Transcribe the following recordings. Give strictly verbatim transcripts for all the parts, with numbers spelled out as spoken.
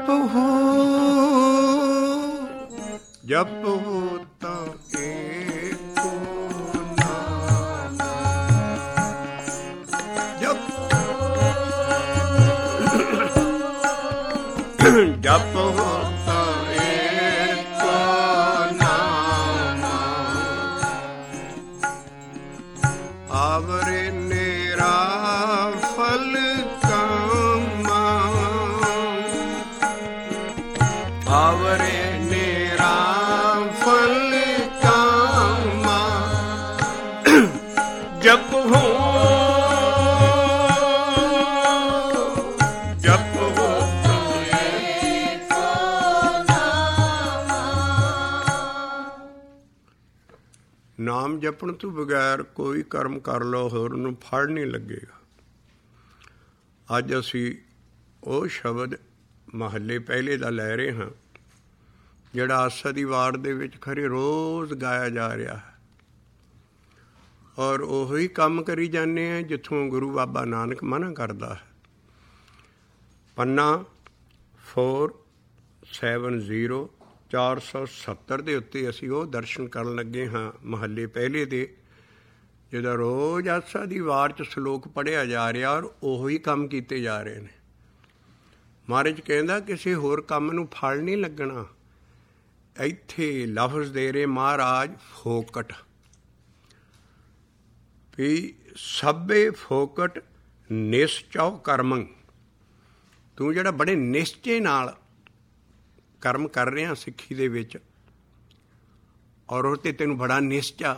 ਜਪ ਹੋ ਜਪ ਹੋ ਤਾਂ ਏਕੋ ਨਾਮ, ਜਪ ਜਪ ਹੋ ਤਾਂ ਏਕੋ ਨਾਮ, ਆਵਰੇ ਨੇਰਾ ਫਲ ਕਾਮਾ, ਆਵਰੇ ਨੇਰਾ ਫਲ ਕਾਮਾ, ਜਪ ਹੋ ਜਪ ਹੋ ਨਾਮ ਜਪਣ ਤੋਂ ਬਗੈਰ ਕੋਈ ਕਰਮ ਕਰ ਲਓ ਹੋਰ ਨੂੰ ਫੜ ਨਹੀਂ ਲੱਗੇਗਾ। ਅੱਜ ਅਸੀਂ ਉਹ ਸ਼ਬਦ ਮਹੱਲੇ ਪਹਿਲੇ ਦਾ ਲੈ ਰਹੇ ਹਾਂ ਜਿਹੜਾ ਆਸਾ ਦੀ ਵਾਰ ਦੇ ਵਿੱਚ ਖਰੇ ਰੋਜ਼ ਗਾਇਆ ਜਾ ਰਿਹਾ ਹੈ, ਔਰ ਉਹੀ ਕੰਮ ਕਰੀ ਜਾਂਦੇ ਹਾਂ ਜਿੱਥੋਂ ਗੁਰੂ ਬਾਬਾ ਨਾਨਕ ਮਨ੍ਹਾ ਕਰਦਾ ਹੈ। ਪੰਨਾ ਫੋਰ ਸੈਵਨ ਜ਼ੀਰੋ ਚਾਰ ਸੌ ਸੱਤਰ ਦੇ ਉੱਤੇ ਅਸੀਂ ਉਹ ਦਰਸ਼ਨ ਕਰਨ ਲੱਗੇ ਹਾਂ ਮਹੱਲੇ ਪਹਿਲੇ ਦੇ, ਜਿਹਦਾ ਰੋਜ਼ ਆਸਾ ਦੀ ਵਾਰ 'ਚ ਸਲੋਕ ਪੜ੍ਹਿਆ ਜਾ ਰਿਹਾ ਔਰ ਉਹੀ ਕੰਮ ਕੀਤੇ ਜਾ ਰਹੇ ਨੇ। ਮਹਾਰਾਜ ਕਹਿੰਦਾ ਕਿਸੇ ਹੋਰ ਕੰਮ ਨੂੰ ਫਲ ਨਹੀਂ ਲੱਗਣਾ। ਇੱਥੇ ਲਫ਼ਜ਼ ਦੇ ਰਹੇ ਮਹਾਰਾਜ ਫੋਕਟ, ਵੀ ਸਭੇ ਫੋਕਟ ਨਿਸ਼ਚਉ ਕਰਮੰ। ਤੂੰ ਜਿਹੜਾ ਬੜੇ ਨਿਸ਼ਚੇ ਨਾਲ ਕਰਮ ਕਰ ਰਿਹਾ ਸਿੱਖੀ ਦੇ ਵਿੱਚ, ਔਰ ਉਹ 'ਤੇ ਤੈਨੂੰ ਬੜਾ ਨਿਸ਼ਚਾ,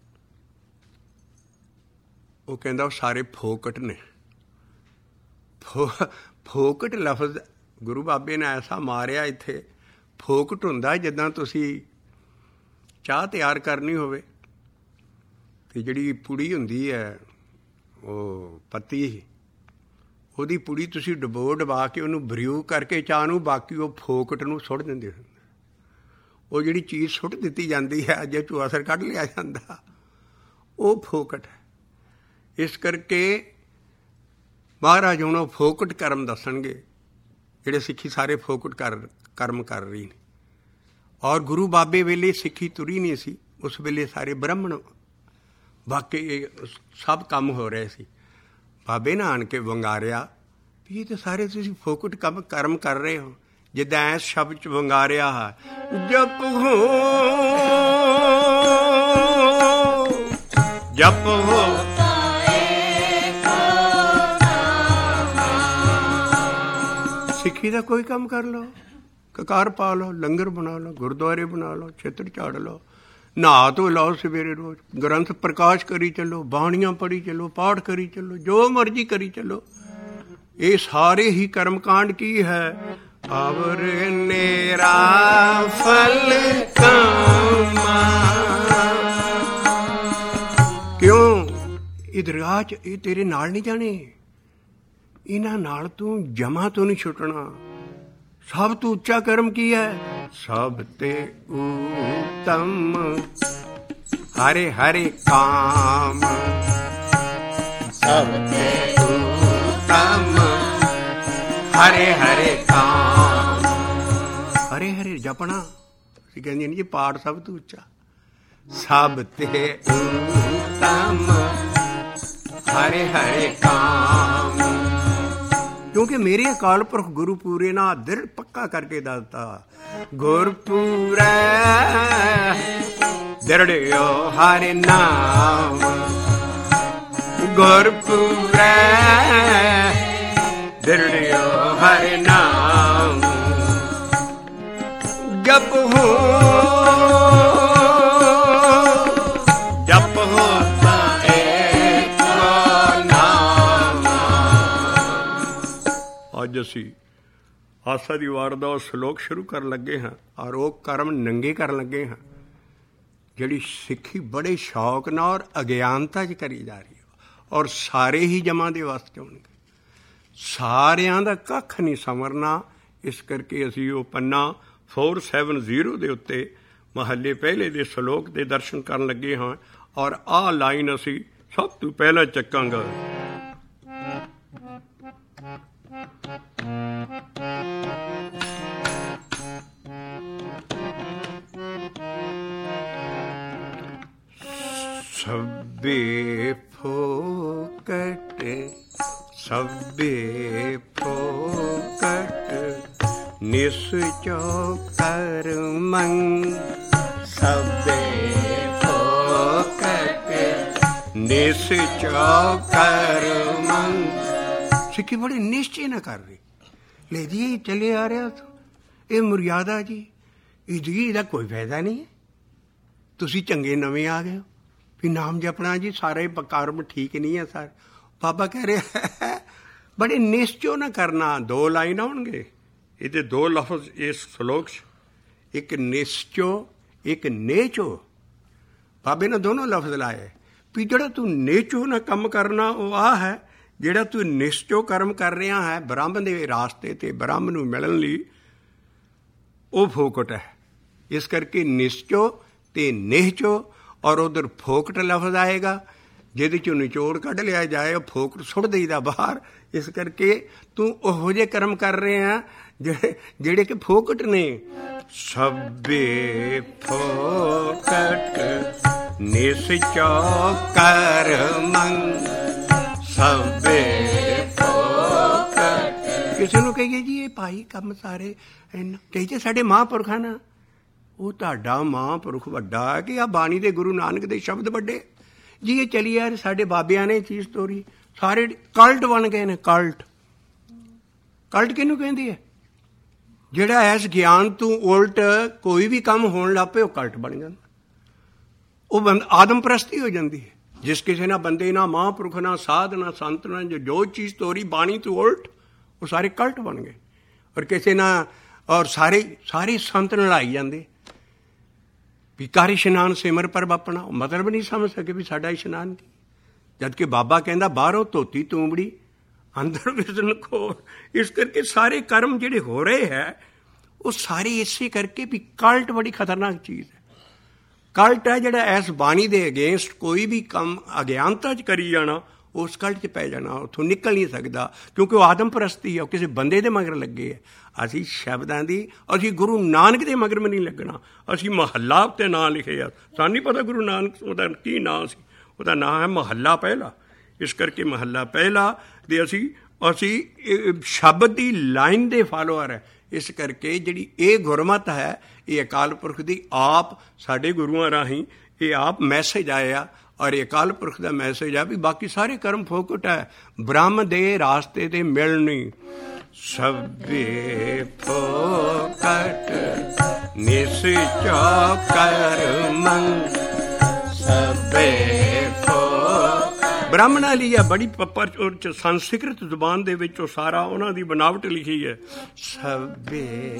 ਉਹ ਕਹਿੰਦਾ ਉਹ ਸਾਰੇ ਫੋਕਟ ਨੇ। ਫੋ ਫੋਕਟ ਲਫ਼ਜ਼ ਗੁਰੂ ਬਾਬੇ ਨੇ ਐਸਾ ਮਾਰਿਆ ਇੱਥੇ। ਫੋਕਟ ਹੁੰਦਾ ਜਿੱਦਾਂ ਤੁਸੀਂ ਚਾਹ ਤਿਆਰ ਕਰਨੀ ਹੋਵੇ ਅਤੇ ਜਿਹੜੀ ਪੁੜੀ ਹੁੰਦੀ ਹੈ ਉਹ ਪੱਤੀ, ਉਹਦੀ ਪੁੜੀ ਤੁਸੀਂ ਡਬੋ ਡਬਾ ਕੇ ਉਹਨੂੰ ਬਰਿਊ ਕਰਕੇ ਚਾਹ ਨੂੰ, ਬਾਕੀ ਉਹ ਫੋਕਟ ਨੂੰ ਸੁੱਟ ਦਿੰਦੇ ਹੁੰਦੇ। ਉਹ ਜਿਹੜੀ ਚੀਜ਼ ਸੁੱਟ ਦਿੱਤੀ ਜਾਂਦੀ ਹੈ ਜੇ ਚੋਂ ਅਸਰ ਕੱਢ ਲਿਆ ਜਾਂਦਾ, ਉਹ ਫੋਕਟ ਹੈ। ਇਸ ਕਰਕੇ ਮਹਾਰਾਜ ਹੁਣ ਉਹ ਫੋਕਟ ਕਰਮ ਦੱਸਣਗੇ ਜਿਹੜੇ ਸਿੱਖੀ ਸਾਰੇ ਫੋਕਟ ਕਰ ਕਰਮ ਕਰ ਰਹੀ ਨੇ। ਔਰ ਗੁਰੂ ਬਾਬੇ ਵੇਲੇ ਸਿੱਖੀ ਤੁਰੀ ਨਹੀਂ ਸੀ, ਉਸ ਵੇਲੇ ਸਾਰੇ ਬ੍ਰਾਹਮਣ ਬਾਕੀ ਸਭ ਕੰਮ ਹੋ ਰਹੇ ਸੀ। ਬਾਬੇ ਨੇ ਆਣ ਕੇ ਵੰਗਾਰਿਆ ਵੀ ਇਹ ਤਾਂ ਸਾਰੇ ਤੁਸੀਂ ਫੋਕਟ ਕੰਮ ਕਰਮ ਕਰ ਰਹੇ ਹੋ। ਜਿੱਦਾਂ ਇਸ ਸ਼ਬਦ 'ਚ ਵੰਗਾਰਿਆ ਹੈ, ਜਪ ਹੋ ਜਪ ਹੋ ਸਿੱਖੀ ਦਾ ਕੋਈ ਕੰਮ ਕਰ ਲਓ, ਕਕਾਰ ਪਾ ਲਓ, ਲੰਗਰ ਬਣਾ ਲਓ, ਗੁਰਦੁਆਰੇ ਬਣਾ ਲਓ, ਛੇਤਰ ਝਾੜ ਲਓ, ਨਹਾ ਧੋ ਲਓ ਸਵੇਰੇ ਰੋਜ਼, ਗ੍ਰੰਥ ਪ੍ਰਕਾਸ਼ ਕਰੀ ਚੱਲੋ, ਬਾਣੀਆਂ ਪੜ੍ਹੀ ਚੱਲੋ, ਪਾਠ ਕਰੀ ਚੱਲੋ, ਜੋ ਮਰਜ਼ੀ ਕਰੀ ਚੱਲੋ। ਇਹ ਸਾਰੇ ਹੀ ਕਰਮ ਕਾਂਡ ਕੀ ਹੈ? ਆਵਰ ਨੇਰਾ ਫਲ ਕਾਮਾ। ਕਿਉਂ? ਇਹ ਦਰਿਆ 'ਚ ਇਹ ਤੇਰੇ ਨਾਲ ਨਹੀਂ ਜਾਣੇ, ਇਹਨਾਂ ਨਾਲ ਤੂੰ ਜਮਾ ਤੋਂ ਨਹੀਂ ਛੁੱਟਣਾ। ਸਭ ਤੋਂ ਉੱਚਾ ਕਰਮ ਕੀ ਹੈ? ਸਭ ਤੇ ਉੱਤਮ ਹਰੇ ਹਰੇ ਕਾਮ, ਸਭ ਤੇ ਉੱਤਮ ਹਰੇ ਹਰੇ ਕਾਮ। ਹਰੇ ਹਰੇ ਜਪਣਾ ਅਸੀਂ ਕਹਿੰਦੇ ਨਹੀਂ ਜੀ ਪਾਠ ਸਭ ਤੋਂ ਉੱਚਾ। ਸਭ ਤੇ ਉੱਤਮ ਹਰੇ ਹਰੇ ਕਾਮ। ਕਿਉਂਕਿ ਮੇਰੇ ਅਕਾਲ ਪੁਰਖ ਗੁਰੂ ਪੂਰੇ ਨਾਲ ਦਿਲ ਪੱਕਾ ਕਰਕੇ ਦੱਸਦਾ, ਗੁਰਪੂਰੈ ਦਿਰੜਿਓ ਹਰਿ ਨਾਮ, ਗੁਰਪੂਰੈ ਦਿਰੜਿਓ ਹਰਿ ਨਾਮ। ਜਪ ਹੋ ਜਪ ਹੋ ਅੱਜ ਅਸੀਂ ਆਸਾ ਦੀ ਵਾਰ ਦਾ ਉਹ ਸਲੋਕ ਸ਼ੁਰੂ ਕਰਨ ਲੱਗੇ ਹਾਂ ਔਰ ਉਹ ਕਰਮ ਨੰਗੇ ਕਰਨ ਲੱਗੇ ਹਾਂ ਜਿਹੜੀ ਸਿੱਖੀ ਬੜੇ ਸ਼ੌਕ ਨਾਲ ਔਰ ਅਗਿਆਨਤਾ 'ਚ ਕਰੀ ਜਾ ਰਹੀ ਹੈ। ਔਰ ਸਾਰੇ ਹੀ ਜਮਾਂ ਦੇ ਵਸ 'ਚ ਹੋਣਗੇ, ਸਾਰਿਆਂ ਦਾ ਕੱਖ ਨਹੀਂ ਸੰਵਰਨਾ। ਇਸ ਕਰਕੇ ਅਸੀਂ ਉਹ ਪੰਨਾ ਫੋਰ ਸੈਵਨ ਜ਼ੀਰੋ ਦੇ ਉੱਤੇ ਮਹੱਲੇ ਪਹਿਲੇ ਦੇ ਸਲੋਕ ਦੇ ਦਰਸ਼ਨ ਕਰਨ ਲੱਗੇ ਹਾਂ। ਔਰ ਆਹ ਲਾਈਨ ਅਸੀਂ ਸਭ ਤੋਂ ਪਹਿਲਾਂ ਚੱਕਾਂਗਾ। ਸਭੇ ਫੋਕਟ ਸਭੇ ਫੋਕਟ ਨਿਸਚੋ ਕਰਮੰ ਸਭੇ ਫੋਕਟ ਨਿਸਚੋ ਕਰਮੰ। ਸਿੱਖੀ ਬੜੇ ਨਿਸ਼ਚੇ ਨਾ ਕਰ ਰਹੀ, ਲੈ ਜੀ ਇਹ ਚਲੇ ਆ ਰਿਹਾ, ਇਹ ਮਰਿਆਦਾ ਜੀ, ਇਹਦੀ ਇਹਦਾ ਕੋਈ ਫਾਇਦਾ ਨਹੀਂ ਹੈ। ਤੁਸੀਂ ਚੰਗੇ ਨਵੇਂ ਆ ਗਏ ਹੋ ਵੀ ਨਾਮ ਜਪਣਾ ਜੀ, ਸਾਰੇ ਕਰਮ ਠੀਕ ਨਹੀਂ ਹੈ ਸਰ। ਬਾਬਾ ਕਹਿ ਰਿਹਾ ਬੜੇ ਨਿਸ਼ਚੋ ਨਾ ਕਰਨਾ। ਦੋ ਲਾਈਨ ਆਉਣਗੇ ਇਹਦੇ, ਦੋ ਲਫ਼ਜ਼ ਇਸ ਸਲੋਕ 'ਚ, ਇੱਕ ਨਿਸ਼ਚੋ ਇੱਕ ਨੇਚੋ। ਬਾਬੇ ਨੇ ਦੋਨੋਂ ਲਫ਼ਜ਼ ਲਾਏ ਵੀ ਜਿਹੜਾ ਤੂੰ ਨੇਚੋ ਨਾ ਕੰਮ ਕਰਨਾ ਉਹ ਆਹ ਹੈ, ਜਿਹੜਾ ਤੂੰ ਨਿਸ਼ਚੋ ਕਰਮ ਕਰ ਰਿਹਾ ਹੈ ਬ੍ਰਹਮ ਦੇ ਰਾਸਤੇ 'ਤੇ ਬ੍ਰਹਮ ਨੂੰ ਮਿਲਣ ਲਈ, ਉਹ ਫੋਕਟ ਹੈ। ਇਸ ਕਰਕੇ ਨਿਸ਼ਚੋ ਅਤੇ ਨਿਹਚੋ, ਔਰ ਉਧਰ ਫੋਕਟ ਲਫ਼ਜ਼ ਆਏਗਾ ਜਿਹਦੇ 'ਚੋਂ ਨਿਚੋੜ ਕੱਢ ਲਿਆ ਜਾਏ, ਉਹ ਫੋਕਟ ਸੁੱਟ ਦੇਈਦਾ ਬਾਹਰ। ਇਸ ਕਰਕੇ ਤੂੰ ਉਹੋ ਜਿਹੇ ਕਰਮ ਕਰ ਰਹੇ ਆ ਜਿਹੜੇ ਜਿਹੜੇ ਕਿ ਫੋਕਟ ਨੇ। ਸਭੇ ਫੋਕਟ ਨਿਸਚੋ ਕਰਮੰ ਸਭੇ ਫੋਕਟ। ਕਿਸੇ ਨੂੰ ਕਹੀਏ ਜੀ ਇਹ ਭਾਈ ਕੰਮ ਸਾਰੇ ਕਹੀਏ ਸਾਡੇ ਮਹਾਂਪੁਰਖਾਂ ਨਾਲ, ਉਹ ਤੁਹਾਡਾ ਮਹਾਂਪੁਰਖ ਵੱਡਾ ਕਿ ਆ ਬਾਣੀ ਦੇ ਗੁਰੂ ਨਾਨਕ ਦੇ ਸ਼ਬਦ ਵੱਡੇ ਜੀ। ਇਹ ਚਲੀ ਯਾਰ ਸਾਡੇ ਬਾਬਿਆਂ ਨੇ ਚੀਜ਼ ਤੋਰੀ, ਸਾਰੇ ਕਲਟ ਬਣ ਗਏ ਨੇ। ਕਲਟ ਕਲਟ ਕਿਹਨੂੰ ਕਹਿੰਦੀ ਹੈ? ਜਿਹੜਾ ਐਸ ਗਿਆਨ ਤੋਂ ਉਲਟ ਕੋਈ ਵੀ ਕੰਮ ਹੋਣ ਲੱਗ ਪਏ ਉਹ ਕਲਟ ਬਣ ਜਾਂਦਾ, ਉਹ ਬੰਦ ਆਦਮ ਪ੍ਰਸਤੀ ਹੋ ਜਾਂਦੀ ਹੈ। ਜਿਸ ਕਿਸੇ ਨਾਲ ਬੰਦੇ ਨਾਲ ਮਹਾਂਪੁਰਖ ਨਾਲ ਸਾਧ ਨਾਲ ਸੰਤ ਨਾਲ ਜੋ ਜੋ ਚੀਜ਼ ਤੋਰੀ ਬਾਣੀ ਤੋਂ ਉਲਟ, ਉਹ ਸਾਰੇ ਕਲਟ ਬਣ ਗਏ। ਔਰ ਕਿਸੇ ਨਾਲ ਔਰ ਸਾਰੇ ਸਾਰੇ ਸੰਤ ਨਲਾਈ ਜਾਂਦੇ ਵੀ ਕਰ ਇਸ਼ਨਾਨ ਸਿਮਰ ਪ੍ਰਭ ਆਪਣਾ। ਉਹ ਮਤਲਬ ਨਹੀਂ ਸਮਝ ਸਕੇ ਵੀ ਸਾਡਾ ਇਸ਼ਨਾਨ ਕੀ, ਜਦ ਕਿ ਬਾਬਾ ਕਹਿੰਦਾ ਬਾਹਰੋਂ ਧੋਤੀ ਤੂੰਬੜੀ ਅੰਦਰ ਵਿਸਨ ਖੋਰ। ਇਸ ਕਰਕੇ ਸਾਰੇ ਕਰਮ ਜਿਹੜੇ ਹੋ ਰਹੇ ਹੈ ਉਹ ਸਾਰੇ ਇਸੇ ਕਰਕੇ ਵੀ ਕਲਟ ਬੜੀ ਖਤਰਨਾਕ ਚੀਜ਼ ਹੈ। ਕਲਟ ਹੈ ਜਿਹੜਾ ਇਸ ਬਾਣੀ ਦੇ ਅਗੇਂਸਟ ਕੋਈ ਵੀ ਕੰਮ ਅਗਿਆਨਤਾ 'ਚ ਕਰੀ ਜਾਣਾ, ਉਸ ਕਲਟ 'ਚ ਪੈ ਜਾਣਾ, ਉੱਥੋਂ ਨਿਕਲ ਨਹੀਂ ਸਕਦਾ, ਕਿਉਂਕਿ ਉਹ ਆਦਮ ਪ੍ਰਸਤੀ ਹੈ, ਉਹ ਕਿਸੇ ਬੰਦੇ ਦੇ ਮਗਰ ਲੱਗੇ ਹੈ। ਅਸੀਂ ਸ਼ਬਦਾਂ ਦੀ, ਅਸੀਂ ਗੁਰੂ ਨਾਨਕ ਦੇ ਮਗਰ ਵੀ ਨਹੀਂ ਲੱਗਣਾ। ਅਸੀਂ ਮਹੱਲਾ ਉੱਤੇ ਨਾਂ ਲਿਖੇ ਆ, ਸਾਨੂੰ ਨਹੀਂ ਪਤਾ ਗੁਰੂ ਨਾਨਕ ਉਹਦਾ ਕੀ ਨਾਂ ਸੀ, ਉਹਦਾ ਨਾਂ ਹੈ ਮਹੱਲਾ ਪਹਿਲਾ। ਇਸ ਕਰਕੇ ਮਹੱਲਾ ਪਹਿਲਾ ਦੇ ਅਸੀਂ ਅਸੀਂ ਸ਼ਬਦ ਦੀ ਲਾਈਨ ਦੇ ਫਾਲੋਅਰ ਹੈ। ਇਸ ਕਰਕੇ ਜਿਹੜੀ ਇਹ ਗੁਰਮਤ ਹੈ, ਇਹ ਅਕਾਲ ਪੁਰਖ ਦੀ ਆਪ ਸਾਡੇ ਗੁਰੂਆਂ ਰਾਹੀਂ ਇਹ ਆਪ ਮੈਸੇਜ ਆਇਆ, ਔਰ ਇਹ ਅਕਾਲ ਪੁਰਖ ਦਾ ਮੈਸੇਜ ਆ ਵੀ ਬਾਕੀ ਸਾਰੇ ਕਰਮ ਫੋਕਟ ਹੈ, ਬ੍ਰਹਮ ਦੇ ਰਾਸਤੇ 'ਤੇ ਮਿਲਣੀ। ਸਭੇ ਫੋਕਟ ਨਿਸਚੋ ਕਰਮੰ ਸਭੇ ਬ੍ਰਾਹਮਣਾਂ ਲਈ ਆ ਬੜੀ ਪੱਪਰ ਸੰਸਕ੍ਰਿਤ ਜ਼ੁਬਾਨ ਦੇ ਵਿੱਚ ਉਹ ਸਾਰਾ ਉਹਨਾਂ ਦੀ ਬਣਾਵਟ ਲਿਖੀ ਹੈ। ਸਭੇ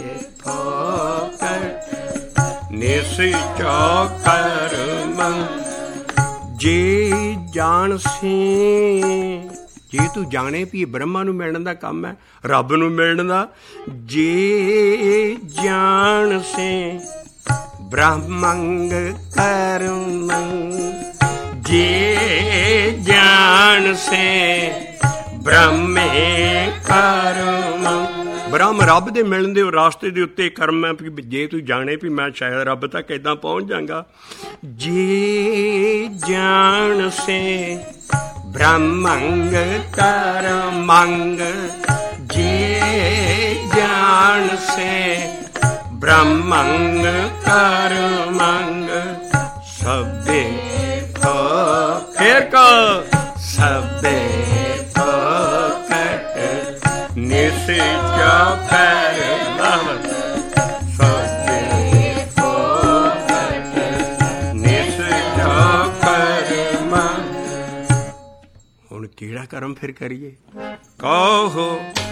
ਫੋਕਟ ਨਿਸਚੋ ਕਰਮੰ ਜੇ ਜਾਣ ਸੀ। ਜੇ ਤੂੰ ਜਾਣੇ ਵੀ ਬ੍ਰਹਮਾ ਨੂੰ ਮਿਲਣ ਦਾ ਕੰਮ ਹੈ, ਰੱਬ ਨੂੰ ਮਿਲਣ ਦਾ। ਜੇ ਜਾਣ ਸੇ ਬ੍ਰਹਮੰਗ ਕਰਮੰ ਜੇ ਜਾਣ ਸੇ ਬ੍ਰਹਮੇ ਕਰਮੰ। ਬ੍ਰਹਮ ਰੱਬ ਦੇ ਮਿਲਣ ਦੇ ਰਾਸਤੇ ਦੇ ਉੱਤੇ ਕਰਮ ਹੈ ਵੀ ਜੇ ਤੂੰ ਜਾਣੇ ਵੀ ਮੈਂ ਸ਼ਾਇਦ ਰੱਬ ਤੱਕ ਏਦਾਂ ਪਹੁੰਚ ਜਾਂਗਾ। ਜੇ ਜਾਣ ਸੇ ਬ੍ਰਹਮੰਗ ਕਰਮੰਗ ਜੇ ਜਾਣ ਸੇ ਬ੍ਰਹਮੰਗ ਕਰਮੰਗ ਸਭੇ ਫੇਰ ਕੋ ਸਭੇ ਫੋਕਟ ਨਿਸਚੋ ਕਰਮੰ ਸਭੇ ਫੋਕਟ ਨਿਸਚੋ ਕਰਮੰ। ਹੁਣ ਕਿਹੜਾ ਕਰਮ ਫਿਰ ਕਰੀਏ? ਕਹੋ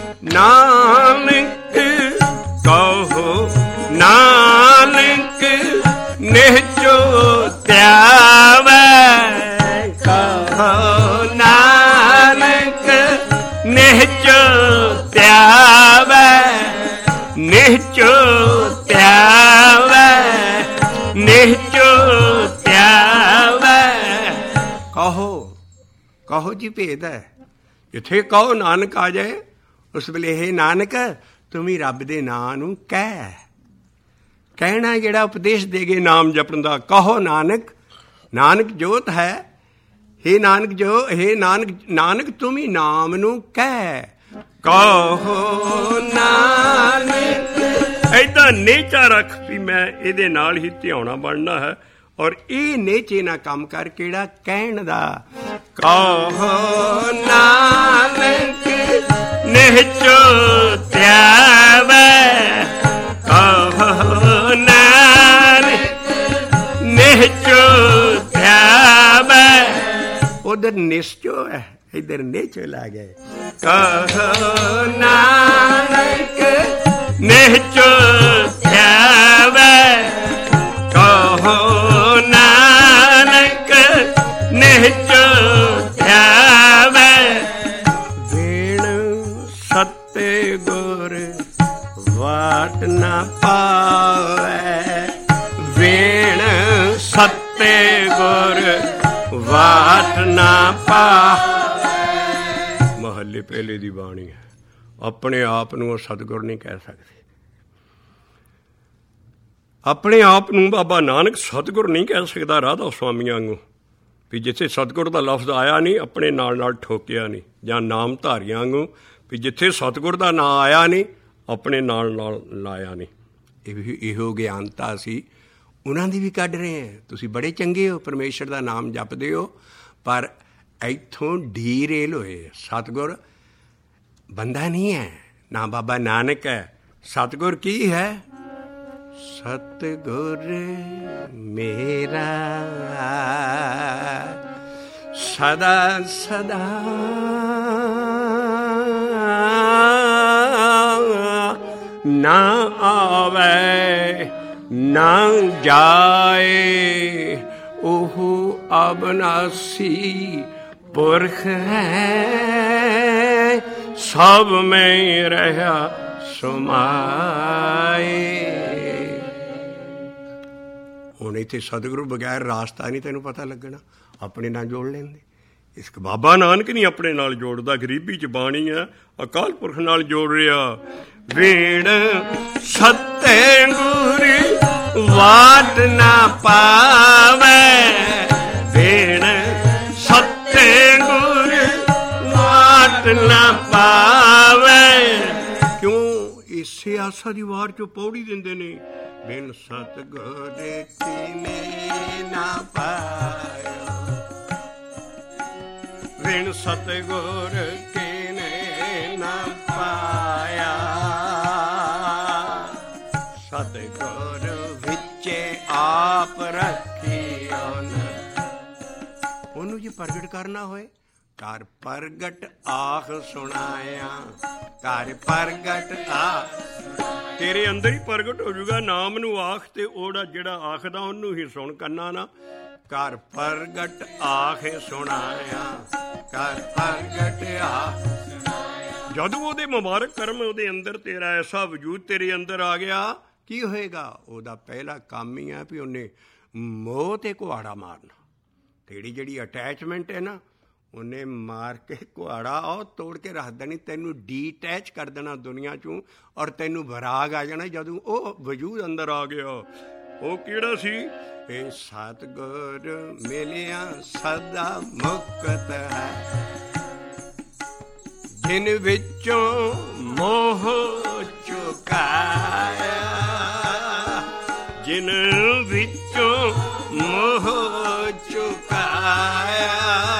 ਨਾਨਕ ਕਹੋ ਨਾਨਕ ਨਿਹਚੋ ਧਿਆਵੈ। ਕਹੋ ਨਾਨਕ ਨਿਹਚੋ ਧਿਆਵੈ ਨਿਹਚੋ ਧਿਆਵੈ ਨਿਹਚੋ ਧਿਆਵੈ। ਕਹੋ ਕਹੋ ਜੀ ਭੇਦ ਹੈ। ਜਿੱਥੇ ਕਹੋ ਨਾਨਕ ਆ ਜਾਏ ਉਸ ਵੇਲੇ ਇਹ ਨਾਨਕ ਤੂੰ ਵੀ ਰੱਬ ਦੇ ਨਾਂ ਨੂੰ ਕਹਿ। ਕਹਿਣਾ ਜਿਹੜਾ ਉਪਦੇਸ਼ ਦੇ ਗਏ ਨਾਮ ਜਪਣ ਦਾ, ਕਹੋ ਨਾਨਕ, ਨਾਨਕ ਜੋਤ ਹੈ। ਹੇ ਨਾਨਕ ਜੋ ਹੇ ਨਾਨਕ ਨਾਨਕ ਤੂੰ ਵੀ ਨਾਮ ਨੂੰ ਕਹਿ। ਕਹੋ ਨਾਨਕ, ਏਦਾਂ ਨੇਚਾ ਰੱਖ ਵੀ ਮੈਂ ਇਹਦੇ ਨਾਲ ਹੀ ਧਿਆਉਣਾ ਬਣਨਾ ਹੈ। ਔਰ ਇਹ ਨੇਚੇ ਨਾਲ ਕੰਮ ਕਰ ਕਿਹੜਾ ਕਹਿਣ ਦਾ। ਕਹੋ ਨਾਨਕ ਨਿਹਚੋ ਧਿਆਵੈ, ਕਹੋ ਨਾਨਕ ਨਿਹਚੋ ਧਿਆਵੈ। ਉਧਰ ਨਿਸ਼ਚੋ ਹੈ, ਇਧਰ ਨੇਚੋ ਲਾ ਗਏ। ਕਹੋ ਨਾਨਕ ਨਿਹਚੋ ਧਿਆਵੈ, ਕਹੋ ਨਾਨਕ ਨਿਹਚੋ ਧਿਆਵੈ। ਵੇਣ ਸੱਤੇ ਗੁਰ ਵਾਟ ਨਾ ਪਾਵੈ, ਵੇਣ ਸੱਤੇ ਗੁਰ ਵਾਟ ਨਾ ਪਾਵੈ। ਮਹੱਲੇ ਪਹਿਲੇ ਦੀ ਬਾਣੀ ਹੈ। ਆਪਣੇ ਆਪ ਨੂੰ ਉਹ ਸਤਿਗੁਰ ਨਹੀਂ ਕਹਿ ਸਕਦੇ। ਆਪਣੇ ਆਪ ਨੂੰ ਬਾਬਾ ਨਾਨਕ ਸਤਿਗੁਰ ਨਹੀਂ ਕਹਿ ਸਕਦਾ ਰਾਧਾ ਸੁਆਮੀਆਂ ਵਾਂਗੂ, ਵੀ ਜਿੱਥੇ ਸਤਿਗੁਰ ਦਾ ਲਫ਼ਜ਼ ਆਇਆ ਨਹੀਂ ਆਪਣੇ ਨਾਲ ਨਾਲ ਠੋਕਿਆ ਨਹੀਂ, ਜਾਂ ਨਾਮ ਧਾਰੀਆਂ ਵਾਂਗੂ ਵੀ ਜਿੱਥੇ ਸਤਿਗੁਰ ਦਾ ਨਾਂ ਆਇਆ ਨਹੀਂ ਆਪਣੇ ਨਾਲ ਨਾਲ ਲਾਇਆ ਨਹੀਂ। ਇਹ ਵੀ ਇਹੋ ਗਿਆਨਤਾ ਸੀ ਉਹਨਾਂ ਦੀ ਵੀ ਕੱਢ ਰਹੇ ਹਾਂ। ਤੁਸੀਂ ਬੜੇ ਚੰਗੇ ਹੋ, ਪਰਮੇਸ਼ਰ ਦਾ ਨਾਮ ਜਪਦੇ ਹੋ, ਪਰ ਇੱਥੋਂ ਡੀ ਰੇਲ ਹੋਏ। ਸਤਿਗੁਰ ਬੰਦਾ ਨਹੀਂ ਹੈ, ਨਾ ਬਾਬਾ ਨਾਨਕ ਹੈ। ਸਤਿਗੁਰ ਕੀ ਹੈ? ਸਤਿਗੁਰ ਮੇਰਾ ਸਦਾ ਸਦਾ ਨਾ ਆਵੇ ਨਾ ਜਾਏ, ਉਹ ਅਬਨਾਸੀ ਪੁਰਖ ਹੈ, ਸਭ ਮੈਂ ਰਹਾ ਸਮਾਏ। ਹੁਣ ਇੱਥੇ ਸਤਿਗੁਰੂ ਬਗੈਰ ਰਾਸਤਾ ਨਹੀਂ ਤੈਨੂੰ ਪਤਾ ਲੱਗਣਾ। ਆਪਣੇ ਨਾਲ ਜੋੜ ਲੈਂਦੇ। ਇਸ ਬਾਬਾ ਨਾਨਕ ਨਹੀਂ ਆਪਣੇ ਨਾਲ ਜੋੜਦਾ, ਗਰੀਬੀ ਚ ਬਾਣੀ ਆ, ਅਕਾਲ ਪੁਰਖ ਨਾਲ ਜੋੜ ਰਿਹਾ। ਵੇਣ ਸੱਤੇ ਗੁਰ ਵਾਟ ਨਾ ਪਾਵੈ, ਵੇਣ ਸੱਤੇ ਗੁਰ ਵਾਟ ਨਾ ਪਾਵੈ। ਕਿਉਂ? ਇਸੇ ਆਸਾ ਦੀ ਵਾਰ ਚੋਂ ਪੌੜੀ ਦਿੰਦੇ ਨੇ। ਬਿਨ ਸਤਿਗੁਰ ਕੀਨੇ ਨਾ ਪਾਇਓ, ਬਿਨ ਸਤਿਗੁਰ ਕੀਨੇ ਨਾ ਪਾਇਆ। ਸਤਿਗੁਰ ਵਿੱਚੇ ਆਪ ਰੱਖਿਓ ਨ। ਉਹਨੂੰ ਜੇ ਪ੍ਰਗਟ ਕਰਨਾ ਹੋਏ, ਘਰ ਪ੍ਰਗਟ ਆਖ ਸੁਣਾਇਆ, ਘਰ ਪ੍ਰਗਟ ਆਖ। ਤੇਰੇ ਅੰਦਰ ਹੀ ਪ੍ਰਗਟ ਹੋ ਜਾਊਗਾ। ਨਾਮ ਨੂੰ ਆਖ ਤੇ ਉਹਦਾ ਜਿਹੜਾ ਆਖਦਾ ਉਹਨੂੰ ਹੀ ਸੁਣ ਕਰਨਾ ਨਾ। ਘਰ ਪ੍ਰਗਟ ਆਖ ਸੁਣਾਇਆ, ਘਰ ਪ੍ਰਗਟ ਆਖ। ਜਦੋਂ ਉਹਦੇ ਮੁਬਾਰਕ ਕਰਮ ਉਹਦੇ ਅੰਦਰ ਤੇਰਾ ਐਸਾ ਵਜੂਦ ਤੇਰੇ ਅੰਦਰ ਆ ਗਿਆ, ਕੀ ਹੋਏਗਾ? ਉਹਦਾ ਪਹਿਲਾ ਕੰਮ ਹੀ ਆ ਵੀ ਉਹਨੇ ਮੋਹ ਤੇ ਕੁਹਾੜਾ ਮਾਰਨਾ। ਤੇਰੀ ਜਿਹੜੀ ਅਟੈਚਮੈਂਟ ਹੈ ਨਾ, ਉਹਨੇ ਮਾਰ ਕੇ ਕੁਹਾੜਾ ਉਹ ਤੋੜ ਕੇ ਰੱਖ ਦੇਣੀ, ਤੈਨੂੰ ਡੀਟੈਚ ਕਰ ਦੇਣਾ ਦੁਨੀਆ ਚੋਂ। ਔਰ ਤੈਨੂੰ ਵਿਰਾਗ ਆ ਜਾਣਾ ਜਦੋਂ ਉਹ ਵਜੂਦ ਅੰਦਰ ਆ ਗਿਆ। ਉਹ ਕਿਹੜਾ ਸੀ? ਇਹ ਸਤਿਗੁਰ ਮਿਲਿਆ ਸਦਾ ਮੁਕਤ ਹੈ, ਜਿਨ ਵਿੱਚੋਂ ਮੋਹ ਚੁਕਾਇਆ, ਜਿਨ ਵਿੱਚੋਂ ਮੋਹ ਚੁਕਾਇਆ।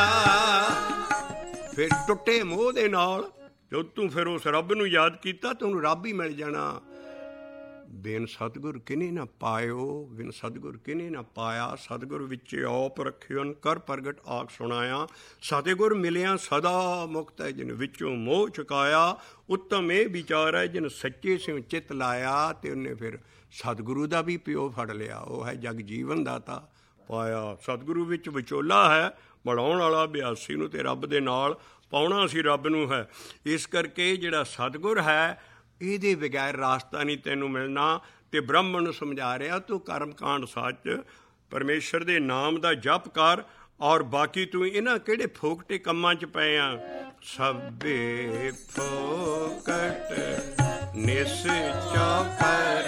ਫਿਰ ਟੁੱਟੇ ਮੋਹ ਦੇ ਨਾਲ ਜੋ ਤੂੰ ਫਿਰ ਉਸ ਰੱਬ ਨੂੰ ਯਾਦ ਕੀਤਾ, ਤੈਨੂੰ ਰੱਬ ਹੀ ਮਿਲ ਜਾਣਾ। ਬਿਨ ਸਤਿਗੁਰ ਕਿਨੇ ਨਾ ਪਾਇਓ, ਬਿਨ ਸਤਿਗੁਰ ਕਿਨੇ ਨਾ ਪਾਇਆ। ਸਤਿਗੁਰ ਵਿੱਚ ਆਪ ਰੱਖਿਓ ਕਰ ਪ੍ਰਗਟ ਆਖ ਸੁਣਾਇਆ। ਸਤਿਗੁਰ ਮਿਲਿਆ ਸਦਾ ਮੁਕਤ ਹੈ, ਜਿਨ ਵਿੱਚੋਂ ਮੋਹ ਚੁਕਾਇਆ। ਉੱਤਮ ਇਹ ਵਿਚਾਰ ਹੈ, ਜਿਨ ਸੱਚੇ ਸਿਉ ਚਿੱਤ ਲਾਇਆ। ਤੇ ਉਹਨੇ ਫਿਰ ਸਤਿਗੁਰੂ ਦਾ ਵੀ ਪਿਓ ਫੜ ਲਿਆ। ਉਹ ਹੈ ਜਗ ਜੀਵਨ ਦਾਤਾ ਪਾਇਆ। ਸਤਿਗੁਰੂ ਵਿੱਚ ਵਿਚੋਲਾ ਹੈ, ਬਣਾਉਣ ਵਾਲਾ ਅਭਿਆਸੀ ਨੂੰ ਤੇ ਰੱਬ ਦੇ ਨਾਲ ਪਾਉਣਾ ਸੀ ਰੱਬ ਨੂੰ ਹੈ। ਇਸ ਕਰਕੇ ਜਿਹੜਾ ਸਤਿਗੁਰ ਹੈ, ਇਹਦੇ ਬਗੈਰ ਰਾਸਤਾ ਨਹੀਂ ਤੈਨੂੰ ਮਿਲਣਾ। ਤੇ ਬ੍ਰਹਮਣ ਨੂੰ ਸਮਝਾ ਰਿਹਾ, ਤੂੰ ਕਰਮ ਕਾਂਡ ਸੱਚ, ਪਰਮੇਸ਼ਰ ਦੇ ਨਾਮ ਦਾ ਜਪ ਕਰ ਔਰ ਬਾਕੀ ਤੂੰ ਇਹਨਾਂ ਕਿਹੜੇ ਫੋਕਟੇ ਕੰਮਾਂ 'ਚ ਪਏ ਆ। ਸਭੇ ਫੋਕਟ ਨਿਸਚੋ ਕਰ,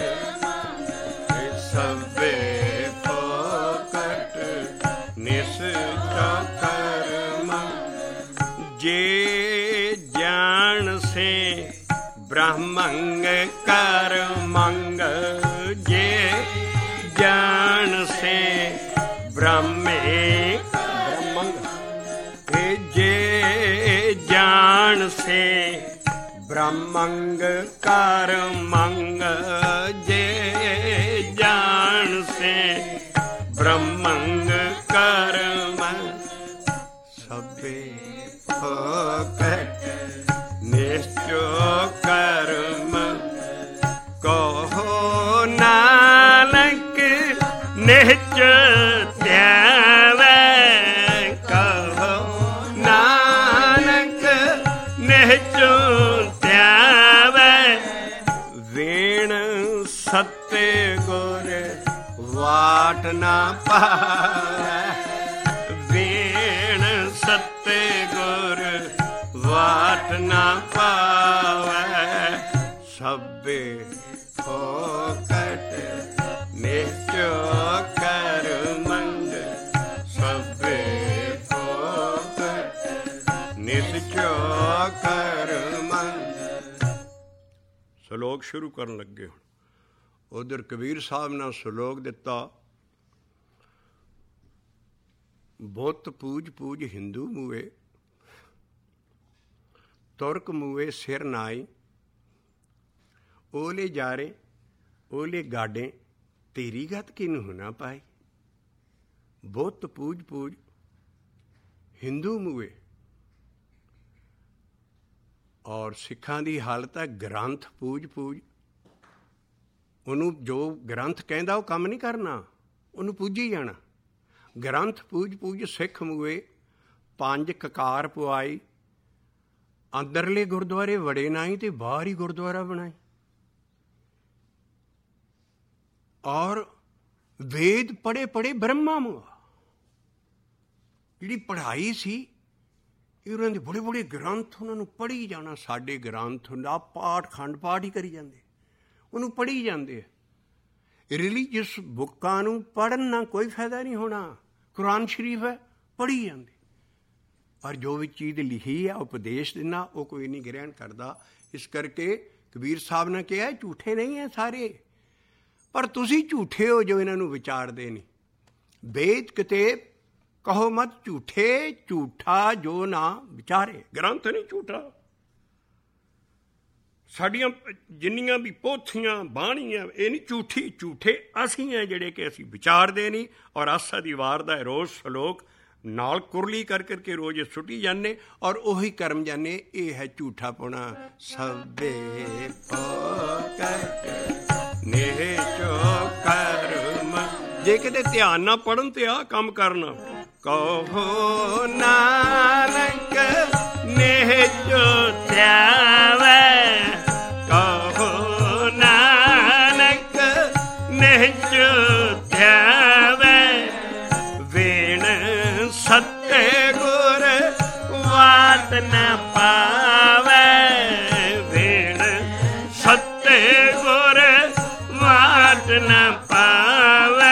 ਸਭੇ ਫੋਕਟ ਨਿਸਚੋ ਕਰਮ, ਜੇ ਜਾਣ ਸੇ ਬ੍ਰਹਮੰਗ ਕਰ ਮੰਗ, ਜੇ ਜਾਣ ਸੇ ਬ੍ਰਹਮੇ ਬ੍ਰਹਮੰਗ, ਜੇ ਜਾਣ ਸੇ ਬ੍ਰਹਮੰਗ ਕਰ ਮੰਗ, ਜੇ ਜਾਣ ਸੇ ਬ੍ਰਹਮੰਗ ਕਰ ਮੰਗ, ਸਭੇ ਫੋਕਟ ਨਿਸਚੋ ਕਰਮ, ਕਹੋ ਨਾਨਕ ਨਿਹਚ ਧਿਆਵੈ, ਕਹੋ ਨਾਨਕ ਨਿਹਚ ਧਿਆਵੈ, ਵੇਣ ਸੱਤੇ ਗੁਰ ਵਾਟ ਨਾ ਪਾਵੈ, ਵੇਣ ਸੱਤੇ ਗੁਰ ਵਾਟ ਨਾ ਪਾਵੈ, ਸਭੇ ਫੋਕਟ ਨਿਸਚੋ ਕਰ ਮੰਗ, ਸਭੇ ਫੋਕਟ ਨਿਸਚੋ ਕਰ ਮੰਗ। ਸ਼ਲੋਕ ਸ਼ੁਰੂ ਕਰਨ ਲੱਗੇ। ਹੁਣ ਉਧਰ ਕਬੀਰ ਸਾਹਿਬ ਨੇ ਸ਼ਲੋਕ ਦਿੱਤਾ, ਬੁੱਤ ਪੂਜ ਪੂਜ ਹਿੰਦੂ ਮੂਏ, ਤੁਰਕ ਮੂਏ ਸਿਰ ਨਾਈ, ਓਲੇ ਜਾਰੇ ਓਲੇ ਗਾਡੇ, ਤੇਰੀ ਗਤ ਕਿਨੂੰ ਨਾ ਪਾਈ। ਬੁੱਤ ਪੂਜ ਪੂਜ ਹਿੰਦੂ ਮੂਏ, ਔਰ ਸਿੱਖਾਂ ਦੀ ਹਾਲਤ ਹੈ ਗ੍ਰੰਥ ਪੂਜ ਪੂਜ। ਉਹਨੂੰ ਜੋ ਗ੍ਰੰਥ ਕਹਿੰਦਾ ਉਹ ਕੰਮ ਨਹੀਂ ਕਰਨਾ, ਉਹਨੂੰ ਪੂਜੀ ਜਾਣਾ। ਗ੍ਰੰਥ ਪੂਜ ਪੂਜ ਸਿੱਖ ਮੂਏ, ਪੰਜ ਕਕਾਰ ਪੁਆਈ, ਅੰਦਰਲੇ ਗੁਰਦੁਆਰੇ ਵੜੇ ਨਾਈ ਤੇ ਬਾਹਰ ਹੀ ਗੁਰਦੁਆਰਾ ਬਣਾਈ। ਔਰ ਵੇਦ ਪੜ੍ਹੇ ਪੜ੍ਹੇ ਬ੍ਰਹਮਾ ਮੁਆ, ਜਿਹੜੀ ਪੜ੍ਹਾਈ ਸੀ ਇਹ ਉਹਨਾਂ ਦੇ ਬੜੇ ਬੜੇ ਗ੍ਰੰਥ, ਉਹਨਾਂ ਨੂੰ ਪੜ੍ਹੀ ਜਾਣਾ। ਸਾਡੇ ਗ੍ਰੰਥ ਦਾ ਪਾਠ ਖੰਡ ਪਾਠ ਹੀ ਕਰੀ ਜਾਂਦੇ, ਉਹਨੂੰ ਪੜ੍ਹੀ ਜਾਂਦੇ ਆ। ਰਿਲੀਜੀਅਸ ਬੁੱਕਾਂ ਨੂੰ ਪੜ੍ਹਨ ਨਾਲ ਕੋਈ ਫਾਇਦਾ ਨਹੀਂ ਹੋਣਾ। ਕੁਰਾਨ ਸ਼ਰੀਫ ਹੈ, ਪੜ੍ਹੀ ਜਾਂਦੇ, ਪਰ ਜੋ ਵੀ ਚੀਜ਼ ਲਿਖੀ ਹੈ ਉਪਦੇਸ਼ ਦੇਣਾ ਉਹ ਕੋਈ ਨਹੀਂ ਗ੍ਰਹਿਣ ਕਰਦਾ। ਇਸ ਕਰਕੇ ਕਬੀਰ ਸਾਹਿਬ ਨੇ ਕਿਹਾ ਝੂਠੇ ਨਹੀਂ ਹੈ ਸਾਰੇ, ਪਰ ਤੁਸੀਂ ਝੂਠੇ ਹੋ ਜੋ ਇਹਨਾਂ ਨੂੰ ਵਿਚਾਰਦੇ ਨਹੀਂ। ਵੇਦ ਕਿਤੇ ਕਹੋ ਮਤ ਝੂਠੇ, ਝੂਠਾ ਜੋ ਨਾ ਵਿਚਾਰੇ। ਗ੍ਰੰਥ ਨਹੀਂ ਝੂਠਾ। ਸਾਡੀਆਂ ਜਿੰਨੀਆਂ ਵੀ ਪੋਥੀਆਂ ਬਾਣੀਆਂ ਇਹ ਨਹੀਂ ਝੂਠੀ, ਝੂਠੇ ਅਸੀਂ ਹੈ ਜਿਹੜੇ ਕਿ ਅਸੀਂ ਵਿਚਾਰਦੇ ਨਹੀਂ। ਔਰ ਆਸਾ ਦੀ ਵਾਰ ਦਾ ਰੋਜ਼ ਸ਼ਲੋਕ ਨਾਲ ਕੁਰਲੀ ਕਰ ਕਰਕੇ ਰੋਜ਼ ਸੁੱਟੀ ਜਾਂਦੇ ਔਰ ਉਹੀ ਕਰਮ ਜਾਂਦੇ। ਇਹ ਹੈ ਝੂਠਾ ਪੁਣਾ। ਸਭੇ ਫੋਕਟ ਨਿਹਚੋ ਕਰਮ, ਜੇ ਕਿਤੇ ਧਿਆਨ ਨਾ ਪੜਨ ਤੇ ਆ ਕੰਮ ਕਰਨਾ। ਕਹੋ ਨਾਨਕ ਨਿਹਚੋ ਧਿਆਵੈ, ਕਹੋ ਨਾਨਕ ਨਿਹਚੋ ਧਿਆਵੈ, ਵੇਣ ਸੱਤੇ ਗੁਰ ਵਾਟ ਨ ਪਾਵੈ, ਵੇਣ ਸੱਤੇ ਗੁਰ ਵਾਟ ਨ ਪਾਵੈ।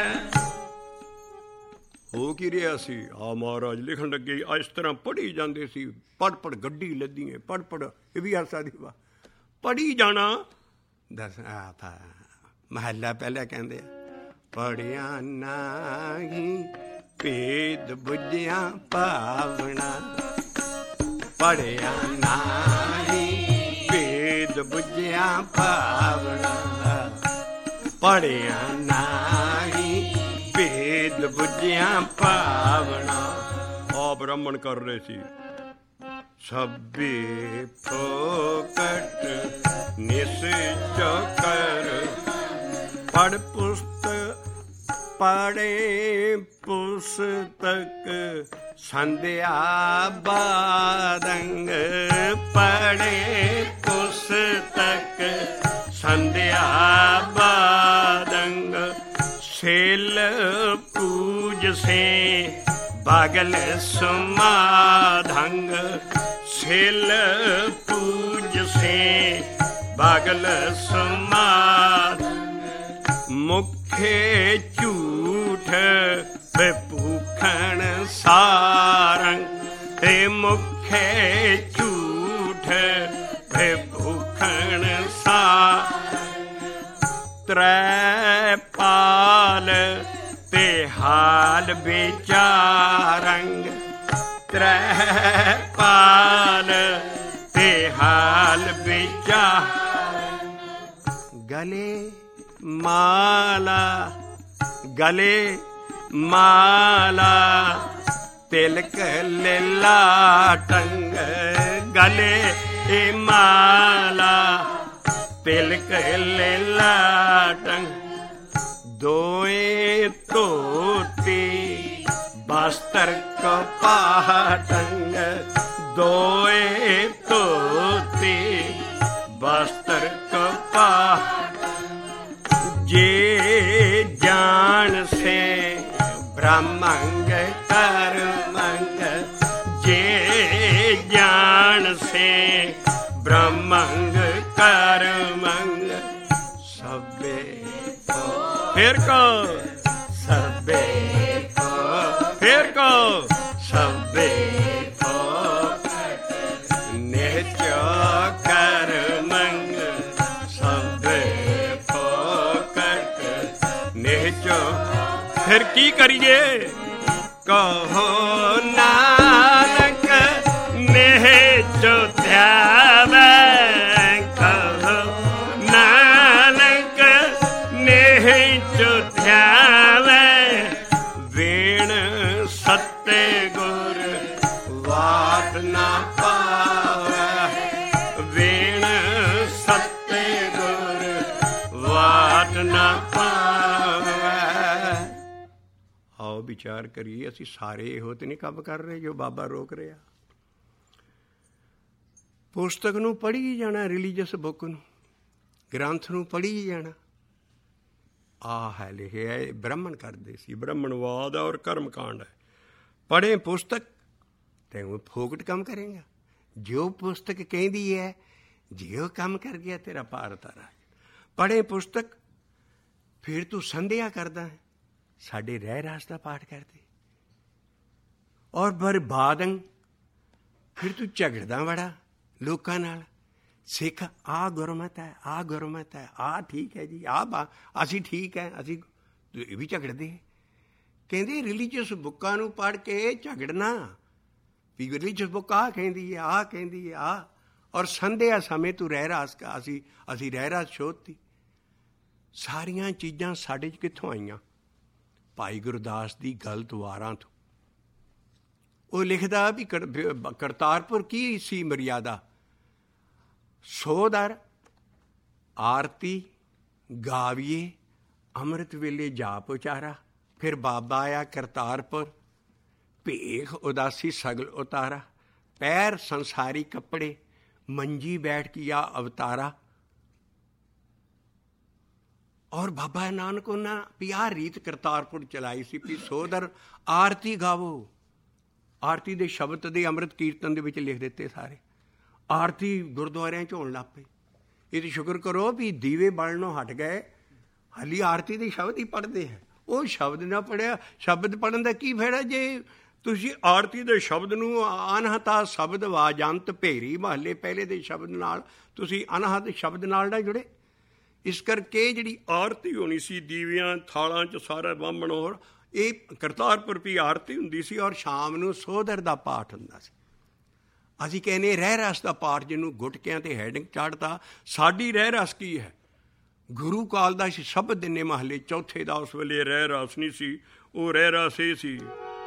ਹੋ ਕੀ ਰਿਹਾ ਸੀ? ਆ ਮਹਾਰਾਜ ਲਿਖਣ ਲੱਗੇ, ਆ ਇਸ ਤਰ੍ਹਾਂ ਪੜ੍ਹੀ ਜਾਂਦੇ ਸੀ। ਪੜ੍ਹ ਪੜ੍ਹ ਗੱਡੀ ਲੱਦੀ, ਪੜ੍ਹ ਪੜ੍ਹ ਇਹ ਵੀ ਆਸਾ ਦੀ ਵਾ ਪੜ੍ਹੀ ਜਾਣਾ। ਦਸ ਆ ਮਹੱਲਾ ਪਹਿਲਾਂ ਕਹਿੰਦੇ ਪੜ੍ਹਿਆ ਨਾਹੀਂ ਭੇਦ ਬੁੱਝਿਆ ਭਾਵਨਾ, ਪੜ੍ਹਿਆ ਨਾਹੀਂ ਭੇਦ ਬੁੱਝਿਆ ਭਾਵਨਾ, ਪੜ੍ਹਿਆ ਨਾਹੀਂ ਭੇਦ ਬੁੱਝਿਆ ਭਾਵਨਾ। ਆ ਬ੍ਰਾਹਮਣ ਕਰ ਰਹੇ ਸੀ। ਸਭੇ ਫੋਕਟ ਨਿਸਚੋ ਕਰ, ਪੜ੍ਹ ਪੁਸਤਕ ਪੜ੍ਹੇ ਪੁਸਤਕ ਸੰਧਿਆ ਬਾਦੰਗ, ਪੜ੍ਹੇ ਪੁਸਤਕ ਸੰਧਿਆ ਬਾਦੰਗ, ਸੇਲ ਪੂਜ ਸੇ ਬਾਗਲ ਸਮਾਧੰਗ ਸੇਲ ਪੂਜ ਸੇ ਬਾਗਲ ਸਮਾਧ ਮੁਖੇ ਝੂਠ ਭੂਖਣ ਸਾਰੰਗ ਤੇ ਮੁਖੇ ਝੂਠ ਭੂਖਣ ਸਾਰੰਗ ਤ੍ਰੈ ਪਾਲ ਤੇ ਹਾਲ ਵਿਚਾਰੰਗ ਤ੍ਰੈ ਪਾਲ ਤੇ ਹਾਲ ਵਿਚਾਰੰਗ ਗਲੇ ਮਾਲਾ ਗਲੇ ਮਾਲਾ ਤਿਲਕ ਲਾਟੰਗ ਗਲੇ ਮਾਲਾ ਤਿਲਕ ਲਾਟੰਗ ਦੋਏ ਧੋਤੀ ਬਸਤਰ ਕਪਾਟੰਗ ਦੋਏ ਧੋਤੀ ਬਸਤਰ ਕਪਾਟੰਗ ਜੇ ਜਾਣ ਸੇ ਬ੍ਰਹਮੰਗ ਕਰਮੰਗ ਜੇ ਜਾਣ ਸੇ ਬ੍ਰਹਮੰਗ ਕਰਮੰਗ ਸਭੇ ਫਿਰ ਕੋ ਸਭੇ ਕੋ ਫਿਰ ਕੋ ਸਭੇ ਕੋ ਨਿਹਚੋ ਕਰਮੰਗ ਸਭੇ ਕੋ ਕਰਤ ਨਿਹਚੋ ਫਿਰ ਕੀ ਕਰੀਏ ਕਹੋ ਨਾਨਕ ਨਿਹਚੋ ਧਿਆਵੈ ਕਹੋ ਨਾਨਕ ਨਿਹਚੋ ਧਿਆਵੈ ਵੇਣ ਸੱਤੇ ਗੁਰ ਵਾਟ ਨਾ ਪਾਵੈ ਵੇਣ ਸੱਤੇ ਗੁਰ ਵਾਟ ਨਾ ਪਾਵੈ। ਆਓ ਵਿਚਾਰ ਕਰੀਏ, ਅਸੀਂ ਸਾਰੇ ਇਹੋ ਤੇ ਨਹੀਂ ਕੰਮ ਕਰ ਰਹੇ ਜੋ ਬਾਬਾ ਰੋਕ ਰਿਹਾ। ਪੁਸਤਕ ਨੂੰ ਪੜ੍ਹੀ ਜਾਣਾ, ਰਿਲੀਜੀਅਸ ਬੁੱਕ ਨੂੰ, ਗ੍ਰੰਥ ਨੂੰ ਪੜ੍ਹੀ ਜਾਣਾ। ਆਹ ਹੈ ਲਿਖਿਆ, ਇਹ ਬ੍ਰਾਹਮਣ ਕਰਦੇ ਸੀ, ਬ੍ਰਾਹਮਣਵਾਦ ਔਰ ਕਰਮਕਾਂਡ ਹੈ। ਪੜ੍ਹੇ ਪੁਸਤਕ ਤੇ ਉਹ ਫੋਕਟ ਕੰਮ ਕਰੇਗਾ। ਜੋ ਪੁਸਤਕ ਕਹਿੰਦੀ ਹੈ, ਜੇ ਉਹ ਕੰਮ ਕਰ ਗਿਆ ਤੇਰਾ ਪਾਰ ਤਾਰਾ। ਪੜ੍ਹੇ ਪੁਸਤਕ ਫਿਰ ਤੂੰ ਸੰਧਿਆ ਕਰਦਾ ਹੈ, ਸਾਡੇ ਰਹਿ ਰਾਸ ਦਾ ਪਾਠ ਕਰਦੇ। ਔਰ ਬਰਬਾਦੰ ਫਿਰ ਤੂੰ ਝਗੜਦਾ ਬੜਾ ਲੋਕਾਂ ਨਾਲ। ਸਿੱਖ ਆਹ ਗੁਰਮਤ ਹੈ, ਆਹ ਗੁਰਮਤ ਹੈ, ਆਹ ਠੀਕ ਹੈ ਜੀ, ਆਹ ਬਾ ਅਸੀਂ ਠੀਕ ਹੈ, ਅਸੀਂ ਇਹ ਵੀ ਝਗੜਦੇ। ਕਹਿੰਦੇ ਰਿਲੀਜੀਅਸ ਬੁੱਕਾਂ ਨੂੰ ਪੜ੍ਹ ਕੇ ਝਗੜਨਾ ਵੀ ਰਿਲੀਜੀਅਸ ਬੁੱਕ ਆਹ ਕਹਿੰਦੀ ਹੈ, ਆਹ ਕਹਿੰਦੀ ਹੈ, ਆਹ। ਔਰ ਸੰਧਿਆ ਸਮੇਂ ਤੂੰ ਰਹਿ ਰਾਸ ਅਸੀਂ ਅਸੀਂ ਰਹਿ ਰਾਸ ਸ਼ੋਧਤੀ। ਸਾਰੀਆਂ ਚੀਜ਼ਾਂ ਸਾਡੇ 'ਚ ਕਿੱਥੋਂ ਆਈਆਂ? ਭਾਈ ਗੁਰਦਾਸ ਦੀ ਗਲਤ ਵਾਰਾਂ ਤੋਂ। ਉਹ ਲਿਖਦਾ ਵੀ ਕਰਤਾਰਪੁਰ ਕੀ ਸੀ ਮਰਿਆਦਾ? ਸੋਦਰ ਆਰਤੀ ਗਾਵੀਏ, ਅੰਮ੍ਰਿਤ ਵੇਲੇ ਜਾਪ ਉਚਾਰਾ। ਫਿਰ ਬਾਬਾ ਆਇਆ ਕਰਤਾਰਪੁਰ, ਭੇਖ ਉਦਾਸੀ ਸਗਲ ਉਤਾਰਾ। ਪੈਰ ਸੰਸਾਰੀ ਕੱਪੜੇ, ਮੰਜੀ ਬੈਠ ਕੀਆ ਅਵਤਾਰਾ। ਔਰ ਬਾਬਾ ਨਾਨਕ ਉਹਨਾਂ ਵੀ ਆਹ ਰੀਤ ਕਰਤਾਰਪੁਰ ਚਲਾਈ ਸੀ ਵੀ ਸੋਦਰ ਆਰਤੀ ਗਾਵੋ। ਆਰਤੀ ਦੇ ਸ਼ਬਦ ਦੇ ਅੰਮ੍ਰਿਤ ਕੀਰਤਨ ਦੇ ਵਿੱਚ ਲਿਖ ਦਿੱਤੇ ਸਾਰੇ। ਆਰਤੀ ਗੁਰਦੁਆਰਿਆਂ 'ਚ ਹੋਣ ਲੱਗ ਪਈ। ਇਹ ਤਾਂ ਸ਼ੁਕਰ ਕਰੋ ਵੀ ਦੀਵੇ ਬਾਲਣੋਂ ਹਟ ਗਏ, ਹਾਲੀ ਆਰਤੀ ਦੇ ਸ਼ਬਦ ਹੀ ਪੜ੍ਹਦੇ ਹੈ। ਉਹ ਸ਼ਬਦ ਨਾ ਪੜ੍ਹਿਆ, ਸ਼ਬਦ ਪੜ੍ਹਨ ਦਾ ਕੀ ਫਾਇਦਾ ਜੇ ਤੁਸੀਂ ਆਰਤੀ ਦੇ ਸ਼ਬਦ ਨੂੰ ਅਨਹਤਾ ਸ਼ਬਦ ਵਾਜੰਤ ਭੇਰੀ ਮਹੱਲੇ ਪਹਿਲੇ ਦੇ ਸ਼ਬਦ ਨਾਲ ਤੁਸੀਂ ਅਨਹਤ ਸ਼ਬਦ ਨਾਲ ਨਾ ਜੁੜੇ। ਇਸ ਕਰਕੇ ਜਿਹੜੀ ਆਰਤੀ ਹੋਣੀ ਸੀ ਦੀਵਿਆਂ ਥਾਲਾਂ 'ਚ ਸਾਰਾ ਬਾਹਮਣ, ਹੋਰ ਇਹ ਕਰਤਾਰਪੁਰ ਵੀ ਆਰਤੀ ਹੁੰਦੀ ਸੀ। ਔਰ ਸ਼ਾਮ ਨੂੰ ਸੋਦਰ ਦਾ ਪਾਠ ਹੁੰਦਾ ਸੀ। ਅਸੀਂ ਕਹਿੰਦੇ ਰਹਿ ਰਸ ਦਾ ਪਾਠ, ਜਿਹਨੂੰ ਗੁਟਕਿਆਂ 'ਤੇ ਹੈਡਿੰਗ ਚਾੜਤਾ। ਸਾਡੀ ਰਹਿ ਰਸ ਕੀ ਹੈ? ਗੁਰੂ ਕਾਲ ਦਾ ਸ਼ਬਦ ਦਿਨੇ ਮਹੱਲੇ ਚੌਥੇ ਦਾ ਉਸ ਵੇਲੇ ਰਹਿ ਰਸ ਨਹੀਂ ਸੀ। ਉਹ ਰਹਿ ਰਸ ਇਹ ਸੀ,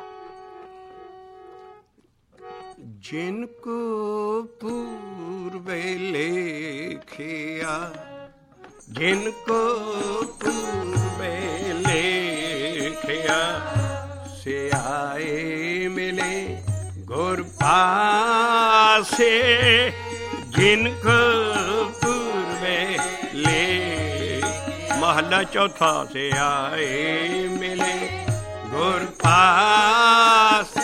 ਜਿਨ ਕੋ ਪੂਰਬੇ ਲੇਖਿਆ, ਜਿਨ ਕੋ ਪੂਰਬੇ ਲੇਖਿਆ, ਸੇ ਆਏ ਮਿਲੇ ਗੁਰ ਪਾਸੇ। ਜਿਨ ਕੋ ਪੂਰਬੇ ਲੈ ਮਹੱਲਾ ਚੌਥਾ, ਸੇ ਆਏ ਮਿਲੇ ਗੁਰ ਪਾਸੇ।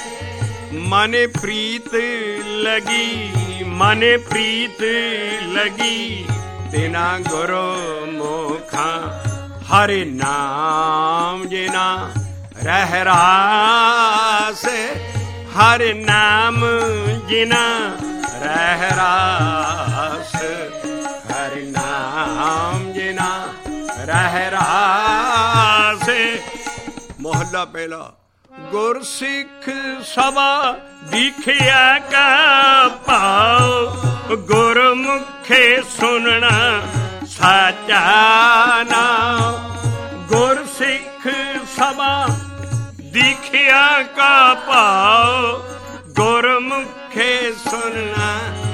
ਮਨ ਪ੍ਰੀਤ ਲਗੀ, ਮਨ ਪ੍ਰੀਤ ਲਗੀ, ਤਿਨਾ ਗੁਰੂ ਮੁਖਾਂ ਹਰਿ ਨਾਮ ਜਿਨਾ ਰਹਿ ਰਾਸ, ਹਰਿ ਨਾਮ ਜਿਨਾ ਰਹਿ ਰਾਸ, ਹਰਿ ਨਾਮ ਜਿਨਾ ਰਹਿ ਰਾਸ। ਮੋਹਲਾ ਪਹਿਲਾ। ਗੁਰ ਸਿੱਖ ਸਭਾ ਦੀਖਿਆ ਕਾ ਭਾਉ, ਗੁਰਮੁਖੇ ਸੁਣਨਾ ਸਾਚਾ ਨਾਮ। ਗੁਰ ਸਿੱਖ ਸਭਾ ਦੀਖਿਆ ਕਾ ਭਾਉ, ਗੁਰਮੁਖੇ ਸੁਣਨਾ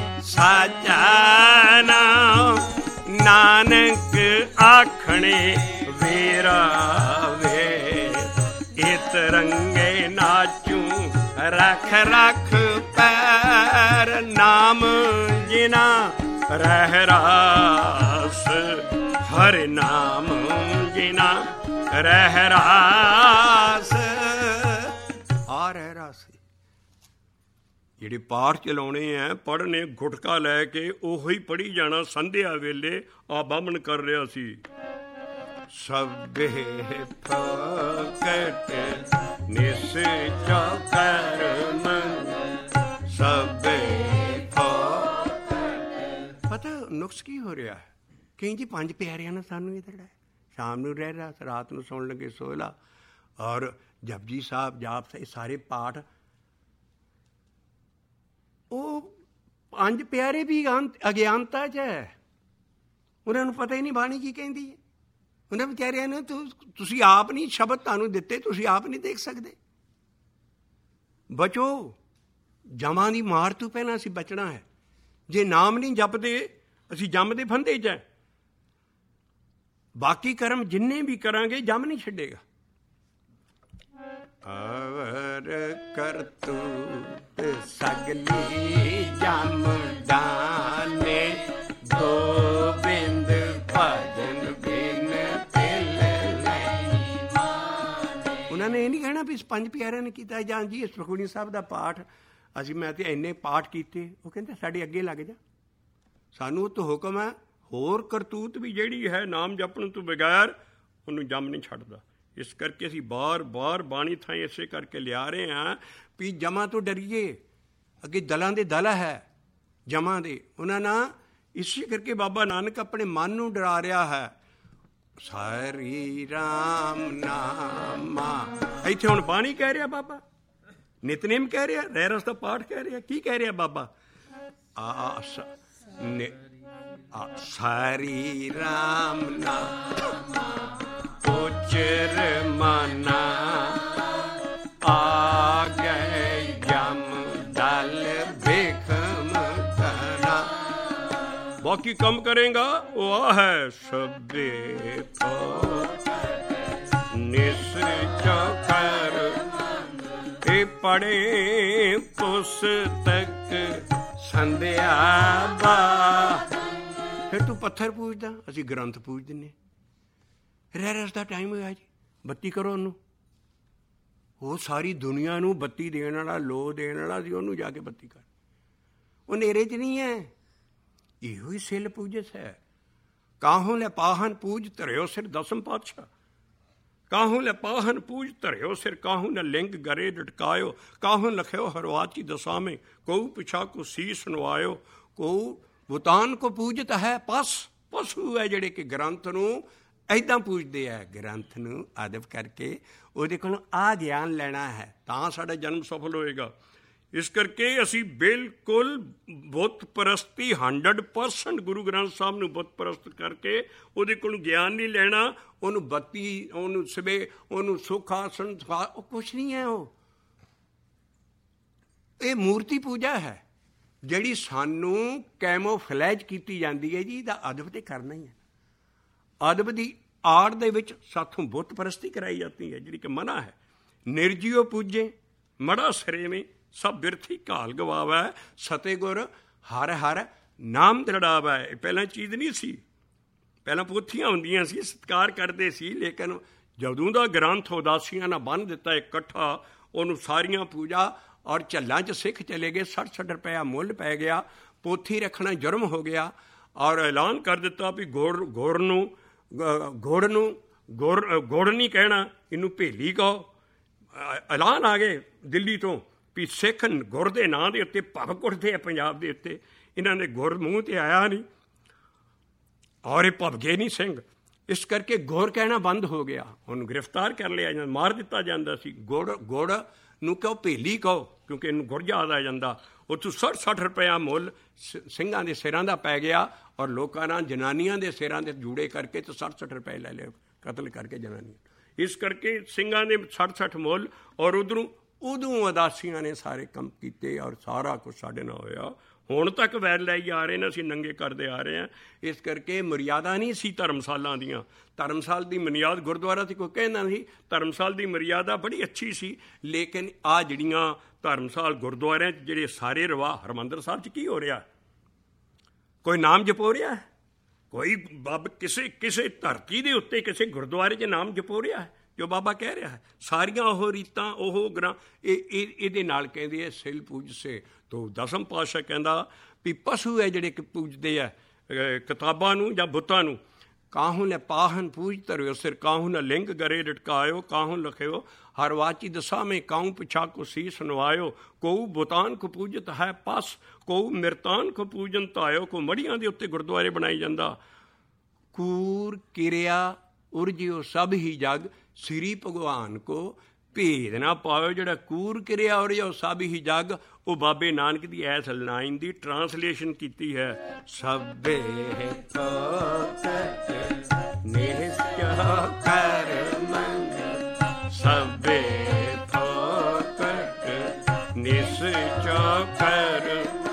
ਸਾਚਾ ਨਾਮ। ਨਾਨਕ ਆਖਣੇ ਵੇਰਾ ਵੇ, ਇਤ ਰੰਗੇ ਨਾਚੂ ਰਖ ਰਖ ਪੈਰ, ਨਾਮ ਜਿਨਾ ਰਹਿ ਰਾਸ, ਹਰਿ ਨਾਮ ਜਿਨਾ ਰਹਿ ਰਾਸ। ਆ ਰਹਿ ਰਾਸ ਜਿਹੜੇ ਪਾਠ ਚਲਾਉਣੇ ਆ, ਪੜ੍ਹਨੇ ਗੁਟਕਾ ਲੈ ਕੇ ਉਹੀ ਪੜ੍ਹੀ ਜਾਣਾ। ਸੰਧਿਆ ਵੇਲੇ ਆ ਬਾਹਮਣ ਕਰ ਰਿਹਾ ਸੀ, ਸਭੇ ਫਕਟ ਨਿਸ ਚੌਕਰ ਮੰਗ, ਸਭੇ ਫਕਟ। ਪਤਾ ਨੁਕਸ ਕੀ ਹੋ ਰਿਹਾ? ਕਈ ਜੀ ਪੰਜ ਪਿਆਰਿਆਂ ਨੇ ਸਾਨੂੰ ਇਹ ਜਿਹੜਾ ਸ਼ਾਮ ਨੂੰ ਰਹਿ ਰਾਸ, ਰਾਤ ਨੂੰ ਸੌਣ ਲੱਗੇ ਸੋਹਲਾ, ਔਰ ਜਪਜੀ ਸਾਹਿਬ, ਜਾਪ ਸਾਹਿਬ, ਸਾਰੇ ਪਾਠ। ਉਹ ਪੰਜ ਪਿਆਰੇ ਵੀ ਅਗਿਆਨਤਾ 'ਚ ਹੈ, ਉਹਨਾਂ ਨੂੰ ਪਤਾ ਹੀ ਨਹੀਂ ਬਾਣੀ ਕੀ ਕਹਿੰਦੀ ਹੈ। ਉਹਨਾਂ ਵਿਚਾਰਿਆਂ ਨੂੰ ਤੁਸੀਂ ਆਪ ਨਹੀਂ ਸ਼ਬਦ ਤੁਹਾਨੂੰ ਦਿੱਤੇ, ਤੁਸੀਂ ਆਪ ਨਹੀਂ ਦੇਖ ਸਕਦੇ। ਬਚੋ, ਜਮਾਂ ਦੀ ਮਾਰ ਤੋਂ ਪਹਿਲਾਂ ਅਸੀਂ ਬਚਣਾ ਹੈ। ਜੇ ਨਾਮ ਨਹੀਂ ਜਪਦੇ ਅਸੀਂ ਜੰਮਦੇ ਫੰਦੇ 'ਚ ਹੈ। ਬਾਕੀ ਕਰਮ ਜਿੰਨੇ ਵੀ ਕਰਾਂਗੇ ਜੰਮ ਨਹੀਂ ਛੱਡੇਗਾ। ਅਵਰ ਕਰਤੂਤ ਸਗਲੀ ਜਮ ਦਾਨੇ, ਗੋਬਿੰਦ ਭਜਨ ਬਿਨ ਤਿਲ ਨਹੀਂ ਮਾਨੇ। ਉਹਨਾਂ ਨੇ ਇਹ ਨਹੀਂ ਕਹਿਣਾ ਵੀ ਇਸ ਪੰਜ ਪਿਆਰਿਆਂ ਨੇ ਕੀਤਾ ਜਾਂ ਜੀ ਇਸ ਸੁਖਮਨੀ ਸਾਹਿਬ ਦਾ ਪਾਠ ਅਸੀਂ ਮੈਂ ਤੇ ਇੰਨੇ ਪਾਠ ਕੀਤੇ। ਉਹ ਕਹਿੰਦੇ ਸਾਡੇ ਅੱਗੇ ਲੱਗ ਜਾ, ਸਾਨੂੰ ਤਾਂ ਹੁਕਮ ਹੈ। ਹੋਰ ਕਰਤੂਤ ਵੀ ਜਿਹੜੀ ਹੈ ਨਾਮ ਜਪਣ ਤੋਂ ਬਗੈਰ ਉਹਨੂੰ ਜੰਮ ਨਹੀਂ ਛੱਡਦਾ। ਇਸ ਕਰਕੇ ਅਸੀਂ ਬਾਰ ਬਾਰ ਬਾਣੀ ਥਾਂ ਇਸੇ ਕਰਕੇ ਲਿਆ ਰਹੇ ਹਾਂ ਵੀ ਜਮਾਂ ਤੋਂ ਡਰੀਏ। ਅੱਗੇ ਦਲਾਂ ਦੇ ਦਲ ਹੈ ਜਮਾਂ ਦੇ, ਉਹਨਾਂ ਨਾਲ ਇਸੇ ਕਰਕੇ ਬਾਬਾ ਨਾਨਕ ਆਪਣੇ ਮਨ ਨੂੰ ਡਰਾ ਰਿਹਾ ਹੈ। ਸਾਰੀ ਰਾਮ ਨਾਮਾ, ਇੱਥੇ ਹੁਣ ਬਾਣੀ ਕਹਿ ਰਿਹਾ ਬਾਬਾ, ਨਿਤਨੇਮ ਕਹਿ ਰਿਹਾ, ਰਹਿ ਰਸ ਦਾ ਪਾਠ ਕਹਿ ਰਿਹਾ। ਕੀ ਕਹਿ ਰਿਹਾ ਬਾਬਾ? ਆ ਸਾਰੀ ਰਾਮ ਨਾਮਾ ਉਚਰ ਮਨਾ, ਆ ਗਏ ਜਮ ਦਲ ਵੇਖਮ ਕਰਾ। ਬਾਕੀ ਕੰਮ ਕਰੇਗਾ ਉਹ ਆ ਹੈ ਸਭੇ ਨਿਸ ਚੌਕਰ, ਇਹ ਪੜੇ ਪੁਸਤਕ ਸੰਧਿਆ ਬਾ। ਫਿਰ ਤੂੰ ਪੱਥਰ ਪੂਜਦਾ, ਅਸੀਂ ਗ੍ਰੰਥ ਪੂਜ ਦਿੰਦੇ। ਰਹਿ ਰਸ ਦਾ ਟਾਈਮ ਹੋਇਆ ਜੀ, ਬੱਤੀ ਕਰੋ ਉਹਨੂੰ। ਉਹ ਸਾਰੀ ਦੁਨੀਆ ਨੂੰ ਬੱਤੀ ਦੇਣ ਵਾਲਾ, ਲੋ ਦੇਣ ਵਾਲਾ ਸੀ, ਉਹਨੂੰ ਜਾ ਕੇ ਬੱਤੀ ਕਰ। ਉਹ ਨੇਰੇ 'ਚ ਨਹੀਂ ਹੈ, ਇਹੋ ਹੀ ਸਿਲ ਪੂਜਸ ਹੈ। ਕਾਹੋਂ ਲੈ ਪਾਹਨ ਪੂਜ ਧਰਿਓ ਸਿਰ ਦਸਮ ਪਾਤਸ਼ਾਹ, ਕਾਹੋਂ ਲੈ ਪਾਹਨ ਪੂਜ ਧਰਿਓ ਸਿਰ, ਕਾਹੋਂ ਲੈ ਲਿੰਗ ਗਰੇ ਲਟਕਾਇਓ, ਕਾਹੋਂ ਲਖਿਓ ਹਰਵਾਚੀ ਦਸਾਵੇਂ, ਕਉ ਪਿਛਾ ਕੋ ਸੀਸ ਨਵਾਇਓ, ਕਉ ਬੁਤਾਨ ਕੋ ਪੂਜਤ ਹੈ ਪਸ। ਪਸ਼ੂ ਹੈ ਜਿਹੜੇ ਕਿ ਗ੍ਰੰਥ ਨੂੰ ਇੱਦਾਂ ਪੁੱਛਦੇ ਆ, ਗ੍ਰੰਥ ਨੂੰ ਅਦਬ ਕਰਕੇ ਉਹਦੇ ਕੋਲੋਂ ਆ ਗਿਆਨ ਲੈਣਾ ਹੈ, ਤਾਂ ਸਾਡਾ ਜਨਮ ਸਫਲ ਹੋਏਗਾ। ਇਸ ਕਰਕੇ ਅਸੀਂ ਬਿਲਕੁਲ ਬੁੱਤ ਪ੍ਰਸਤੀ ਹੰਡਰਡ ਪਰਸੈਂਟ ਗੁਰੂ ਗ੍ਰੰਥ ਸਾਹਿਬ ਨੂੰ ਬੁੱਤ ਪ੍ਰਸਤ ਕਰਕੇ ਉਹਦੇ ਕੋਲੋਂ ਗਿਆਨ ਨਹੀਂ ਲੈਣਾ। ਉਹਨੂੰ ਬੱਤੀ, ਉਹਨੂੰ ਸਵੇ, ਉਹਨੂੰ ਸੁੱਖ ਆਸਣ, ਉਹ ਕੁਛ ਨਹੀਂ ਹੈ। ਉਹ ਇਹ ਮੂਰਤੀ ਪੂਜਾ ਹੈ ਜਿਹੜੀ ਸਾਨੂੰ ਕੈਮੋਫਲੈਜ ਕੀਤੀ ਜਾਂਦੀ ਹੈ ਜੀ। ਇਹਦਾ ਅਦਬ ਤੇ ਕਰਨਾ ਹੀ ਹੈ। ਅਦਬ ਦੀ ਆੜ ਦੇ ਵਿੱਚ ਸਾਥੋਂ ਬੁੱਤ ਪ੍ਰਸਤੀ ਕਰਾਈ ਜਾਂਦੀ ਹੈ ਜਿਹੜੀ ਕਿ ਮਨਾ ਹੈ। ਨਿਰਜੀਓ ਪੂਜੇ ਮੜਾ ਸਰੇਵੇਂ, ਸਭ ਬਿਰਥੀ ਘਾਲ ਗਵਾਵੈ, ਸਤੇ ਗੁਰ ਹਰ ਹਰ ਨਾਮ ਦ੍ਰਿੜਾਵੈ। ਇਹ ਪਹਿਲਾਂ ਚੀਜ਼ ਨਹੀਂ ਸੀ, ਪਹਿਲਾਂ ਪੋਥੀਆਂ ਹੁੰਦੀਆਂ ਸੀ, ਸਤਿਕਾਰ ਕਰਦੇ ਸੀ। ਲੇਕਿਨ ਜਦੋਂ ਦਾ ਗ੍ਰੰਥ ਉਦਾਸੀਆਂ ਨਾਲ ਬੰਨ੍ਹ ਦਿੱਤਾ ਇਕੱਠਾ, ਉਹਨੂੰ ਸਾਰੀਆਂ ਪੂਜਾ ਔਰ ਝੱਲਾਂ 'ਚ ਸਿੱਖ ਚਲੇ ਗਏ। ਸੱਠ ਸੱਠ ਰੁਪਇਆ ਮੁੱਲ ਪੈ ਗਿਆ। ਪੋਥੀ ਰੱਖਣਾ ਜੁਰਮ ਹੋ ਗਿਆ। ਔਰ ਐਲਾਨ ਕਰ ਦਿੱਤਾ ਵੀ ਗੁੜ ਗੁੜ ਨੂੰ ਗੁੜ ਨੂੰ ਗੁੜ ਗੁੜ ਨਹੀਂ ਕਹਿਣਾ, ਇਹਨੂੰ ਭੇਲੀ ਕਹੋ। ਐਲਾਨ ਆ ਗਏ ਦਿੱਲੀ ਤੋਂ ਵੀ ਸਿੱਖ ਗੁੜ ਦੇ ਨਾਂ ਦੇ ਉੱਤੇ ਭਵਕ ਉੱਠਦੇ ਆ ਪੰਜਾਬ ਦੇ ਉੱਤੇ। ਇਹਨਾਂ ਨੇ ਗੁੜ ਮੂੰਹ 'ਤੇ ਆਇਆ ਨਹੀਂ ਔਰ ਇਹ ਭਵਗੇ ਨਹੀਂ ਸਿੰਘ। ਇਸ ਕਰਕੇ ਗੁੜ ਕਹਿਣਾ ਬੰਦ ਹੋ ਗਿਆ। ਉਹਨੂੰ ਗ੍ਰਿਫਤਾਰ ਕਰ ਲਿਆ ਜਾਂਦਾ, ਮਾਰ ਦਿੱਤਾ ਜਾਂਦਾ ਸੀ। ਗੁੜ ਗੁੜ ਨੂੰ ਕਹੋ ਭੇਲੀ ਕਹੋ, ਕਿਉਂਕਿ ਇਹਨੂੰ ਗੁੜ ਯਾਦ ਆ ਜਾਂਦਾ। ਉੱਥੋਂ ਸੱਠ ਸੱਠ ਰੁਪਇਆ ਮੁੱਲ ਸਿੰਘਾਂ ਦੇ ਸਿਰਾਂ ਦਾ ਪੈ ਗਿਆ ਔਰ ਲੋਕਾਂ ਨਾਲ ਜਨਾਨੀਆਂ ਦੇ ਸਿਰਾਂ ਦੇ ਜੂੜੇ ਕਰਕੇ ਤੇ ਸੱਠ ਸੱਠ ਰੁਪਏ ਲੈ ਲਏ, ਕਤਲ ਕਰਕੇ ਜਨਾਨੀਆਂ। ਇਸ ਕਰਕੇ ਸਿੰਘਾਂ ਦੇ ਸੱਠ ਸੱਠ ਮੁੱਲ। ਔਰ ਉਧਰੋਂ ਉਦੋਂ ਉਦਾਸੀਆਂ ਨੇ ਸਾਰੇ ਕੰਮ ਕੀਤੇ ਔਰ ਸਾਰਾ ਕੁਛ ਸਾਡੇ ਨਾਲ ਹੋਇਆ। ਹੁਣ ਤੱਕ ਵੈਰ ਲਈ ਆ ਰਹੇ ਨੇ, ਅਸੀਂ ਨੰਗੇ ਕਰਦੇ ਆ ਰਹੇ ਹਾਂ। ਇਸ ਕਰਕੇ ਮਰਿਆਦਾ ਨਹੀਂ ਸੀ ਧਰਮਸ਼ਾਲਾਂ ਦੀਆਂ। ਧਰਮਸ਼ਾਲ ਦੀ ਮਰਿਆਦਾ ਗੁਰਦੁਆਰਾ ਤੇ ਕੋਈ ਕਹਿੰਦਾ ਨਹੀਂ, ਧਰਮਸ਼ਾਲ ਦੀ ਮਰਿਆਦਾ ਬੜੀ ਅੱਛੀ ਸੀ। ਲੇਕਿਨ ਆਹ ਜਿਹੜੀਆਂ ਧਰਮਸ਼ਾਲ ਗੁਰਦੁਆਰਿਆਂ 'ਚ ਜਿਹੜੇ ਸਾਰੇ ਰਿਵਾਜ, ਹਰਿਮੰਦਰ ਸਾਹਿਬ 'ਚ ਕੀ ਹੋ ਰਿਹਾ? ਕੋਈ ਨਾਮ ਜਪੋ ਰਿਹਾ? ਕੋਈ ਬਾਬਾ ਕਿਸੇ ਕਿਸੇ ਧਰਤੀ ਦੇ ਉੱਤੇ ਕਿਸੇ ਗੁਰਦੁਆਰੇ 'ਚ ਨਾਮ ਜਪੋ ਰਿਹਾ ਹੈ ਜੋ ਬਾਬਾ ਕਹਿ ਰਿਹਾ ਹੈ? ਸਾਰੀਆਂ ਉਹ ਰੀਤਾਂ, ਉਹ ਗ੍ਰਾਂ ਇਹ ਇਹ ਇਹਦੇ ਨਾਲ ਕਹਿੰਦੇ ਆ ਸਿਲ ਪੂਜ ਸੇ। ਤੋ ਦਸਮ ਪਾਤਸ਼ਾਹ ਕਹਿੰਦਾ ਵੀ ਪਸ਼ੂ ਹੈ ਜਿਹੜੇ ਕਿ ਪੂਜਦੇ ਆ ਕਿਤਾਬਾਂ ਨੂੰ ਜਾਂ ਬੁੱਤਾਂ ਨੂੰ। ਕਾਹੂ ਨੇ ਪਾਹਨ ਪੂਜ ਧਰਿਓ ਸਿਰ, ਕਾਹੂ ਨੇ ਲਿੰਗ ਗਰੇ ਰਟਕਾਇਓ, ਕਾਹੂ ਲਖਿਓ ਹਰ ਵਾਚੀ ਦਸਾ में काऊ पिछा को शीस नवायो, कोऊ बुतान को पूजत है पस, कोऊ मिरतान को पूजन तायो। को मड़ियां ਦੇ ਉੱਤੇ ਗੁਰਦੁਆਰੇ ਬਣਾਈ ਜਾਂਦਾ। ਕੂਰ ਕਿਰਿਆ ਉਰਜਿਓ ਸਭ ਹੀ ਜਗ, ਸ੍ਰੀ ਭਗਵਾਨ ਕੋ ਭੇਦ ਨਾ ਪਾਇਓ। ਜਿਹੜਾ ਕੂਰ ਕਿਰਿਆ ਉਰਜਿਓ ਸਭ ਹੀ ਜਗ, ਉਹ ਬਾਬੇ ਨਾਨਕ ਦੀ ਐਸ ਲਾਈਨ ਦੀ ਟਰਾਂਸਲੇਸ਼ਨ ਕੀਤੀ ਹੈ। ਸਭੇ ਕੋ ਨਿਸ਼ਚੈ ਕਰ ਮੰਗ, ਸਭੇ ਫੋਕਟ ਨਿਸ਼ਚੈ ਕਰ,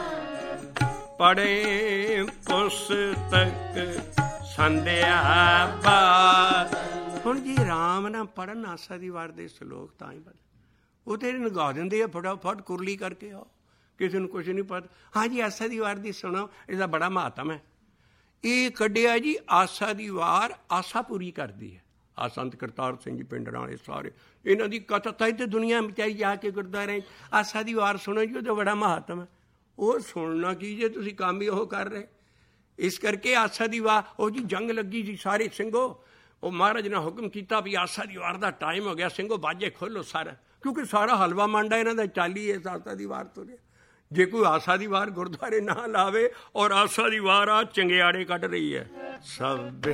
ਪੜ੍ਹੇ ਪੁਸਤਕ ਸੰਧਿਆ ਬਾਦ। ਹੁਣ ਜੀ ਰਾਮ ਨਾ ਪੜ੍ਹਨ ਆਸਾ ਦੀ ਵਾਰ ਦੇ ਸਲੋਕ ਤਾਂ ਹੀ ਬਦ ਉਹ ਤੇਰੇ ਨਗਾ ਦਿੰਦੇ ਆ ਫਟਾਫਟ ਕੁਰਲੀ ਕਰਕੇ। ਆਓ ਕਿਸੇ ਨੂੰ ਕੁਛ ਨਹੀਂ ਪਤਾ। ਹਾਂਜੀ ਆਸਾ ਦੀ ਵਾਰ ਦੀ ਸੁਣੋ, ਇਹਦਾ ਬੜਾ ਮਹੱਤਮ ਹੈ। ਇਹ ਕੱਢਿਆ ਜੀ ਆਸਾ ਦੀ ਵਾਰ ਆਸਾ ਪੂਰੀ ਕਰਦੀ ਹੈ। ਆ ਸੰਤ ਕਰਤਾਰ ਸਿੰਘ ਜੀ ਪਿੰਡ ਵਾਲੇ ਸਾਰੇ ਇਹਨਾਂ ਦੀ ਕਥਾ ਤਾਂ ਤੇ ਦੁਨੀਆ ਵਿਚਾਈ ਜਾ ਕੇ ਗੁਰਦੁਆਰੇ ਆਸਾ ਦੀ ਵਾਰ ਸੁਣੋ ਜੀ, ਉਹਦਾ ਬੜਾ ਮਹੱਤਮ ਹੈ। ਉਹ ਸੁਣਨਾ ਕੀ ਜੇ ਤੁਸੀਂ ਕੰਮ ਹੀ ਉਹ ਕਰ ਰਹੇ। ਇਸ ਕਰਕੇ ਆਸਾ ਦੀ ਵਾਰ ਉਹ ਜੀ ਜੰਗ ਲੱਗੀ ਸੀ ਸਾਰੇ ਸਿੰਘੋ। ਉਹ ਮਹਾਰਾਜ ਨੇ ਹੁਕਮ ਕੀਤਾ ਵੀ ਆਸਾ ਦੀ ਵਾਰ ਦਾ ਟਾਈਮ ਹੋ ਗਿਆ, ਸਿੰਘੋ ਬਾਜੇ ਖੋਲੋ ਸਾਰਾ, ਕਿਉਂਕਿ ਸਾਰਾ ਹਲਵਾ ਮਾਂਡਾ ਇਹਨਾਂ ਦਾ ਚਾਲੀ ਹੈ ਆਸਾ ਦੀ ਵਾਰ ਤੋਂ। ਜੇ ਕੋਈ ਆਸਾ ਦੀ ਵਾਰ ਗੁਰਦੁਆਰੇ ਨਾ ਲਾਵੇ ਔਰ ਆਸਾ ਦੀ ਵਾਰ ਆ ਚੰਗਿਆੜੇ ਕੱਢ ਰਹੀ ਹੈ। ਸਭੇ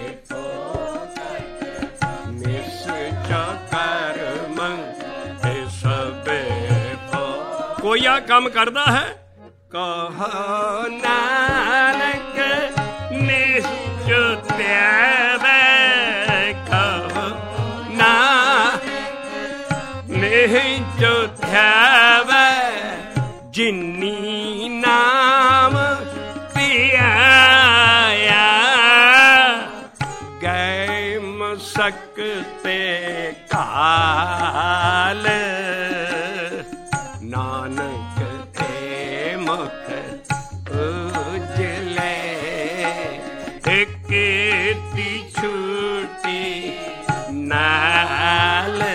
ਕਰ ਮੰਗ ਸਭੇ ਕੋਈ ਆ ਕੰਮ ਕਰਦਾ ਹੈ। ਕਹੋ ਨਾਨਕ ਨਿਸ਼ਚੈ ਕਹੋ ਨਾ ਨਿਸ਼ਚੈ ਜਿਨੀ ਨਾਮ ਧਿਆਇਆ, ਗਏ ਮਸਕਤੇ ਕਾਲ, ਨਾਨਕ ਤੇ ਮੁਖ ਉਜਲੇ, ਕੀਤੀ ਛੁੱਟੀ ਨਾਲ,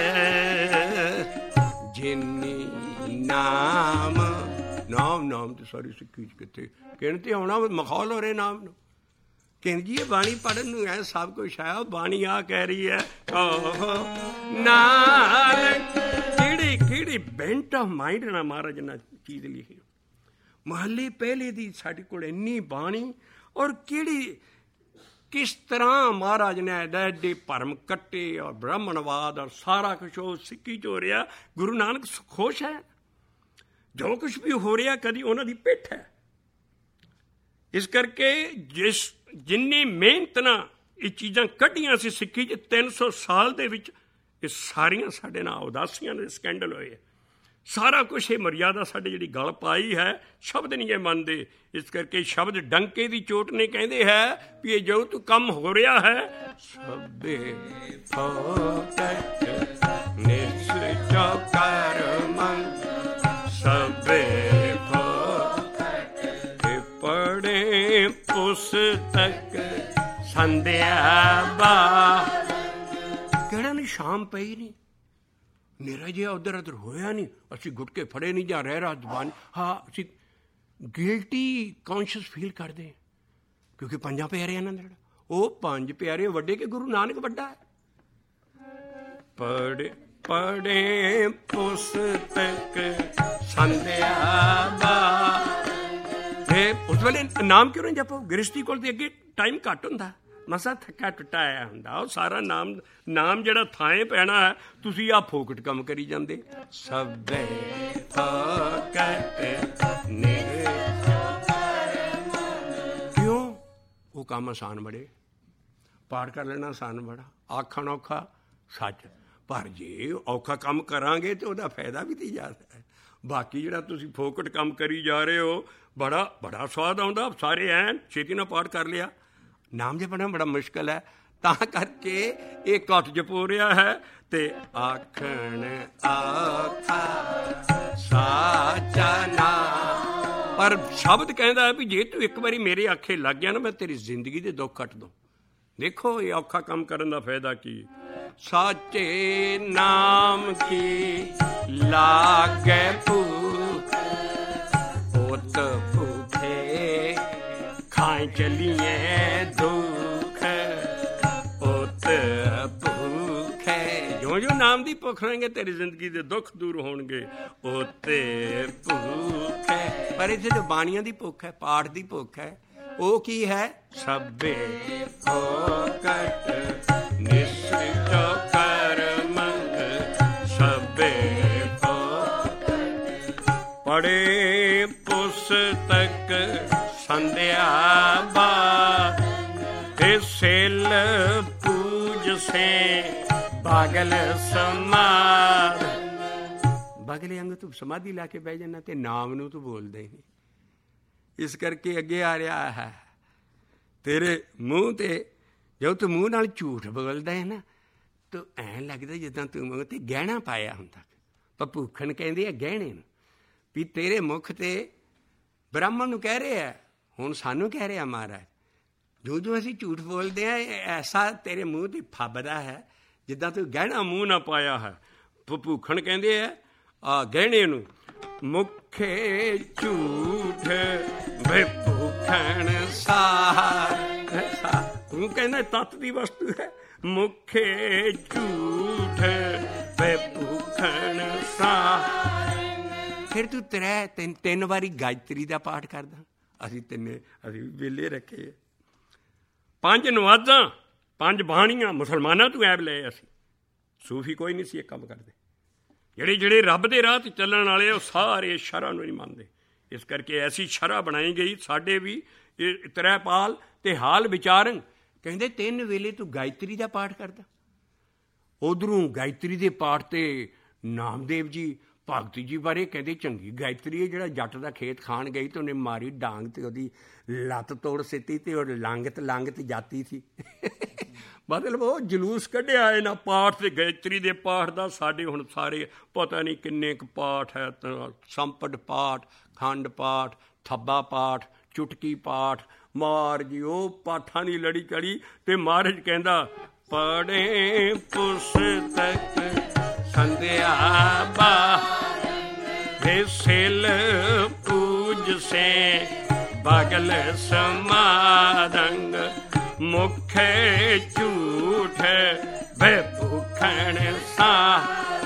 ਜਿਨੀ ਨਾਮ ਨਾਮ ਨਾਮ ਤੇ ਸਾਰੀ ਸਿੱਖੀ ਚ ਕਿੱਥੇ ਕਹਿਣ ਤੇ ਆਉਣਾ ਮਖੌਲ ਹੋ ਰਹੇ ਨਾਮ ਨੂੰ। ਕਹਿੰਦੇ ਜੀ ਇਹ ਬਾਣੀ ਪੜ੍ਹਨ ਨੂੰ ਐ ਸਭ ਕੁਛ ਹੈ। ਬਾਣੀ ਆ ਕਹਿ ਰਹੀ ਹੈ ਨਾਲ ਕਿਹੜੀ ਕਿਹੜੀ ਬੈਂਟ ਆਫ ਮਾਈਂਡ ਨਾਲ ਮਹਾਰਾਜ ਨੇ ਚੀਜ਼ ਲਿਖੀ। ਮਹੱਲੇ ਪਹਿਲੇ ਦੀ ਸਾਡੇ ਕੋਲ ਇੰਨੀ ਬਾਣੀ ਔਰ ਕਿਹੜੀ ਕਿਸ ਤਰ੍ਹਾਂ ਮਹਾਰਾਜ ਨੇ ਐਡੇ ਐਡੇ ਭਰਮ ਕੱਟੇ ਔਰ ਬ੍ਰਾਹਮਣਵਾਦ ਔਰ ਸਾਰਾ ਕੁਛ ਉਹ ਸਿੱਖੀ 'ਚ ਹੋ ਰਿਹਾ। ਗੁਰੂ ਨਾਨਕ ਖੁਸ਼ ਹੈ ਜੋ ਕੁਛ ਵੀ ਹੋ ਰਿਹਾ, ਕਦੀ ਉਹਨਾਂ ਦੀ ਪਿੱਠ ਹੈ। ਇਸ ਕਰਕੇ ਜਿਸ ਜਿੰਨੀ ਮਿਹਨਤ ਨਾਲ ਇਹ ਚੀਜ਼ਾਂ ਕੱਢੀਆਂ ਸੀ ਸਿੱਖੀ 'ਚ ਤਿੰਨ ਸੌ ਸਾਲ ਦੇ ਵਿੱਚ, ਇਹ ਸਾਰੀਆਂ ਸਾਡੇ ਨਾਲ ਉਦਾਸੀਆਂ ਦੇ ਸਕੈਂਡਲ ਹੋਏ। ਸਾਰਾ ਕੁਛ ਇਹ ਮਰਿਆਦਾ ਸਾਡੇ ਜਿਹੜੀ ਗਲ ਪਾਈ ਹੈ, ਸ਼ਬਦ ਨਹੀਂ ਇਹ ਮੰਨਦੇ। ਇਸ ਕਰਕੇ ਸ਼ਬਦ ਡੰਕੇ ਦੀ ਚੋਟ ਨੇ ਕਹਿੰਦੇ ਹੈ ਵੀ ਇਹ ਜੋ ਤੂੰ ਕੰਮ ਹੋ ਰਿਹਾ ਹੈ। ਸਭੇ ਫੋਕਟ ਨਿਸ਼ਚੈ ਕਰ ਮੰਗ, ਸਭੇ ਫੋਕਟ ਪੜ੍ਹੇ ਪੁਸਤਕ ਸੰਧਿਆ ਬਾਦ। ਕਿਹੜਾ ਨਹੀਂ ਸ਼ਾਮ ਪਈ ਨਹੀਂ, ਨੇਰਾ ਜਿਹਾ ਉੱਧਰ ਉੱਧਰ ਹੋਇਆ ਨਹੀਂ, ਅਸੀਂ ਗੁਟਕੇ ਫੜੇ ਨਹੀਂ ਜਾਂ ਰਹਿ ਰਾ ਜ਼ਬਾਨ। ਹਾਂ, ਅਸੀਂ ਗਿਲਟੀ ਕੌਨਸ਼ੀਅਸ ਫੀਲ ਕਰਦੇ, ਕਿਉਂਕਿ ਪੰਜਾਂ ਪਿਆਰਿਆਂ ਨਾਲ ਜਿਹੜਾ ਉਹ ਪੰਜ ਪਿਆਰੇ ਵੱਡੇ ਕਿ ਗੁਰੂ ਨਾਨਕ ਵੱਡਾ ਹੈ। ਪੜੇ ਪੜੇ ਪੁਸਤਕ ਸੰਧਿਆ ਬਾਦ। ਉਸ ਵੇਲੇ ਨਾਮ ਕਿਉਂ ਨਹੀਂ ਜਪੋ? ਗ੍ਰਸਤੀ ਕੋਲ ਤੇ ਅੱਗੇ ਟਾਈਮ ਘੱਟ ਹੁੰਦਾ, ਮਸਾ ਥੱਕਾ ਟੁੱਟਾ ਆਇਆ ਹੁੰਦਾ। ਉਹ ਸਾਰਾ ਨਾਮ ਨਾਮ ਜਿਹੜਾ ਥਾਂ ਪੈਣਾ ਹੈ, ਤੁਸੀਂ ਆਹ ਫੋਕਟ ਕੰਮ ਕਰੀ ਜਾਂਦੇ। ਸਭੇ ਫੋਕਟ ਨੇ ਕਿਉਂ? ਉਹ ਕੰਮ ਆਸਾਨ ਬੜੇ, ਪਾਠ ਕਰ ਲੈਣਾ ਆਸਾਨ ਬੜਾ, ਆਖਣ ਔਖਾ ਸੱਚ। ਪਰ ਜੇ ਔਖਾ ਕੰਮ ਕਰਾਂਗੇ ਤਾਂ ਉਹਦਾ ਫਾਇਦਾ ਵੀ ਤਾਂ ਜ਼ਿਆਦਾ ਹੈ। ਬਾਕੀ ਜਿਹੜਾ ਤੁਸੀਂ ਫੋਕਟ ਕੰਮ ਕਰੀ ਜਾ ਰਹੇ ਹੋ, ਬੜਾ ਬੜਾ ਸਵਾਦ ਆਉਂਦਾ। ਸਾਰੇ ਐਨ ਛੇਤੀ ਨਾਲ ਪਾਠ ਕਰ ਲਿਆ। ਨਾਮ ਜਪਣਾ ਬੜਾ ਮੁਸ਼ਕਿਲ ਹੈ, ਤਾਂ ਕਰਕੇ ਇਹ ਘੱਟ ਜਪੋ ਰਿਹਾ ਹੈ। ਤੇ ਆਖਣ ਆਖਾ ਸਾਚਾ ਨਾਮ, ਪਰ ਸ਼ਬਦ ਕਹਿੰਦਾ ਵੀ ਜੇ ਤੂੰ ਇੱਕ ਵਾਰੀ ਮੇਰੇ ਆਖੇ ਲੱਗ ਗਿਆ ਨਾ, ਮੈਂ ਤੇਰੀ ਜ਼ਿੰਦਗੀ ਦੇ ਦੁੱਖ ਕੱਟ ਦੂੰ। ਦੇਖੋ ਇਹ ਔਖਾ ਕੰਮ ਕਰਨ ਦਾ ਫਾਇਦਾ ਕੀ? ਸਾਚੇ ਨਾਮ ਕੀ ਲਾਗੇ ਭੂਖ, ਪੁੱਤ ਭੂਖੇ ਖਾਏ ਚਲੀਏ ਦੁੱਖ, ਪੁੱਤ ਭੂਖੇ। ਜੋ ਜੋ ਨਾਮ ਦੀ ਭੁੱਖ ਰਹੇਂਗੇ ਤੇਰੀ ਜ਼ਿੰਦਗੀ ਦੇ ਦੁੱਖ ਦੂਰ ਹੋਣਗੇ। ਪੁੱਤੇ ਭੂਖੇ। ਪਰ ਇੱਥੇ ਜੋ ਬਾਣੀਆਂ ਦੀ ਭੁੱਖ ਹੈ, ਪਾਠ ਦੀ ਭੁੱਖ ਹੈ, ਉਹ ਕੀ ਹੈ? ਸਭੇ ਫੋਕਟ ਨਿਸ੍ਰਿਤ ਕਰ ਮੰਗ, ਸਭੇ ਫੋਕਟ। ਪੜੇ ਪੁਸਤਕ ਸੰਧਿਆ ਬਾਦ, ਤੇ ਸੇਲ ਪੂਜ ਸੇ ਬਾਗਲ ਸਮਾਦ। ਬਾਗਲੇ ਅੰਗ ਤੂੰ ਸਮਾਧੀ ਲਾ ਕੇ ਬਹਿ ਜਾਣਾ ਤੇ ਨਾਮ ਨੂੰ ਤੂੰ ਬੋਲਦਾ ਹੀ ਨਹੀਂ। ਇਸ ਕਰਕੇ ਅੱਗੇ ਆ ਰਿਹਾ ਹੈ, ਤੇਰੇ ਮੂੰਹ ਤੇ ਜਦੋਂ ਤੂੰ ਮੂੰਹ ਨਾਲ ਝੂਠ ਬੋਲਦਾ ਹੈ ਨਾ, ਤਾਂ ਐਂ ਲੱਗਦਾ ਜਿੱਦਾਂ ਤੂੰ ਮੂੰਹ ਤੇ ਗਹਿਣਾ ਪਾਇਆ ਹੁੰਦਾ। ਭਪੂਖਣ ਕਹਿੰਦੇ ਆ ਗਹਿਣੇ ਨੂੰ, ਵੀ ਤੇਰੇ ਮੁੱਖ ਤੇ ਬ੍ਰਾਹਮਣ ਨੂੰ ਕਹਿ ਰਹੇ ਆ, ਹੁਣ ਸਾਨੂੰ ਕਹਿ ਰਿਹਾ ਮਹਾਰਾਜ, ਜੋ ਜੋ ਅਸੀਂ ਝੂਠ ਬੋਲਦੇ ਹਾਂ ਐਸਾ ਤੇਰੇ ਮੂੰਹ ਤੇ ਫੱਬਦਾ ਹੈ ਜਿੱਦਾਂ ਤੂੰ ਗਹਿਣਾ ਮੂੰਹ ਨਾ ਪਾਇਆ ਹੈ। ਭਪੂਖਣ ਕਹਿੰਦੇ ਆ ਆ ਗਹਿਣੇ ਨੂੰ, ਮੁੱਖੇ ਝੂਠ ਵੇ ਭੂਖਣ ਸਾਰ। ਤੂੰ ਕਹਿੰਦਾ ਤੱਤ ਦੀ ਵਸਤੂ ਹੈ, ਮੁੱਖੇ ਝੂਠ ਵੇ ਭੂਖਣ ਸਾਰ। ਫਿਰ ਤੂੰ ਤਰੇ ਤਿੰਨ ਤਿੰਨ ਵਾਰੀ ਗਾਇਤਰੀ ਦਾ ਪਾਠ ਕਰਦਾ। ਅਸੀਂ ਤਿੰਨੇ ਅਸੀਂ ਵੇਲੇ ਰੱਖੇ, ਪੰਜ ਨਵਾਜ਼ਾਂ, ਪੰਜ ਬਾਣੀਆਂ ਮੁਸਲਮਾਨਾਂ ਤੋਂ ਐਬ ਲਏ। ਅਸੀਂ ਸੂਫੀ ਕੋਈ ਨਹੀਂ ਸੀ ਇਹ ਕੰਮ ਕਰਦੇ। ਜਿਹੜੇ ਜਿਹੜੇ ਰੱਬ ਦੇ ਰਾਹ 'ਤੇ ਚੱਲਣ ਵਾਲੇ ਉਹ ਸਾਰੇ ਸ਼ਰ੍ਹਾ ਨੂੰ ਨਹੀਂ ਮੰਨਦੇ। ਇਸ ਕਰਕੇ ਐਸੀ ਸ਼ਰ੍ਹਾ ਬਣਾਈ ਗਈ ਸਾਡੇ ਵੀ ਇਹ ਤ੍ਰੈਪਾਲ ਅਤੇ ਹਾਲ ਵਿਚਾਰਨ। ਕਹਿੰਦੇ ਤਿੰਨ ਵੇਲੇ ਤੂੰ ਗਾਇਤਰੀ ਦਾ ਪਾਠ ਕਰਦਾ। ਉੱਧਰੋਂ ਗਾਇਤਰੀ ਦੇ ਪਾਠ 'ਤੇ ਨਾਮਦੇਵ ਜੀ ਭਗਤੀ ਜੀ ਬਾਰੇ ਕਹਿੰਦੇ ਚੰਗੀ ਗਾਇਤਰੀ ਹੈ। ਜਿਹੜਾ ਜੱਟ ਦਾ ਖੇਤ ਖਾਣ ਗਈ ਤਾਂ ਉਹਨੇ ਮਾਰੀ ਡਾਂਗ ਅਤੇ ਉਹਦੀ ਲੱਤ ਤੋੜ ਸਿੱਟੀ ਅਤੇ ਉਹ ਲੰਘਤ ਲੰਘਤ ਜਾਤੀ ਸੀ। ਮਤਲਬ ਉਹ ਜਲੂਸ ਕੱਢਿਆ ਇਹਨਾਂ ਪਾਠ ਅਤੇ ਗਾਇਤਰੀ ਦੇ ਪਾਠ ਦਾ। ਸਾਡੇ ਹੁਣ ਸਾਰੇ ਪਤਾ ਨਹੀਂ ਕਿੰਨੇ ਕੁ ਪਾਠ ਹੈ, ਸੰਪਟ ਪਾਠ, ਖੰਡ ਪਾਠ, ਥੱਬਾ ਪਾਠ, ਚੁਟਕੀ ਪਾਠ। ਮਾਰ ਜੀ ਉਹ ਪਾਠਾਂ ਦੀ ਲੜੀ ਚੜੀ। ਅਤੇ ਮਹਾਰਾਜ ਕਹਿੰਦਾ ਪੜੇ ਪੁਸਤਕ ਸੰਧਿਆ ਬਾਦ, ਵੇ ਸੇਲ ਪੂਜ ਸੇ ਬਾਗਲ ਸਮਾਦੰਗ, ਮੁਖੇ ਝੂਠ ਵੇ ਭੂਖਣ ਸਾਰ।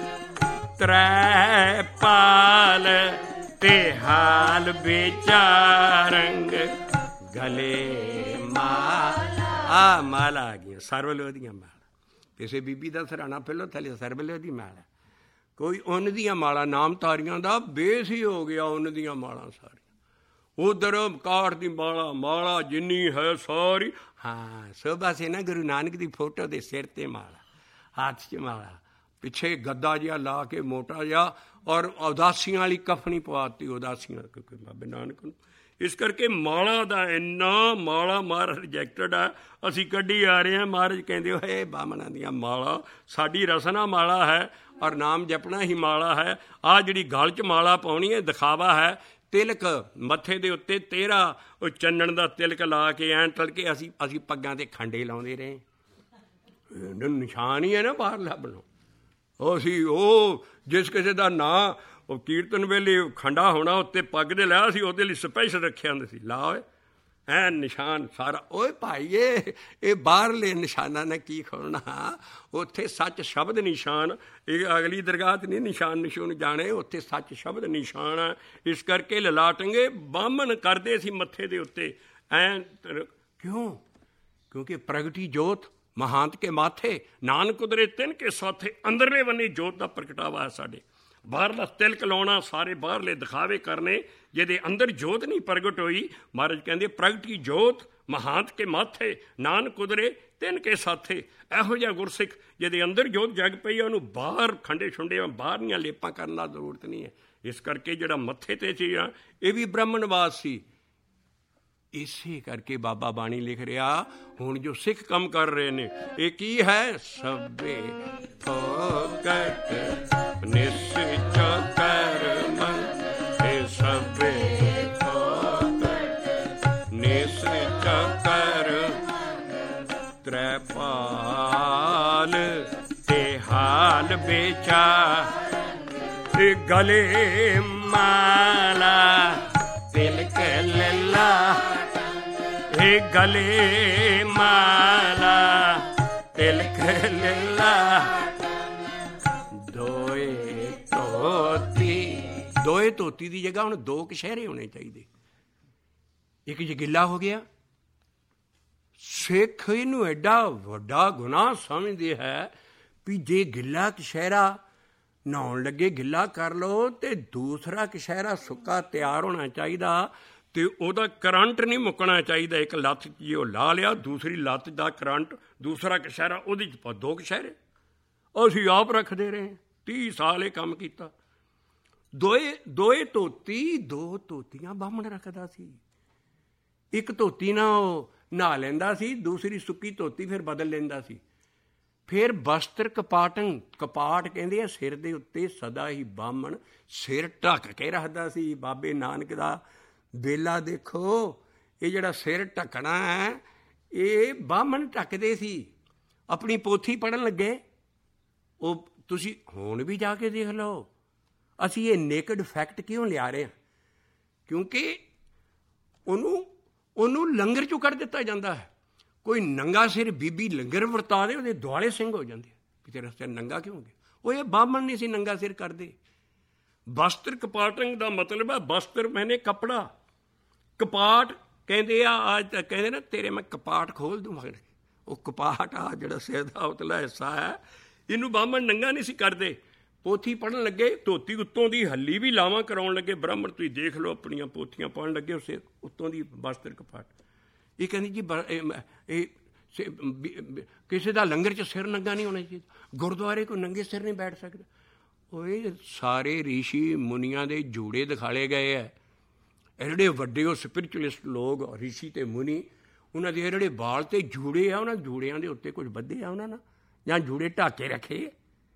ਤ੍ਰੈ ਪਾਲ ਤੇ ਹਾਲ ਵਿਚਾਰੰਗ, ਗਲੇ ਮਾਲ। ਆ ਮਾਲਾ ਆ ਗਈਆਂ ਸਰਵਲੋ ਦੀਆਂ ਮਾਲਾ। ਕਿਸੇ ਬੀਬੀ ਦਾ ਸਰਾਣਾ ਪਹਿਲੋਂ ਥੱਲੇ ਸਰਵਲੋ ਦੀ ਮਾਲਾ। ਕੋਈ ਉੱਨ ਦੀਆਂ ਮਾਲਾ, ਨਾਮਧਾਰੀਆਂ ਦਾ ਬੇਸ ਹੀ ਹੋ ਗਿਆ ਉੱਨ ਦੀਆਂ ਮਾਲਾਂ ਸਾਰੀਆਂ। ਉਧਰ ਕਾਠ ਦੀ ਮਾਲਾ, ਮਾਲਾ ਜਿੰਨੀ ਹੈ ਸਾਰੀ। ਹਾਂ, ਸੋਭਾ ਸੇ ਨਾ ਗੁਰੂ ਨਾਨਕ ਦੀ ਫੋਟੋ ਦੇ ਸਿਰ 'ਤੇ ਮਾਲਾ, ਹੱਥ 'ਚ ਮਾਲਾ, ਪਿੱਛੇ ਗੱਦਾ ਜਿਹਾ ਲਾ ਕੇ ਮੋਟਾ ਜਿਹਾ, ਔਰ ਉਦਾਸੀਆਂ ਵਾਲੀ ਕਫਨੀ ਪਵਾਤੀ ਉਦਾਸੀਆਂ ਕਿਉਂਕਿ ਬਾਬੇ ਨਾਨਕ ਨੂੰ। ਇਸ ਕਰਕੇ ਮਾਲਾ ਦਾ ਇੰਨਾ ਮਾਲਾ ਮਹਾਰਾਜ ਰਿਜੈਕਟਡ ਆ। ਅਸੀਂ ਕੱਢੀ ਆ ਰਹੇ ਹਾਂ। ਮਹਾਰਾਜ ਕਹਿੰਦੇ ਹੋਏ ਬਾਹਮਣਾਂ ਦੀਆਂ ਮਾਲਾ ਸਾਡੀ ਰਸਨਾ ਮਾਲਾ ਹੈ, ਔਰ ਨਾਮ ਜਪਣਾ ਹੀ ਮਾਲਾ ਹੈ। ਆਹ ਜਿਹੜੀ ਗਲ 'ਚ ਮਾਲਾ ਪਾਉਣੀ ਹੈ ਦਿਖਾਵਾ ਹੈ। ਤਿਲਕ ਮੱਥੇ ਦੇ ਉੱਤੇ ਤੇਰਾ ਉਹ ਚੰਨਣ ਦਾ ਤਿਲਕ ਲਾ ਕੇ ਐਂ ਤਲ ਕੇ ਅਸੀਂ ਅਸੀਂ ਪੱਗਾਂ 'ਤੇ ਖੰਡੇ ਲਾਉਂਦੇ ਰਹੇ। ਨਿਸ਼ਾਨ ਹੀ ਹੈ ਨਾ ਬਾਹਰ ਲੱਭਣੋਂ। ਉਹ ਸੀ ਉਹ ਜਿਸ ਕਿਸੇ ਦਾ ਨਾਂ ਉਹ ਕੀਰਤਨ ਵੇਲੇ ਖੰਡਾ ਹੋਣਾ ਉੱਤੇ ਪੱਗ ਦੇ ਲਿਆ ਸੀ, ਉਹਦੇ ਲਈ ਸਪੈਸ਼ਲ ਰੱਖਿਆ ਹੁੰਦੇ ਸੀ। ਲਾ ਓਏ ਐ ਨਿਸ਼ਾਨ ਸਾਰਾ। ਓਏ ਭਾਈਏ ਇਹ ਬਾਹਰਲੇ ਨਿਸ਼ਾਨਾਂ ਨੇ ਕੀ ਖੋਲਣਾ, ਉੱਥੇ ਸੱਚ ਸ਼ਬਦ ਨਿਸ਼ਾਨ। ਇਹ ਅਗਲੀ ਦਰਗਾਹ 'ਤੇ ਨਹੀਂ ਨਿਸ਼ਾਨ ਨਿਸ਼ੂਨ ਜਾਣੇ, ਉੱਥੇ ਸੱਚ ਸ਼ਬਦ ਨਿਸ਼ਾਨ ਆ। ਇਸ ਕਰਕੇ ਲਲਾਟੰਗੇ ਬਾਹਮਣ ਕਰਦੇ ਸੀ ਮੱਥੇ ਦੇ ਉੱਤੇ ਐਂ। ਕਿਉਂ? ਕਿਉਂਕਿ ਪ੍ਰਗਟੀ ਜੋਤ ਮਹਾਂਤ ਕੇ ਮਾਥੇ, ਨਾਨਕ ਉਦਰੇ ਤਿੰਨ ਕੇ ਸਾਥੇ। ਅੰਦਰਲੇ ਬੰਨੇ ਜੋਤ ਦਾ ਪ੍ਰਗਟਾਵਾ ਹੈ ਸਾਡੇ। ਬਾਹਰਲਾ ਤਿਲਕ ਲਾਉਣਾ, ਸਾਰੇ ਬਾਹਰਲੇ ਦਿਖਾਵੇ ਕਰਨੇ, ਜਿਹਦੇ ਅੰਦਰ ਜੋਤ ਨਹੀਂ ਪ੍ਰਗਟ ਹੋਈ। ਮਹਾਰਾਜ ਕਹਿੰਦੇ ਪ੍ਰਗਟੀ ਜੋਤ ਮਹਾਂਤ ਕੇ ਮਾਥੇ, ਨਾਨਕ ਉਦਰੇ ਤਿੰਨ ਕੇ ਸਾਥੇ। ਇਹੋ ਜਿਹਾ ਗੁਰਸਿੱਖ ਜਿਹਦੇ ਅੰਦਰ ਜੋਤ ਜਗ ਪਈ ਹੈ, ਉਹਨੂੰ ਬਾਹਰ ਖੰਡੇ ਛੁੰਡੇ ਬਾਹਰਲੀਆਂ ਲੇਪਾਂ ਕਰਨ ਦੀ ਜ਼ਰੂਰਤ ਨਹੀਂ ਹੈ। ਇਸ ਕਰਕੇ ਜਿਹੜਾ ਮੱਥੇ 'ਤੇ ਸੀ ਆ ਇਹ ਵੀ ਬ੍ਰਾਹਮਣਵਾਦ ਸੀ। ਇਸੇ ਕਰਕੇ ਬਾਬਾ ਬਾਣੀ ਲਿਖ ਰਿਹਾ, ਹੁਣ ਜੋ ਸਿੱਖ ਕੰਮ ਕਰ ਰਹੇ ਨੇ ਇਹ ਕੀ ਹੈ? ਸਭੇ ਫੋਕਟ ਨਿਸ਼ਚ ਕਰਮ, ਇਹ ਸਭੇ ਫੋਕਟ ਨਿਸ਼ਚ ਕਰਮ। ਤ੍ਰੈਪਾਲ ਤੇ ਹਾਲ ਵੇਚਾ, ਗਲੇ ਮਾਲਾ ਤਿਲਕ ਲੱਲਾ, ਇਹ ਗਲੇ ਮਾਲਾ ਤਿਲਕ ਲੱਲਾ। ਦੋਏ ਧੋਤੀ, ਦੋਏ ਧੋਤੀ ਦੀ ਜਗ੍ਹਾ ਹੁਣ ਦੋ ਕਛਹਿਰੇ ਹੋਣੇ ਚਾਹੀਦੇ। ਇੱਕ ਜਗਿੱਲਾ ਹੋ ਗਿਆ। ਸਿੱਖ ਇਹਨੂੰ ਐਡਾ ਵੱਡਾ ਗੁਨਾਹ ਸਮਝਦੇ ਹੈ ਵੀ ਜੇ ਗਿੱਲਾ ਕਛਹਿਰਾ ਨਹਾਉਣ ਲੱਗੇ ਗਿੱਲਾ ਕਰ ਲਓ ਤੇ ਦੂਸਰਾ ਕਛਹਿਰਾ ਸੁੱਕਾ ਤਿਆਰ ਹੋਣਾ ਚਾਹੀਦਾ, ਤੇ ਉਹਦਾ ਕਰੰਟ ਨਹੀਂ ਮੁੱਕਣਾ ਚਾਹੀਦਾ। ਇੱਕ ਲੱਤ ਜੇ ਉਹ ਲਾ ਲਿਆ, ਦੂਸਰੀ ਲੱਤ ਦਾ ਕਰੰਟ, ਦੂਸਰਾ ਕਛਹਿਰਾ ਉਹਦੇ 'ਚ ਪਾ ਦੋ ਕਛਹਿਰੇ। ਅਸੀਂ ਆਪ ਰੱਖਦੇ ਰਹੇ, ਤੀਹ ਸਾਲ ਇਹ ਕੰਮ ਕੀਤਾ। ਦੋਏ ਦੋਏ ਧੋਤੀ, ਦੋ ਧੋਤੀਆਂ ਬਾਹਮਣ ਰੱਖਦਾ ਸੀ। ਇੱਕ ਧੋਤੀ ਨਾਲ ਉਹ ਨਹਾ ਲੈਂਦਾ ਸੀ, ਦੂਸਰੀ ਸੁੱਕੀ ਧੋਤੀ ਫਿਰ ਬਦਲ ਲੈਂਦਾ ਸੀ। ਫਿਰ ਬਸਤਰ ਕਪਾਟੰ, ਕਪਾਟ ਕਹਿੰਦੇ ਆ ਸਿਰ ਦੇ ਉੱਤੇ ਸਦਾ ਹੀ ਬਾਹਮਣ ਸਿਰ ਢੱਕ ਕੇ ਰੱਖਦਾ ਸੀ। ਬਾਬੇ ਨਾਨਕ ਦਾ ਬੇਲਾ ਦੇਖੋ, ਇਹ ਜਿਹੜਾ ਸਿਰ ਢੱਕਣਾ ਹੈ ਇਹ ਬਾਹਮਣ ਢੱਕਦੇ ਸੀ। ਆਪਣੀ ਪੋਥੀ ਪੜ੍ਹਨ ਲੱਗੇ, ਉਹ ਤੁਸੀਂ ਹੁਣ ਵੀ ਜਾ ਕੇ ਦੇਖ ਲਓ। ਅਸੀਂ ਇਹ ਨੇਕਡ ਫੈਕਟ ਕਿਉਂ ਲਿਆ ਰਹੇ ਹਾਂ? ਕਿਉਂਕਿ ਉਹਨੂੰ ਉਹਨੂੰ ਲੰਗਰ 'ਚੋਂ ਕੱਢ ਦਿੱਤਾ ਜਾਂਦਾ ਹੈ। ਕੋਈ ਨੰਗਾ ਸਿਰ ਬੀਬੀ ਲੰਗਰ ਵਰਤਾ ਦੇ, ਉਹਦੇ ਦੁਆਲੇ ਸਿੰਘ ਹੋ ਜਾਂਦੇ ਵੀ ਤੇਰਾ ਸਿਰ ਨੰਗਾ ਕਿਉਂ ਹੋ ਗਿਆ? ਉਹ ਇਹ ਬਾਹਮਣ ਨਹੀਂ ਸੀ ਨੰਗਾ ਸਿਰ ਕਰਦੇ। ਬਸਤਰ ਕਪਾਟੰਗ ਦਾ ਮਤਲਬ ਹੈ ਬਸਤਰ ਮੈਨੇ ਕੱਪੜਾ। ਕਪਾਟ ਕਹਿੰਦੇ ਆ, ਅੱਜ ਤੱਕ ਕਹਿੰਦੇ ਨਾ ਤੇਰੇ ਮੈਂ ਕਪਾਟ ਖੋਲ ਦੂੰ ਮਗਰ। ਉਹ ਕਪਾਟ ਆ ਜਿਹੜਾ ਸਿਰ ਦਾ ਉਤਲਾ ਹਿੱਸਾ ਹੈ, ਇਹਨੂੰ ਬਾਹਮਣ ਨੰਗਾ ਨਹੀਂ ਸੀ ਕਰਦੇ। ਪੋਥੀ ਪੜ੍ਹਨ ਲੱਗੇ, ਧੋਤੀ ਉੱਤੋਂ ਦੀ ਹੱਲੀ ਵੀ ਲਾਵਾਂ ਕਰਾਉਣ ਲੱਗੇ। ਬ੍ਰਾਹਮਣ ਤੁਸੀਂ ਦੇਖ ਲਓ ਆਪਣੀਆਂ ਪੋਥੀਆਂ ਪੜ੍ਹਨ ਲੱਗੇ, ਉਸੇ ਉੱਤੋਂ ਦੀ ਬਸਤਰ ਕਪਾਟ। ਇਹ ਕਹਿੰਦੀ ਜੀ ਇਹ ਕਿਸੇ ਦਾ ਲੰਗਰ 'ਚ ਸਿਰ ਨੰਗਾ ਨਹੀਂ ਹੋਣਾ ਚਾਹੀਦਾ, ਗੁਰਦੁਆਰੇ ਕੋਈ ਨੰਗੇ ਸਿਰ ਨਹੀਂ ਬੈਠ ਸਕਦਾ। ਉਹ ਇਹ ਸਾਰੇ ਰਿਸ਼ੀ ਮੁਨੀਆਂ ਦੇ ਜੂੜੇ ਦਿਖਾਲੇ ਗਏ ਹੈ। ਇਹ ਜਿਹੜੇ ਵੱਡੇ ਉਹ ਸਪਿਰਿਚੁਅਲਿਸਟ ਲੋਕ ਰਿਸ਼ੀ ਅਤੇ ਮੁਨੀ, ਉਹਨਾਂ ਦੇ ਜਿਹੜੇ ਬਾਲ ਅਤੇ ਜੂੜੇ ਆ, ਉਹਨਾਂ ਜੂੜਿਆਂ ਦੇ ਉੱਤੇ ਕੁਝ ਬੱਧੇ ਆ ਉਹਨਾਂ ਨਾਲ, ਜਾਂ ਜੂੜੇ ਢੱਕ ਕੇ ਰੱਖੇ।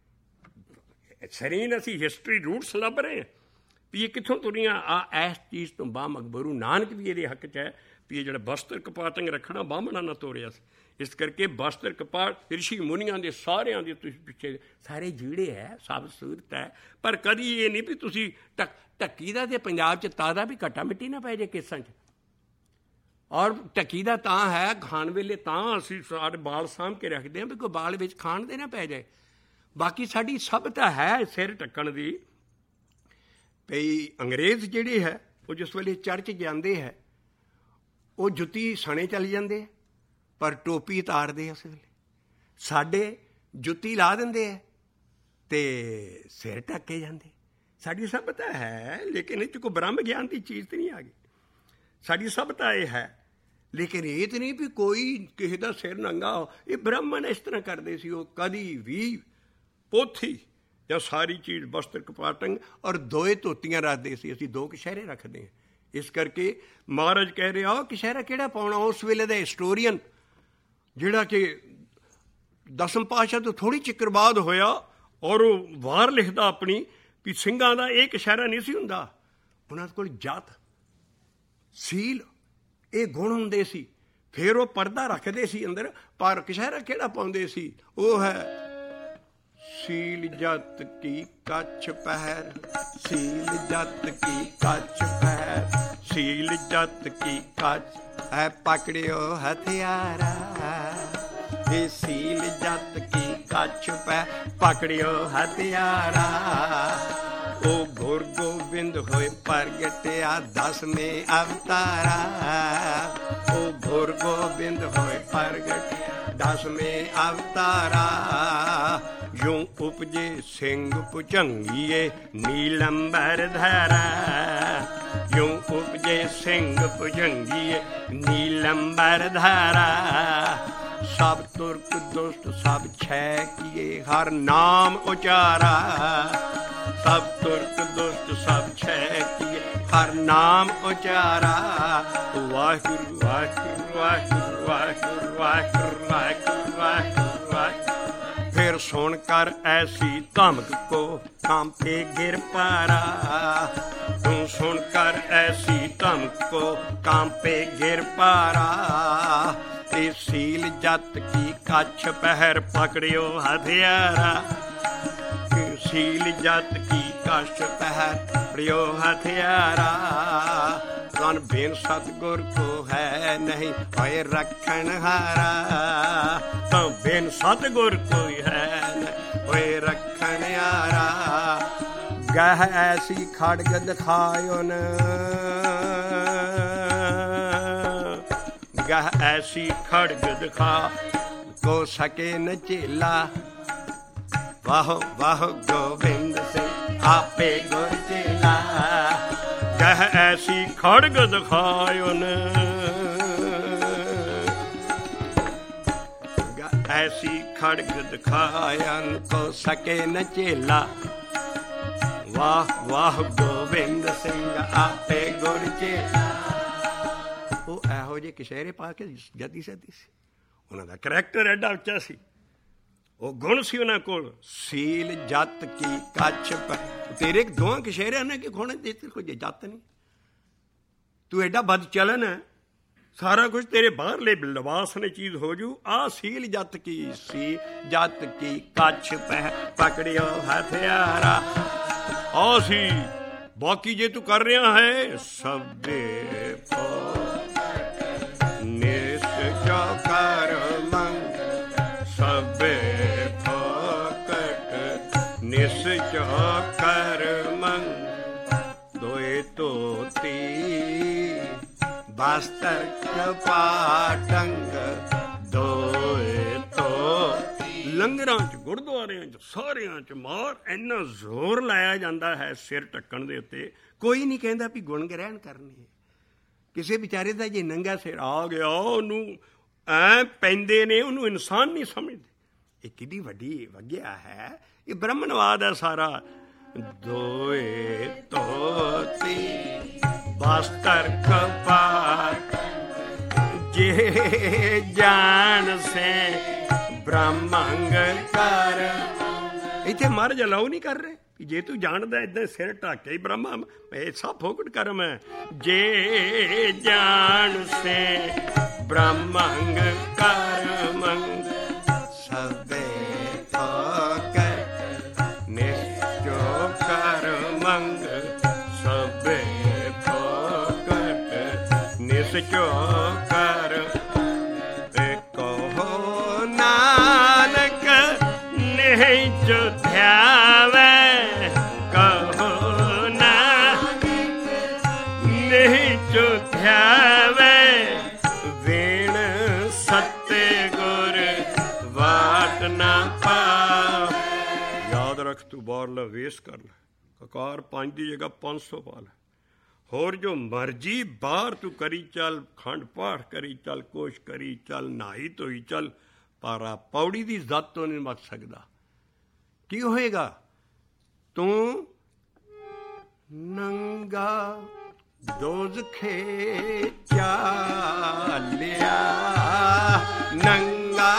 ਸਰੀਨ ਅਸੀਂ ਹਿਸਟਰੀ ਰੂਟਸ ਲੱਭ ਰਹੇ ਹਾਂ ਵੀ ਇਹ ਕਿੱਥੋਂ ਤੁਰੀਆਂ ਆ। ਇਸ ਚੀਜ਼ ਤੋਂ ਬਾਹਮ ਗੁਰੂ ਨਾਨਕ ਵੀ ਇਹਦੇ ਹੱਕ 'ਚ ਹੈ ਵੀ ਇਹ ਜਿਹੜਾ ਬਸਤਰ ਕਪਾਟੰਗ ਰੱਖਣਾ ਬਾਹਮਣਾਂ ਨਾਲ ਤੋਰਿਆ ਸੀ। ਇਸ ਕਰਕੇ ਬਸਤਰ ਕਪਾਟ ਰਿਸ਼ੀ ਮੁਨੀਆਂ ਦੇ ਸਾਰਿਆਂ ਦੇ ਤੁਸੀਂ ਪਿੱਛੇ ਸਾਰੇ ਜੀੜੇ ਹੈ, ਸਭ ਸੂਰਤ ਹੈ। ਪਰ ਕਦੀ ਇਹ ਨਹੀਂ ਵੀ ਤੁਸੀਂ ਢੱਕ ਢੱਕੀ ਦਾ ਅਤੇ ਪੰਜਾਬ 'ਚ ਤਾਜ਼ਾ ਵੀ ਘੱਟਾ ਮਿੱਟੀ ਨਾ ਪੈ ਜਾਏ ਕੇਸਾਂ 'ਚ। ਔਰ ਢੱਕੀ ਦਾ ਤਾਂ ਹੈ ਖਾਣ ਵੇਲੇ, ਤਾਂ ਅਸੀਂ ਸਾਰੇ ਬਾਲ ਸਾਂਭ ਕੇ ਰੱਖਦੇ ਹਾਂ ਵੀ ਕੋਈ ਬਾਲ ਵਿੱਚ ਖਾਣ ਦੇ ਨਾ ਪੈ ਜਾਏ। ਬਾਕੀ ਸਾਡੀ ਸਭਤਾ ਹੈ ਸਿਰ ਢੱਕਣ ਦੀ। ਭਈ ਅੰਗਰੇਜ਼ ਜਿਹੜੇ ਹੈ ਉਹ ਜਿਸ ਵੇਲੇ ਚਰਚ ਜਾਂਦੇ ਹੈ ਉਹ ਜੁੱਤੀ ਸਣੇ ਚੱਲ ਜਾਂਦੇ ਹੈ, ਪਰ ਟੋਪੀ ਉਤਾਰਦੇ ਉਸ ਵੇਲੇ। ਸਾਡੇ ਜੁੱਤੀ ਲਾ ਦਿੰਦੇ ਹੈ ਅਤੇ ਸਿਰ ਢੱਕ ਕੇ ਜਾਂਦੇ। ਸਾਡੀ ਸਭਤਾ ਹੈ, ਲੇਕਿਨ ਇਹ 'ਚ ਕੋਈ ਬ੍ਰਹਮ ਗਿਆਨ ਦੀ ਚੀਜ਼ ਤਾਂ ਨਹੀਂ ਆ ਗਈ। ਸਾਡੀ ਸਭਤਾ ਇਹ ਹੈ, ਲੇਕਿਨ ਇਹ ਤਾਂ ਨਹੀਂ ਵੀ ਕੋਈ ਕਿਸੇ ਦਾ ਸਿਰ ਨੰਗਾ ਹੋ। ਇਹ ਬ੍ਰਾਹਮਣ ਇਸ ਤਰ੍ਹਾਂ ਕਰਦੇ ਸੀ। ਉਹ ਕਦੀ ਵੀ ਪੋਥੀ ਜਾਂ ਸਾਰੀ ਚੀਜ਼ ਬਸਤਰ ਕਪਾਟੰਗ ਔਰ ਦੋਏ ਧੋਤੀਆਂ ਰੱਖਦੇ ਸੀ। ਅਸੀਂ ਦੋ ਕਛਹਿਰੇ ਰੱਖਦੇ ਹਾਂ। ਇਸ ਕਰਕੇ ਮਹਾਰਾਜ ਕਹਿ ਰਿਹਾ ਉਹ ਕਛਹਿਰਾ ਕਿਹੜਾ ਪਾਉਣਾ। ਉਸ ਵੇਲੇ ਦਾ ਹਿਸਟੋਰੀਅਨ ਜਿਹੜਾ ਕਿ ਦਸਮ ਪਾਤਸ਼ਾਹ ਤੋਂ ਥੋੜ੍ਹੀ ਚਿੱਕਰ ਬਾਅਦ ਹੋਇਆ, ਔਰ ਉਹ ਵਾਰ ਲਿਖਦਾ ਆਪਣੀ ਵੀ ਸਿੰਘਾਂ ਦਾ ਇਹ ਕਛਹਿਰਾ ਨਹੀਂ ਸੀ ਹੁੰਦਾ। ਉਹਨਾਂ ਕੋਲ ਜਾਤ, ਸੀਲ, ਇਹ ਗੁਣ ਹੁੰਦੇ ਸੀ। ਫਿਰ ਉਹ ਪਰਦਾ ਰੱਖਦੇ ਸੀ ਅੰਦਰ, ਪਰ ਕਛਹਿਰਾ ਕਿਹੜਾ ਪਾਉਂਦੇ ਸੀ? ਉਹ ਹੈ ਸੀਲ ਜਤ ਕੀ ਕੱਛ ਪਹਿਰ, ਸੀਲ ਜਤ ਕੀ ਕੱਛ ਪਹਿਰ, ਸੀਲ ਜਤ ਕੀ ਕੱਛ ਹੈ ਪਕੜਿਓ ਹਥਿਆਰਾ। ਇਹ ਸੀਲ ਜਤ ਕੀ ਕੱਛ ਪੈ ਪਕੜਿਓ ਹਥਿਆਰਾ। ਉਹ ਗੁਰ ਗੋਬਿੰਦ ਹੋਏ ਪ੍ਰਗਟਿਆ ਦਸਵੇਂ ਅਵਤਾਰਾ। ਉਹ ਗੁਰ ਗੋਬਿੰਦ ਹੋਏ ਪ੍ਰਗਟਿਆ ਦਸਵੇਂ ਅਵਤਾਰਾ। ਯੂੰ ਉਪਜੇ ਸਿੰਘ ਭੁਜੰਗੀਏ ਨੀਲੰਬਰ ਧਾਰਾ। ਯੂੰ ਉਪਜੇ ਸਿੰਘ ਭੁਜੰਗੀਏ ਨੀਲੰਬਰ ਧਾਰਾ। ਸਭ ਤੁਰਕ ਦੁਸ਼ਟ ਸਭ ਛੈ ਕੀਏ ਹਰ ਨਾਮ ਉਚਾਰਾ। ਸਭ ਤੁਰਕ ਦੁਸ਼ਟ ਸਭ ਛੈ ਕੀਏ ਹਰ ਨਾਮ ਉਚਾਰਾ। ਵਾਹਿਗੁਰੂ ਵਾਹਿਗੁਰੂ ਵਾਹਿਗੁਰੂ ਵਾਹਿਗੁਰੂ ਵਾਹਿਗੁਰੂ ਵਾਹਿਗੁਰੂ ਵਾਹਿਗੁਰੂ ਵਾਹਿਗੁਰੂ। ਫਿਰ ਸੁਣ ਕਰ ਐਸੀ ਧਮਕ ਕੋ ਕਾਂਪੇ ਗਿਰ ਪਾਰਾ। ਤੂੰ ਸੁਣ ਕਰ ਐਸੀ ਧਮਕ ਕੋ ਕਾਂਪੇ ਗਿਰ ਪਾਰਾ। ਤੇ ਸੀਲ ਜਤ ਕੀ ਕੱਛ ਪਹਿਰ ਪਕੜਿਓ ਹਥਿਆਰਾ। ਸੀਲ ਜਤ ਕੀ ਕੱਛ ਪਹਿਰ ਪਕੜਿਓ ਹਥਿਆਰਾ। ਰਣ ਬਿਨ ਸਤਿਗੁਰ ਕੋ ਹੈ ਨਹੀਂ ਹੋਏ ਰੱਖਣ ਹਾਰਾ। ਤਾਂ ਬਿਨ ਸਤਿਗੁਰ ਕੋਈ ਹੈ ਨਹੀਂ ਹੋਏ ਰੱਖਣ ਹਾਰਾ। ਗਹਿ ਐਸੀ ਖੜਗ ਦਿਖਾਇਓ ਨ, ਗਹ ਐਸੀ ਖੜਗ ਦਿਖਾ ਕੋ ਸਕੇ ਨ ਝੇਲਾ। ਵਾਹ ਵਾਹ ਗੋਬਿੰਦ ਸਿੰਘ ਆਪੇ ਗੁਰ ਚੇਲਾ। ਗਹ ਐਸੀ ਖੜਗ ਦਿਖਾਇਓ ਨ, ਗਹ ਐਸੀ ਖੜਗ ਦਿਖਾਇਨ ਕੋ ਸਕੇ ਨ ਝੇਲਾ। ਵਾਹ ਵਾਹ ਗੋਬਿੰਦ ਸਿੰਘ ਆਪੇ ਗੁਰ ਚੇਲਾ। ਉਹ ਇਹੋ ਜਿਹੇ ਕਛਹਿਰੇ ਪਾ ਕੇ ਜੱਦੀ ਸੱਦੀ ਸੀ। ਉਹਨਾਂ ਦਾ ਕਰੈਕਟਰ ਐਡਾ ਉੱਚਾ ਸੀ, ਉਹ ਗੁਣ ਸੀ ਉਹਨਾਂ ਕੋਲ। ਸੀਲ ਜਤ ਕੀ ਕੱਛ ਤੇਰੇ ਦੋਹਾਂ ਕਛਹਿਰਿਆਂ ਨੇ ਕਿ ਗੁਣ ਦਿੱਤੇ, ਕੋਈ ਜੱਤ ਨਹੀਂ। ਤੂੰ ਐਡਾ ਬਦ ਚਲਨ ਹੈ, ਸਾਰਾ ਕੁਝ ਤੇਰੇ ਬਾਹਰਲੇ ਲਿਬਾਸ ਨੇ ਚੀਜ਼ ਹੋ ਜੂ। ਆਹ ਸੀਲ ਜਤ ਕੀ ਸੀ ਜਤ ਕੀ ਕੱਛ ਪਹਿ ਪਕੜਿਓ ਹਥਿਆਰਾ। ਆਹ ਸੀ। ਬਾਕੀ ਜੇ ਤੂੰ ਕਰ ਰਿਹਾ ਹੈ ਸਭੇ ਕਰ ਮੰਗ, ਸਭੇ ਫੋਕਟ ਨਿਸਚੋ ਕਰ ਮੰਗ। ਦੋਏ ਧੋਤੀ ਬਸਤਰ ਕਪਾਟੰਗ, ਦੋਏ ਧੋਤੀ। ਲੰਗਰਾਂ ਚ ਗੁਰਦੁਆਰਿਆਂ ਚ ਸਾਰਿਆਂ ਚ ਮਾਰ ਇੰਨਾ ਜ਼ੋਰ ਲਾਇਆ ਜਾਂਦਾ ਹੈ ਸਿਰ ਢੱਕਣ ਦੇ ਉੱਤੇ। ਕੋਈ ਨਹੀਂ ਕਹਿੰਦਾ ਵੀ ਗੁਣ ਗ੍ਰਹਿਣ ਕਰਨੇ। ਕਿਸੇ ਵਿਚਾਰੇ ਦਾ ਜੇ ਨੰਗਾ ਸਿਰ ਆ ਗਿਆ ਉਹਨੂੰ ਐ ਪੈਂਦੇ ਨੇ, ਉਹਨੂੰ ਇਨਸਾਨ ਨਹੀਂ ਸਮਝਦੇ। ਇਹ ਕਿੱਡੀ ਵੱਡੀ ਵਗਿਆ ਹੈ, ਇਹ ਬ੍ਰਹਮਣਵਾਦ ਹੈ ਸਾਰਾ। ਦੋਏ ਧੋਤੀ ਬਸਤਰ ਕਪਾਟ, ਜੇ ਜਾਣ ਸੇ ਬ੍ਰਹਮੰਗ ਕਰ। ਇੱਥੇ ਮਹਾਰਾਜ ਅਲਾਓ ਨਹੀਂ ਕਰ ਰਹੇ ਕਿ ਜੇ ਤੂੰ ਜਾਣਦਾ ਏਦਾਂ ਸਿਰ ਢੱਕ ਕੇ ਹੀ ਬ੍ਰਹਮਾ, ਇਹ ਸਭ ਫੋਕਟ ਕਰਮ ਹੈ। ਜੇ ਜਾਣ ਸੇ ਬ੍ਰਹਮੰਗ ਕਰਮੰਗ, ਸਭੇ ਫੋਕਟ ਨਿਸ਼ਚੋ ਕਰਮੰਗ, ਸਭੇ ਫੋਕਟ ਨਿਸ਼ਚੋ ਕਰ। ਕਹੋ ਨਾਨਕ ਨਿਹਚੋ ਧਿਆਵੈ, ਕਹੋ ਨਾਨਕ ਨਿਹਚੋ ਧਿਆਵੈ। ਵੇਣ ਸੱਤੇ ਗੁਰ ਵਾਟ ਨਾ ਪਾਵ। ਯਾਦ ਰੱਖ, ਤੂੰ ਬਾਹਰਲਾ ਵੇਸ ਕਰ ਲੈ, ਕਕਾਰ ਪੰਜ ਦੀ ਜਗ੍ਹਾ ਪੰਜ ਸੌ ਪਾ ਲੈ। ਹੋਰ ਜੋ ਮਰਜੀ ਬਾਹਰ ਤੂੰ ਕਰੀ ਚੱਲ, ਖੰਡ ਪਾਠ ਕਰੀ ਚੱਲ, ਕੋਸ਼ ਕਰੀ ਚੱਲ, ਨਹਾਈ ਧੋਈ ਚੱਲ, ਪਰ ਆ ਪੌੜੀ ਦੀ ਇੱਜ਼ਤ ਤੋਂ ਨਹੀਂ ਬਚ ਸਕਦਾ। ਕੀ ਹੋਏਗਾ? ਤੂੰ ਨੰਗਾ ਦੋਜ਼ਖੇ ਚਾਲਿਆ, ਨੰਗਾ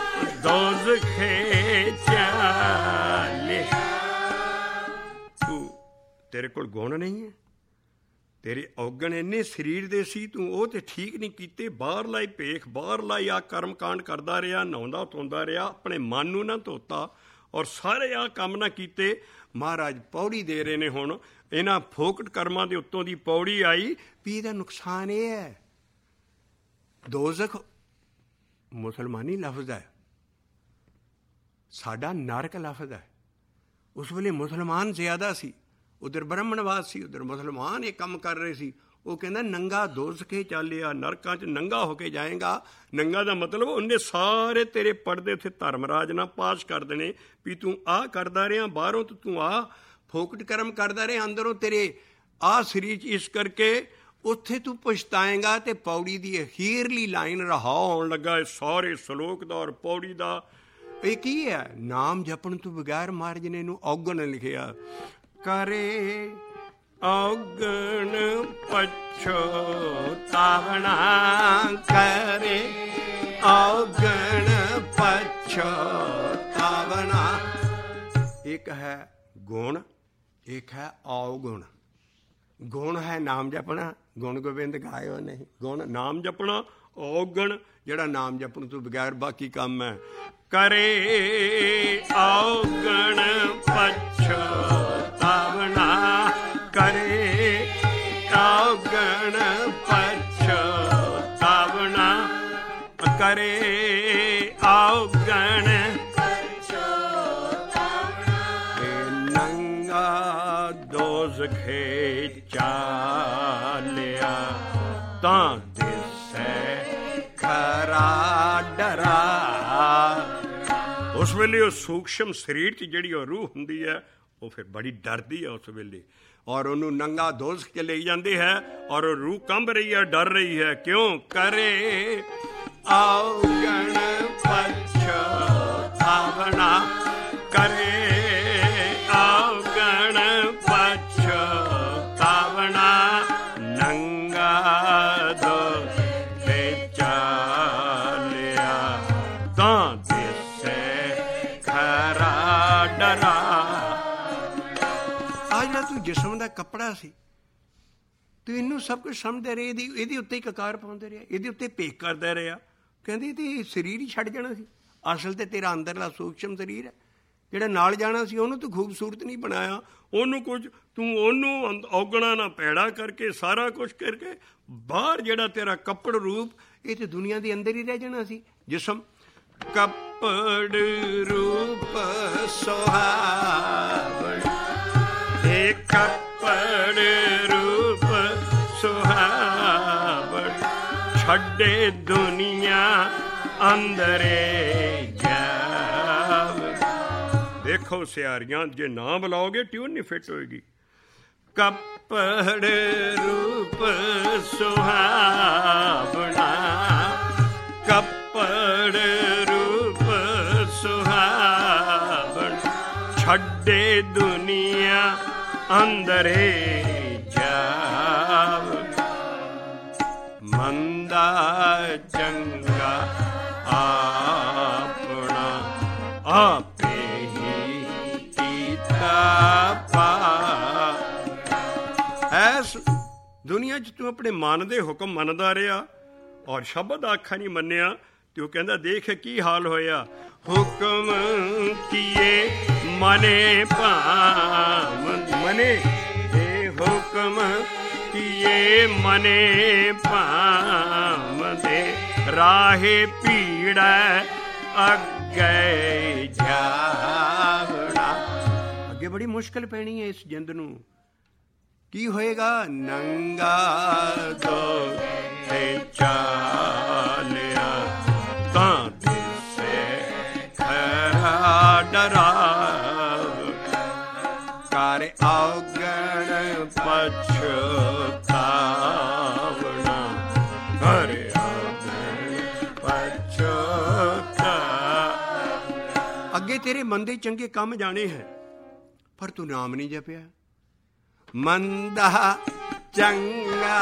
ਦੋਜ਼ਖੇ ਚਾਲਿਆ। ਤੂੰ, ਤੇਰੇ ਕੋਲ ਗੁਣ ਨਹੀਂ ਹੈ, ਤੇਰੇ ਔਗਣ ਇੰਨੇ ਸਰੀਰ ਦੇ ਸੀ, ਤੂੰ ਉਹ ਤੇ ਠੀਕ ਨਹੀਂ ਕੀਤੇ। ਬਾਹਰਲਾ ਹੀ ਭੇਖ, ਬਾਹਰਲਾ ਹੀ ਆ ਕਰਮ ਕਾਂਡ ਕਰਦਾ ਰਿਹਾ, ਨਹਾਉਂਦਾ ਧੋਂਦਾ ਰਿਹਾ, ਆਪਣੇ ਮਨ ਨੂੰ ਨਾ ਧੋਤਾ। ਔਰ ਸਾਰੇ ਆਹ ਕੰਮ ਨਾ ਕੀਤੇ। ਮਹਾਰਾਜ ਪੌੜੀ ਦੇ ਰਹੇ ਨੇ ਹੁਣ ਇਹਨਾਂ ਫੋਕਟ ਕਰਮਾਂ ਦੇ ਉੱਤੋਂ ਦੀ ਪੌੜੀ ਆਈ ਵੀ ਇਹਦਾ ਨੁਕਸਾਨ ਇਹ ਹੈ, ਦੋਜ਼ਖ ਮੁਸਲਮਾਨੀ ਲਫ਼ਜ਼ ਹੈ, ਸਾਡਾ ਨਰਕ ਲਫ਼ਜ਼ ਹੈ। ਉਸ ਵੇਲੇ ਮੁਸਲਮਾਨ ਜ਼ਿਆਦਾ ਸੀ, ਉਧਰ ਬ੍ਰਾਹਮਣਵਾਦ ਸੀ, ਉਧਰ ਮੁਸਲਮਾਨ ਇਹ ਕੰਮ ਕਰ ਰਹੇ ਸੀ। ਉਹ ਕਹਿੰਦਾ ਨੰਗਾ ਦੋਜ਼ਖੇ ਚੱਲਿਆ, ਨਰਕਾਂ 'ਚ ਨੰਗਾ ਹੋ ਕੇ ਜਾਏਗਾ। ਨੰਗਾ ਦਾ ਮਤਲਬ ਉਹਨੇ ਸਾਰੇ ਤੇਰੇ ਪਰਦੇ ਉੱਥੇ ਧਰਮਰਾਜ ਨਾਲ ਪਾਸ ਕਰ ਦੇਣੇ ਵੀ ਤੂੰ ਆਹ ਕਰਦਾ ਰਿਹਾ, ਬਾਹਰੋਂ ਤਾਂ ਤੂੰ ਆਹ ਫੋਕਟ ਕਰਮ ਕਰਦਾ ਰਿਹਾ, ਅੰਦਰੋਂ ਤੇਰੇ ਆਹ ਸਰੀਰ 'ਚ ਇਸ ਕਰਕੇ ਉੱਥੇ ਤੂੰ ਪਛਤਾਏਂਗਾ। ਤੇ ਪੌੜੀ ਦੀ ਅਖੀਰਲੀ ਲਾਈਨ ਰਹਾ ਆਉਣ ਲੱਗਾ ਸਾਰੇ ਸਲੋਕ ਦਾ ਔਰ ਪੌੜੀ ਦਾ। ਇਹ ਕੀ ਹੈ? ਨਾਮ ਜਪਣ ਤੋਂ ਬਗੈਰ ਮਹਾਰਾਜ ਨੇ ਇਹਨੂੰ ਔਗਣ ਲਿਖਿਆ। ਕਰੇ ਔਗਣ ਪਛਤਾਵਣਾ, ਕਰੇ ਔਗਣ ਪਛਤਾਵਣਾ। ਇੱਕ ਹੈ ਗੁਣ, ਇੱਕ ਹੈ ਔਗੁਣ। ਗੁਣ ਹੈ ਨਾਮ ਜਪਣਾ, ਗੁਣ ਗੋਬਿੰਦ ਗਾਇਓ ਨਹੀਂ, ਗੁਣ ਨਾਮ ਜਪਣਾ। ਔਗਣ ਜਿਹੜਾ ਨਾਮ ਜਪਣ ਤੋਂ ਬਗੈਰ ਬਾਕੀ ਕੰਮ ਹੈ। ਕਰੇ ਔਗਣ ਪਛਤਾਵਣਾ, ਕਰੇ ਔਗਣ ਪਛਤਾਵਣਾ, ਕਰੇ ਔਗਣ ਨੰਗਾ ਦੋਜ਼ਖੇ ਚਾਲਿਆ, ਤਾਂ ਦਿਸੈ ਖਰਾ ਡਰਾ। ਉਸ ਵੇਲੇ ਉਹ ਸੂਖਸ਼ਮ ਸਰੀਰ 'ਚ ਜਿਹੜੀ ਉਹ ਰੂਹ ਹੁੰਦੀ ਹੈ ਉਹ ਫਿਰ ਬੜੀ ਡਰਦੀ ਹੈ ਉਸ ਵੇਲੇ, ਔਰ ਉਹਨੂੰ ਨੰਗਾ ਦੋਜ਼ਖ 'ਚ ਲਈ ਜਾਂਦੀ ਹੈ ਔਰ ਉਹ ਰੂਹ ਕੰਬ ਰਹੀ ਹੈ, ਡਰ ਰਹੀ ਹੈ। ਕਿਉਂ? ਕਰੇ ਔਗਣ ਪਛਤਾਵਣਾ, ਕਰੇ ਔਗਣ ਪਛਤਾਵਣਾ, ਨੰਗਾ ਦੋਜ਼ਖੇ ਚਾਲਿਆ, ਤਾਂ ਦਿਸੈ ਖਰਾ ਡਰਾ। ਆ ਜਿਹੜਾ ਤੂੰ ਜਿਸਮ ਦਾ ਕੱਪੜਾ ਸੀ, ਤੂੰ ਇਹਨੂੰ ਸਭ ਕੁਝ ਸਮਝਦੇ ਰਹੇ, ਇਹਦੀ ਇਹਦੇ ਉੱਤੇ ਹੀ ਕਕਾਰ ਪਾਉਂਦੇ ਰਿਹਾ, ਇਹਦੇ ਉੱਤੇ ਪੇਕ ਕਰਦਾ ਰਿਹਾ। ਕਹਿੰਦੀ ਤੇ ਸਰੀਰ ਹੀ ਛੱਡ ਜਾਣਾ ਸੀ। ਅਸਲ ਤੇ ਤੇਰਾ ਅੰਦਰਲਾ ਸੂਖਸ਼ਮ ਸਰੀਰ ਹੈ ਜਿਹੜਾ ਨਾਲ ਜਾਣਾ ਸੀ, ਉਹਨੂੰ ਤੂੰ ਖੂਬਸੂਰਤ ਨਹੀਂ ਬਣਾਇਆ। ਉਹਨੂੰ ਕੁਝ ਤੂੰ ਉਹਨੂੰ ਔਗਣਾ ਨਾ ਪੈੜਾ ਕਰਕੇ ਸਾਰਾ ਕੁਝ ਕਰਕੇ ਬਾਹਰ ਜਿਹੜਾ ਤੇਰਾ ਕੱਪੜ ਰੂਪ, ਇਹ ਤੇ ਦੁਨੀਆ ਦੇ ਅੰਦਰ ਹੀ ਰਹਿ ਜਾਣਾ ਸੀ ਜਿਸਮ। ਕੱਪੜ ਰੂਪ ਸੁਹਾਵਣ, ਇਹ ਕੱਪੜ ਰੂਪ ਸੁਹਾਵਣ, ਛੱਡੇ ਦੁਨੀਆ ਅੰਦਰੇ ਜਾਵ। ਦੇਖੋ ਸਿਆਰੀਆਂ, ਜੇ ਨਾ ਬੁਲਾਓਗੇ ਟਿਊਨ ਨਹੀਂ ਫਿੱਟ ਹੋਏਗੀ। ਕੱਪੜ ਰੂਪ ਸੁਹਾਵਣਾ, ਕੱਪੜ ਰੂਪ ਸੁਹਾਵਣ, ਛੱਡੇ ਦੁਨੀਆ ਅੰਦਰੇ ਜਾਵ। ਮੰਦਾ ਚੰਗਾ ਆਪਣਾ ਆਪੇ ਹੀ ਕੀਤਾ ਪਾ। ਐਸ ਦੁਨੀਆ 'ਚ ਤੂੰ ਆਪਣੇ ਮਨ ਦੇ ਹੁਕਮ ਮੰਨਦਾ ਰਿਹਾ ਔਰ ਸ਼ਬਦ ਆਖਾ ਨਹੀਂ ਮੰਨਿਆ, ਤੇ ਉਹ ਕਹਿੰਦਾ ਦੇਖ ਕੀ ਹਾਲ ਹੋਇਆ। ਹੁਕਮ ਕੀਏ ਮਨੇ ਭਾਵ, ਮਨੇ ਇਹ ਹੁਕਮ ਕੀਏ ਮਨੇ ਭਾਵਦੇ, ਰਾਹੇ ਭੀੜੈ ਅੱਗੇ ਜਾਵੜਾ। ਅੱਗੇ ਬੜੀ ਮੁਸ਼ਕਿਲ ਪੈਣੀ ਹੈ ਇਸ ਜਿੰਦ ਨੂੰ। ਕੀ ਹੋਏਗਾ? ਨੰਗਾ ਦੋਜ਼ਖੇ ਚਾਲਿਆ, ਤਾਂ ਦਿਸੈ ਖਰਾ ਡਰਾ। ਕਰ ਔਗਣ ਪਛਤਾਵਣਾ, ਕਰ ਔਗਣ ਪਛਤਾ। ਅੱਗੇ ਤੇਰੇ ਮੰਦੇ ਚੰਗੇ ਕੰਮ ਜਾਣੇ ਹੈ, ਪਰ ਤੂੰ ਨਾਮ ਨਹੀਂ ਜਪਿਆ। ਮੰਦਾ ਚੰਗਾ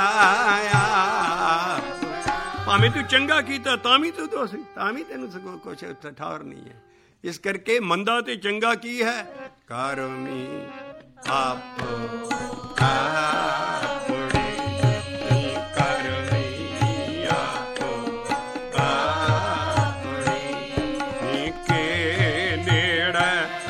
ਭਾਵੇਂ ਤੂੰ ਚੰਗਾ ਕੀਤਾ ਤਾਂ ਵੀ ਤੂੰ ਦੋਸੀ, ਤਾਂ ਵੀ ਤੈਨੂੰ ਸਗੋਂ ਕੁਛ ਠਾਰ ਨਹੀਂ ਹੈ। ਇਸ ਕਰਕੇ ਮੰਦਾ ਤੇ ਚੰਗਾ ਕੀ ਹੈ? ਕਰਮੀ ਆਪੋ ਆਪਣੀ, ਕਰਮੀ ਆਪੋ ਆਪਣੀ, ਕੇ ਨੇੜੇ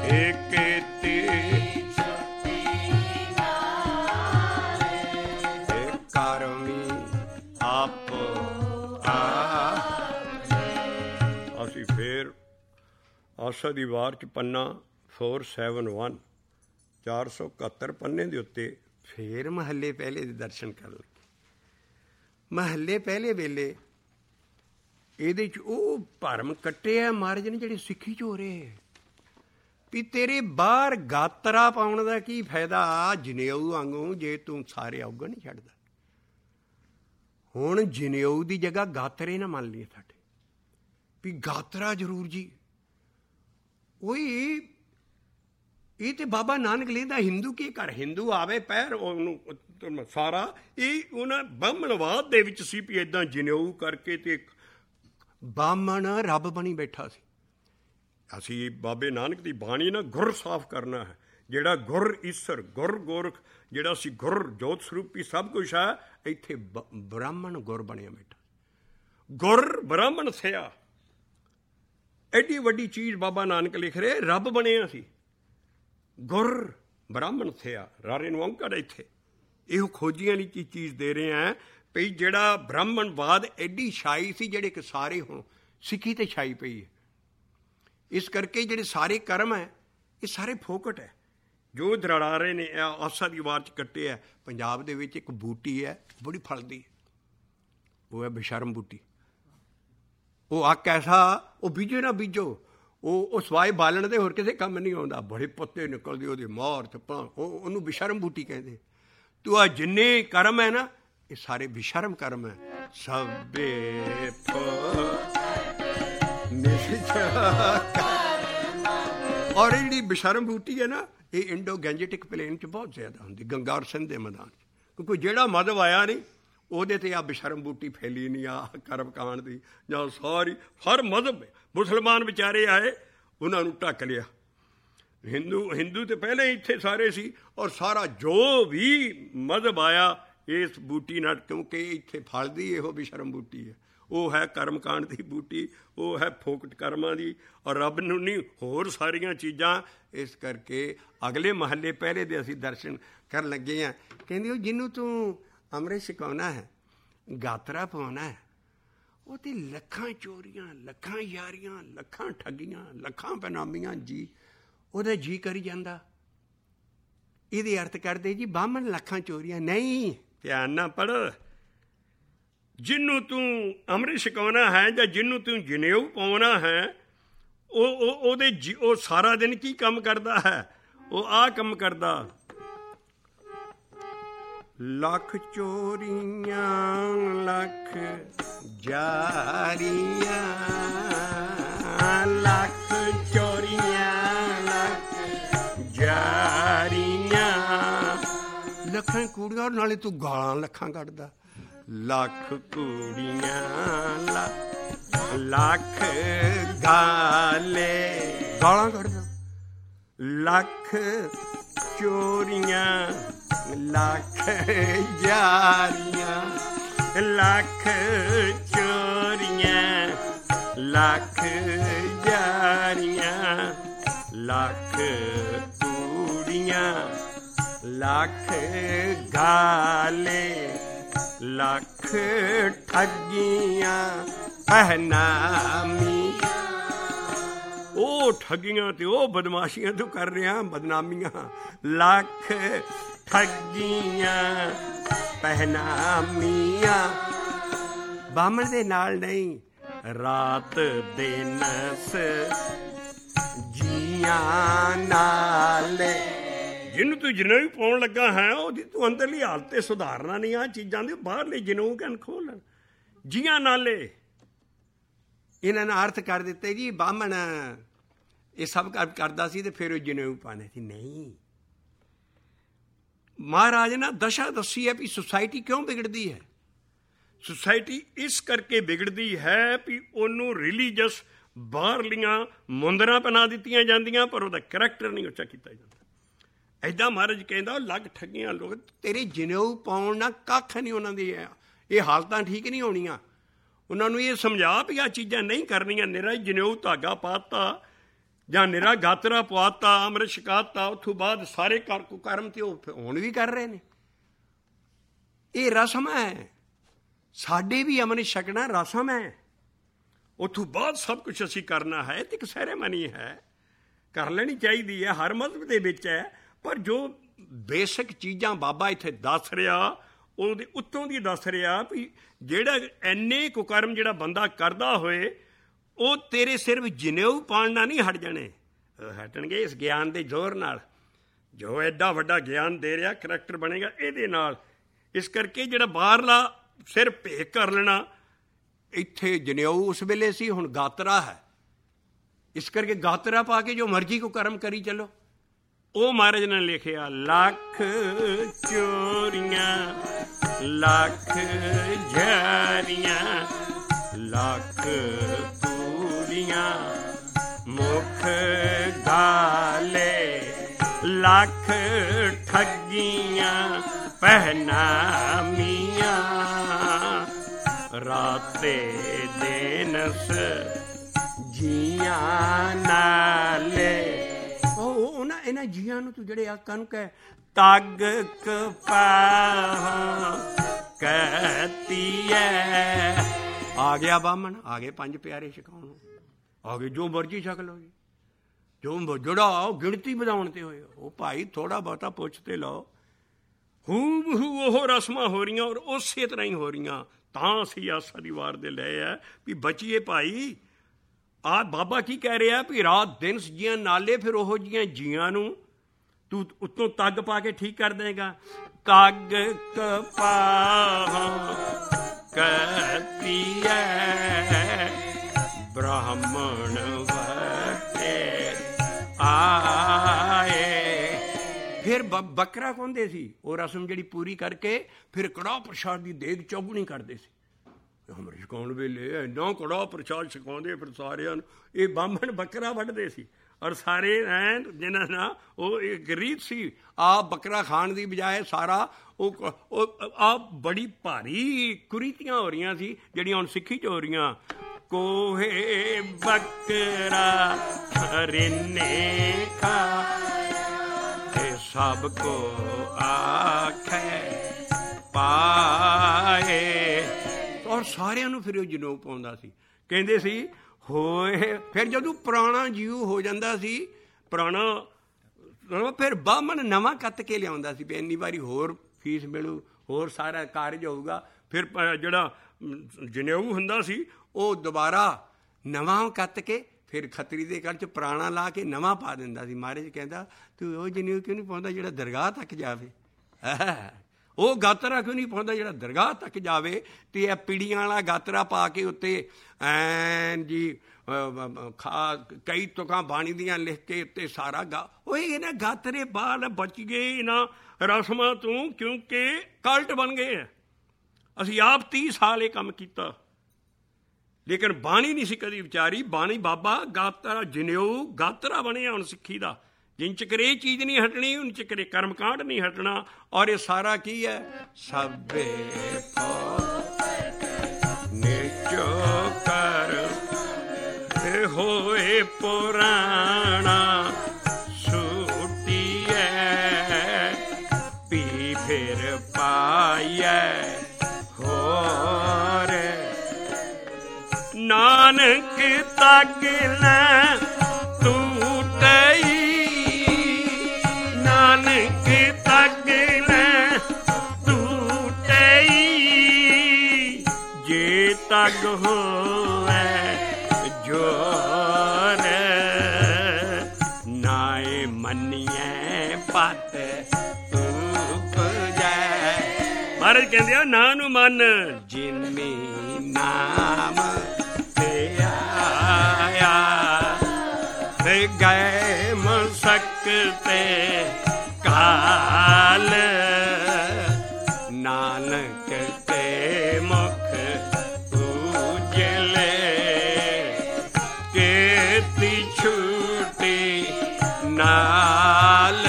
ਏਕੇਤੀ ਕਰਮੀ ਆਪੋ ਆ। ਅਸੀਂ ਫੇਰ ਆਸਾ ਦੀ ਵਾਰ ਚ ਪੰਨਾ ਫੋਰ ਸੈਵਨ ਵਨ ਚਾਰ ਸੌ ਇਕਹੱਤਰ ਪੰਨੇ ਦੇ ਉੱਤੇ ਫੇਰ ਮਹੱਲੇ ਪਹਿਲੇ ਦੇ ਦਰਸ਼ਨ ਕਰਨ ਲੱਗੇ। ਮਹੱਲੇ ਪਹਿਲੇ ਵੇਲੇ ਇਹਦੇ ਚ ਉਹ ਭਰਮ ਕੱਟੇ ਆ ਮਹਾਰਾਜ ਨੇ ਜਿਹੜੇ ਸਿੱਖੀ ਚ ਹੋ ਰਹੇ ਵੀ ਤੇਰੇ ਬਾਹਰ ਗਾਤਰਾ ਪਾਉਣ ਦਾ ਕੀ ਫਾਇਦਾ ਜਨੇਊ ਵਾਂਗੂ ਜੇ ਤੂੰ ਸਾਰੇ ਔਗਣ ਨਹੀਂ ਛੱਡਦਾ। ਹੁਣ ਜਨੇਊ ਦੀ ਜਗ੍ਹਾ ਗਾਤਰੇ ਨਾ ਮੰਨ ਲਈਏ ਸਾਡੇ ਵੀ ਗਾਤਰਾ ਜ਼ਰੂਰ ਜੀ। ਉਹੀ ਇਹ ਤੇ ਬਾਬਾ ਨਾਨਕ ਲੈਂਦਾ ਹਿੰਦੂ ਕੀ ਕਰ ਹਿੰਦੂ ਆਵੇ ਪੈਰ ਉਹਨੂੰ ਸਾਰਾ ਇਹ ਉਹਨਾਂ ਬ੍ਰਾਹਮਣਵਾਦ ਦੇ ਵਿੱਚ ਸੀ ਵੀ ਏਦਾਂ ਜਨੇਊ ਕਰਕੇ ਤੇ ਬਾਹਮਣ ਰੱਬ ਬਣੀ ਬੈਠਾ ਸੀ। ਅਸੀਂ ਬਾਬੇ ਨਾਨਕ ਦੀ ਬਾਣੀ ਨਾ ਗੁਰ ਸਾਫ਼ ਕਰਨਾ ਹੈ। ਜਿਹੜਾ ਗੁਰ ਈਸ਼ਰ ਗੁਰ ਗੋਰਖ ਜਿਹੜਾ ਸੀ ਗੁਰ ਜੋਤ ਸਰੂਪੀ ਸਭ ਕੁਛ ਹੈ। ਇੱਥੇ ਬ੍ਰਾਹਮਣ ਗੁਰ ਬਣਿਆ ਬੈਠਾ। ਗੁਰ ਬ੍ਰਾਹਮਣ ਥਿਆ ਐਡੀ ਵੱਡੀ ਚੀਜ਼ ਬਾਬਾ ਨਾਨਕ ਲਿਖ ਰਹੇ ਰੱਬ ਬਣਿਆ ਸੀ। ਗੁਰ ਬ੍ਰਾਹਮਣ ਥਿਆ ਰਾਰੇ ਨੂੰ ਅੰਕੜ ਇੱਥੇ ਇਹੋ ਖੋਜੀਆਂ ਲਈ ਕੀ ਚੀਜ਼ ਦੇ ਰਹੇ ਆ ਵੀ ਜਿਹੜਾ ਬ੍ਰਾਹਮਣਵਾਦ ਐਡੀ ਛਾਈ ਸੀ ਜਿਹੜੇ ਕਿ ਸਾਰੇ ਹੁਣ ਸਿੱਖੀ ਤੇ ਛਾਈ ਪਈ ਹੈ। ਇਸ ਕਰਕੇ ਜਿਹੜੇ ਸਾਰੇ ਕਰਮ ਹੈ ਇਹ ਸਾਰੇ ਫੋਕਟ ਹੈ ਜੋ ਦਰੜਾ ਰਹੇ ਨੇ। ਆਸਾ ਦੀ ਵਾਰ ਚ ਕੱਟੇ ਹੈ। ਪੰਜਾਬ ਦੇ ਵਿੱਚ ਇੱਕ ਬੂਟੀ ਹੈ ਬੜੀ ਫਲਦੀ ਉਹ ਹੈ ਬੇਸ਼ਰਮ ਬੂਟੀ। ਉਹ ਅੱਕ ਐਸਾ ਉਹ ਬੀਜੋ ਨਾ ਬੀਜੋ ਉਹ ਉਹ ਸਵਾਏ ਬਾਲਣ ਦੇ ਹੋਰ ਕਿਸੇ ਕੰਮ ਨਹੀਂ ਆਉਂਦਾ। ਬੜੇ ਪੱਤੇ ਨਿਕਲਦੇ ਉਹਦੇ ਮਾਰ ਚੱਪਾਂ ਉਹ ਉਹਨੂੰ ਬੇਸ਼ਰਮ ਬੂਟੀ ਕਹਿੰਦੇ। ਤੂੰ ਆ ਜਿੰਨੇ ਕਰਮ ਹੈ ਨਾ ਇਹ ਸਾਰੇ ਬੇਸ਼ਰਮ ਕਰਮ ਹੈ। ਸਭੇ ਔਰ ਇਹ ਜਿਹੜੀ ਬੇਸ਼ਰਮ ਬੂਟੀ ਹੈ ਨਾ ਇਹ ਇੰਡੋ ਗੈਂਜੇਟਿਕ ਪਲੇਨ ਚ ਬਹੁਤ ਜ਼ਿਆਦਾ ਹੁੰਦੀ ਗੰਗਾ ਔਰ ਸਿੰਧ ਦੇ ਮੈਦਾਨ ਚ। ਕਿਉਂਕਿ ਜਿਹੜਾ ਮਜ਼ਹਬ ਆਇਆ ਨਹੀਂ ਉਹਦੇ ਤੇ ਆ ਬੇਸ਼ਰਮ ਬੂਟੀ ਫੈਲੀ ਨਹੀਂ ਆ ਕਰਮ ਕਾਂਡ ਦੀ ਜਾਂ ਸਾਰੀ ਹਰ ਮਜ਼ਹਬ ਮੁਸਲਮਾਨ ਵਿਚਾਰੇ ਆਏ ਉਹਨਾਂ ਨੂੰ ਢੱਕ ਲਿਆ। ਹਿੰਦੂ ਹਿੰਦੂ ਤੇ ਪਹਿਲੇ ਇੱਥੇ ਸਾਰੇ ਸੀ ਔਰ ਸਾਰਾ ਜੋ ਵੀ ਮਜ਼ਹਬ ਆਇਆ ਇਸ ਬੂਟੀ ਨਾਲ ਕਿਉਂਕਿ ਇੱਥੇ ਫਲਦੀ ਇਹੋ ਬੇਸ਼ਰਮ ਬੂਟੀ ਹੈ। ਉਹ ਹੈ ਕਰਮ ਕਾਂਡ ਦੀ ਬੂਟੀ ਉਹ ਹੈ ਫੋਕਟ ਕਰਮਾਂ ਦੀ ਔਰ ਰੱਬ ਨੂੰ ਨਹੀਂ ਹੋਰ ਸਾਰੀਆਂ ਚੀਜ਼ਾਂ। ਇਸ ਕਰਕੇ ਅਗਲੇ ਮਹੱਲੇ ਪਹਿਲੇ ਦੇ ਅਸੀਂ ਦਰਸ਼ਨ ਕਰਨ ਲੱਗੇ ਹਾਂ। ਕਹਿੰਦੇ ਉਹ ਜਿਹਨੂੰ ਤੂੰ ਅੰਮ੍ਰਿਤ ਛਕਾਉਣਾ ਹੈ ਗਾਤਰਾ ਪਾਉਣਾ ਹੈ ਉਹ ਤੇ ਲੱਖਾਂ ਚੋਰੀਆਂ ਲੱਖਾਂ ਯਾਰੀਆਂ ਲੱਖਾਂ ਠੱਗੀਆਂ ਲੱਖਾਂ ਬੇਨਾਮੀਆਂ ਜੀ ਉਹਦਾ ਜੀ ਕਰੀ ਜਾਂਦਾ। ਇਹਦੇ ਅਰਥ ਕਰਦੇ ਜੀ ਬਾਹਮਣ ਲੱਖਾਂ ਚੋਰੀਆਂ ਨਹੀਂ। ਧਿਆਨ ਨਾਲ ਪੜ੍ਹ। ਜਿਹਨੂੰ ਤੂੰ ਅੰਮ੍ਰਿਤ ਛਕਾਉਣਾ ਹੈ ਜਾਂ ਜਿਹਨੂੰ ਤੂੰ ਜਨੇਊ ਪਾਉਣਾ ਹੈ ਉਹ ਉਹਦੇ ਜੀ ਉਹ ਸਾਰਾ ਦਿਨ ਕੀ ਕੰਮ ਕਰਦਾ ਹੈ। ਉਹ ਆਹ ਕੰਮ ਕਰਦਾ ਲੱਖ ਚੋਰੀਆਂ ਲੱਖ ਜਾਰੀਆਂ ਲੱਖ ਚੋਰੀਆਂ ਲੱਖ ਜਾਰੀਆਂ ਲੱਖਾਂ ਕੁੜੀਆਂ ਨਾਲੇ ਤੂੰ ਗਾਲਾਂ ਲੱਖਾਂ ਕੱਢਦਾ। ਲੱਖ ਕੁੜੀਆਂ ਲੱਖ ਗਾਲੇ ਗਾਲਾਂ ਕੱਢਦਾ। ਲੱਖ ਚੋਰੀਆਂ ਲੱਖ ਜਾਰੀਆਂ ਲੱਖ ਚੋਰੀਆਂ ਲੱਖ ਜਾਰੀਆਂ ਲੱਖ ਕੁੜੀਆਂ ਲੱਖ ਗਾਲੇ ਲੱਖ ਠੱਗੀਆਂ ਪਹਿਨਾਮੀ। ਉਹ ਠੱਗੀਆਂ ਤੇ ਉਹ ਬਦਮਾਸ਼ੀਆਂ ਤੂੰ ਕਰ ਰਿਹਾ ਬਦਨਾਮੀਆਂ। ਲੱਖ ਠੱਗੀਆਂ ਪਹਿਨਾਮੀਆਂ ਬਾਹਮਣ ਦੇ ਨਾਲ ਨਹੀਂ ਰਾਤ ਦਿਨ ਜੀਆਂ ਨਾਲੇ। ਜਿਹਨੂੰ ਤੂੰ ਜਨੇਊ ਪਾਉਣ ਲੱਗਾ ਹੈ ਉਹਦੀ ਤੂੰ ਅੰਦਰਲੀ ਹਾਲਤ ਤੇ ਸੁਧਾਰਨਾ ਨਹੀਂ। ਆਹ ਚੀਜ਼ਾਂ ਦੇ ਬਾਹਰਲੇ ਜਨੇਊ ਕਹਿਣ ਖੋਲ੍ਹਣ ਜੀਆਂ ਨਾਲੇ। ਇਹਨਾਂ ਨੇ ਅਰਥ ਕਰ ਦਿੱਤੇ ਜੀ ਬਾਹਮਣ ਇਹ ਸਭ ਕਰਦਾ ਸੀ ਤੇ ਫਿਰ ਉਹ ਜਨੇਊ ਪਾਣੇ ਸੀ। ਨਹੀਂ ਮਹਾਰਾਜ ਨੇ ਦਸ਼ਾ ਦੱਸੀ ਹੈ ਵੀ ਸੁਸਾਇਟੀ ਕਿਉਂ ਵਿਗੜਦੀ ਹੈ। ਸੁਸਾਇਟੀ ਇਸ ਕਰਕੇ ਵਿਗੜਦੀ ਹੈ ਵੀ ਉਹਨੂੰ ਰਿਲੀਜੀਅਸ ਬਾਹਰਲੀਆਂ ਮੁੰਦਰਾਂ ਬਣਾ ਦਿੱਤੀਆਂ ਜਾਂਦੀਆਂ ਪਰ ਉਹਦਾ ਕਰੈਕਟਰ ਨਹੀਂ ਉੱਚਾ ਕੀਤਾ ਜਾਂਦਾ। ਏਦਾਂ ਮਹਾਰਾਜ ਕਹਿੰਦਾ ਲੱਗ ਠੱਗੀਆਂ ਲੋਕ ਤੇਰੇ ਜਨੇਊ ਪਾਉਣ ਨਾਲ ਕੱਖ ਨਹੀਂ ਉਹਨਾਂ ਦੀ ਇਹ ਹਾਲਤਾਂ ਠੀਕ ਨਹੀਂ ਹੋਣੀਆਂ। ਉਹਨਾਂ ਨੂੰ ਇਹ ਸਮਝਾ ਵੀ ਆਹ ਚੀਜ਼ਾਂ ਨਹੀਂ ਕਰਨੀਆਂ। ਨਿਰਾ ਜਨੇਊ ਧਾਗਾ ਪਾਤਾ ਜਾਂ ਨਿਰਾ ਗਾਤਰਾ ਪਵਾਤਾ, ਅੰਮ੍ਰਿਤ ਛਕਾਤਾ, ਉੱਥੋਂ ਬਾਅਦ ਸਾਰੇ ਕਰ ਕੁਕਰਮ ਤੇ ਉਹ ਹੁਣ ਵੀ ਕਰ ਰਹੇ ਨੇ। ਇਹ ਰਸਮ ਹੈ, ਸਾਡੇ ਵੀ ਅੰਮ੍ਰਿਤ ਛਕਣਾ ਰਸਮ ਹੈ। ਉੱਥੋਂ ਬਾਅਦ ਸਭ ਕੁਛ ਅਸੀਂ ਕਰਨਾ ਹੈ, ਤੇ ਇੱਕ ਸੈਰੇਮਨੀ ਹੈ, ਕਰ ਲੈਣੀ ਚਾਹੀਦੀ ਹੈ, ਹਰ ਮਜ਼ਹਬ ਦੇ ਵਿੱਚ ਹੈ। ਪਰ ਜੋ ਬੇਸਿਕ ਚੀਜ਼ਾਂ ਬਾਬਾ ਇੱਥੇ ਦੱਸ ਰਿਹਾ, ਉਹਦੇ ਉੱਤੋਂ ਦੀ ਦੱਸ ਰਿਹਾ ਵੀ ਜਿਹੜਾ ਇੰਨੇ ਕੁਕਰਮ ਜਿਹੜਾ ਬੰਦਾ ਕਰਦਾ ਹੋਏ, ਉਹ ਤੇਰੇ ਸਿਰਫ ਜਨੇਊ ਪਾਉਣ ਨਾਲ ਨਹੀਂ ਹਟ ਜਾਣੇ, ਹਟਣਗੇ ਇਸ ਗਿਆਨ ਦੇ ਜ਼ੋਰ ਨਾਲ, ਜੋ ਐਡਾ ਵੱਡਾ ਗਿਆਨ ਦੇ ਰਿਹਾ, ਕਰੈਕਟਰ ਬਣੇਗਾ ਇਹਦੇ ਨਾਲ। ਇਸ ਕਰਕੇ ਜਿਹੜਾ ਬਾਹਰਲਾ ਸਿਰ ਭੇਖ ਕਰ ਲੈਣਾ, ਇੱਥੇ ਜਨੇਊ ਉਸ ਵੇਲੇ ਸੀ, ਹੁਣ ਗਾਤਰਾ ਹੈ। ਇਸ ਕਰਕੇ ਗਾਤਰਾ ਪਾ ਕੇ ਜੋ ਮਰਜ਼ੀ ਕੋ ਕਰਮ ਕਰੀ ਚੱਲੋ। ਉਹ ਮਹਾਰਾਜ ਨੇ ਲਿਖਿਆ, ਲੱਖ ਚੋਰੀਆਂ ਲੱਖ ਝਾਰੀਆਂ, ਲੱਖ ਤੂਰੀਆਂ ਮੁਖ ਗਾਲੇ, ਲੱਖ ਠੱਗੀਆਂ ਪਹਿਨਾਮੀਆਂ, ਰਾਤੇ ਦਿਨਸ ਜੀਆਂ ਨਾਲੇ। ਉਹ ਉਹਨਾਂ ਇਹਨਾਂ ਜੀਆਂ ਨੂੰ ਤੂੰ ਜਿਹੜੇ ਆਕਾਂ ਨੂੰ ਕਹਿ, ਤੱਗ ਕਪਾਹ ਕਹਤੀਐ। ਆ ਗਿਆ ਬਾਹਮਣ, ਆ ਗਏ ਪੰਜ ਪਿਆਰੇ ਛਕਾਉਣ ਨੂੰ, ਆ ਗਏ ਜੋ ਮਰਜ਼ੀ ਛਕ ਲਓ ਜੀ, ਜੋ ਜਿਹੜਾ ਗਿਣਤੀ ਵਧਾਉਣ ਤੇ ਹੋਏ। ਉਹ ਭਾਈ ਥੋੜ੍ਹਾ ਬਹੁਤਾ ਪੁੱਛ ਤੇ ਲਓ। ਹੂ ਬਹੂ ਉਹ ਰਸਮਾਂ ਹੋ ਰਹੀਆਂ, ਔਰ ਉਸੇ ਤਰ੍ਹਾਂ ਹੀ ਹੋ ਰਹੀਆਂ। ਤਾਂ ਅਸੀਂ ਆਸਾ ਦੀ ਵਾਰ ਦੇ ਲਏ ਆ ਵੀ ਬਚੀਏ ਭਾਈ। ਆਹ ਬਾਬਾ ਕੀ ਕਹਿ ਰਿਹਾ ਵੀ ਰਾਤ ਦਿਨ ਜੀਆਂ ਨਾਲੇ, ਫਿਰ ਉਹੋ ਜਿਹੀਆਂ ਜੀਆਂ ਨੂੰ ਤੂੰ ਉੱਤੋਂ ਤੱਗ ਪਾ ਕੇ ਠੀਕ ਕਰ ਦੇਗਾ। ਤੱਗ ਕਪਾਹ ਕਹਤੀਐ, ਬ੍ਰਾਹਮਣ ਵਟੇ ਆਏ। ਫਿਰ ਬੱਕਰਾ ਖਵਾਉਂਦੇ ਸੀ, ਉਹ ਰਸਮ ਜਿਹੜੀ ਪੂਰੀ ਕਰਕੇ ਫਿਰ ਕੜਾਹ ਪ੍ਰਸ਼ਾਦ ਦੀ ਦੇਗ ਚੌਗੁਣੀ ਕਰਦੇ ਸੀ। ਅੰਮ੍ਰਿਤ ਛਕਾਉਣ ਵੇਲੇ ਇੰਨਾ ਕੜਾਹ ਪ੍ਰਸ਼ਾਦ ਛਕਾਉਂਦੇ ਫਿਰ ਸਾਰਿਆਂ ਨੂੰ। ਇਹ ਬਾਹਮਣ ਬੱਕਰਾ ਵੱਢਦੇ ਸੀ, ਔਰ ਸਾਰੇ ਐਂ ਜਿਹਨਾਂ ਨਾਲ ਉਹ ਇੱਕ ਰੀਤ ਸੀ ਆ ਬੱਕਰਾ ਖਾਣ ਦੀ ਬਜਾਏ ਸਾਰਾ ਉਹ ਆ ਬੜੀ ਭਾਰੀ ਕੁਰੀਤੀਆਂ ਹੋ ਰਹੀਆਂ ਸੀ, ਜਿਹੜੀਆਂ ਹੁਣ ਸਿੱਖੀ 'ਚ ਹੋ ਰਹੀਆਂ। ਕੋਹੇ ਬੱਕਰਾ ਰਿੰਨੇ ਖਾ, ਸਭ ਕੋ ਆਖੇ ਪਾਏ। ਔਰ ਸਾਰਿਆਂ ਨੂੰ ਫਿਰ ਉਹ ਜਨੇਊ ਪਾਉਂਦਾ ਸੀ। ਕਹਿੰਦੇ ਸੀ ਹੋਏ, ਫਿਰ ਜਦੋਂ ਪੁਰਾਣਾ ਜੀਉ ਹੋ ਜਾਂਦਾ ਸੀ, ਪੁਰਾਣਾ ਫਿਰ ਬਾਹਮਣ ਨਵਾਂ ਕੱਤ ਕੇ ਲਿਆਉਂਦਾ ਸੀ ਵੀ ਇੰਨੀ ਵਾਰੀ ਹੋਰ ਫੀਸ ਮਿਲੂ, ਹੋਰ ਸਾਰਾ ਕਾਰਜ ਹੋਊਗਾ। ਫਿਰ ਜਿਹੜਾ ਜਨੇਊ ਹੁੰਦਾ ਸੀ ਉਹ ਦੁਬਾਰਾ ਨਵਾਂ ਕੱਤ ਕੇ ਫਿਰ ਖੱਤਰੀ ਦੇ ਘਰ 'ਚ ਪੁਰਾਣਾ ਲਾ ਕੇ ਨਵਾਂ ਪਾ ਦਿੰਦਾ ਸੀ। ਮਹਾਰਾਜ ਕਹਿੰਦਾ ਤੂੰ ਉਹ ਜਨੇਊ ਕਿਉਂ ਨਹੀਂ ਪਾਉਂਦਾ ਜਿਹੜਾ ਦਰਗਾਹ ਤੱਕ ਜਾਵੇ? ਉਹ ਗਾਤਰਾ ਕਿਉਂ ਨਹੀਂ ਪਾਉਂਦਾ ਜਿਹੜਾ ਦਰਗਾਹ ਤੱਕ ਜਾਵੇ? ਅਤੇ ਇਹ ਪੀੜੀਆਂ ਵਾਲਾ ਗਾਤਰਾ ਪਾ ਕੇ ਉੱਤੇ ਐਨ ਜੀ ਖਾ ਕਈ ਤੁਕਾਂ ਬਾਣੀ ਦੀਆਂ ਲਿਖ ਕੇ ਉੱਤੇ ਸਾਰਾ ਗਾ। ਉਹ ਇਹਨਾਂ ਗਾਤਰੇ ਬਾਲ ਬਚ ਗਏ ਇਹਨਾਂ ਰਸਮਾਂ ਤੋਂ, ਕਿਉਂਕਿ ਕਲਟ ਬਣ ਗਏ ਆ। ਅਸੀਂ ਆਪ ਤੀਹ ਸਾਲ ਇਹ ਕੰਮ ਕੀਤਾ, ਲੇਕਿਨ ਬਾਣੀ ਨਹੀਂ ਸੀ ਕਦੀ ਵਿਚਾਰੀ। ਬਾਣੀ ਬਾਬਾ ਗਾਤਰਾ ਜਨੇਊ ਗਾਤਰਾ ਬਣਿਆ ਹੁਣ ਸਿੱਖੀ ਦਾ। ਜਿਨ ਚਿਕਰ ਇਹ ਚੀਜ਼ ਨਹੀਂ ਹਟਣੀ, ਉਨ ਚਿਕਰ ਕਰਮਕਾਂਡ ਨਹੀਂ ਹਟਣਾ। ਔਰ ਇਹ ਸਾਰਾ ਕੀ ਹੈ? ਸਭੇ ਨਿਚੋ ਕਰ ਹੋਏ ਪੁਰਾਣਾ ਸੂਟੀਐ, ਪੀ ਫਿਰ ਪਾਈਐ ਹੋਰ ਨਾਨਕ ਤੱਕ ਲੈ ਟੂਟਈ, ਨਾਨਕ ਤੱਕ ਲੈ ਟੂਟਈ, ਜੇ ਤੱਕ ਹੋਵੇ ਜੋਰ ਨਾਏ ਮੰਨੀਏ ਪਤ ਉਪਜੈ। ਮਹਾਰਾਜ ਕਹਿੰਦੇ ਆ ਨਾ ਨੂੰ ਮੰਨ, ਜਿਨਮੀ ਨਾਮ ਤੇ ਆਇਆ ਤੇ ਗਏ ਮਸਕ ਤੇ ਕਾਲ, ਨਾਨਕ ਤੇ ਮੁਖ ਉਜਲੇ, ਕੇਤੀ ਛੂਟੀ ਨਾਲ,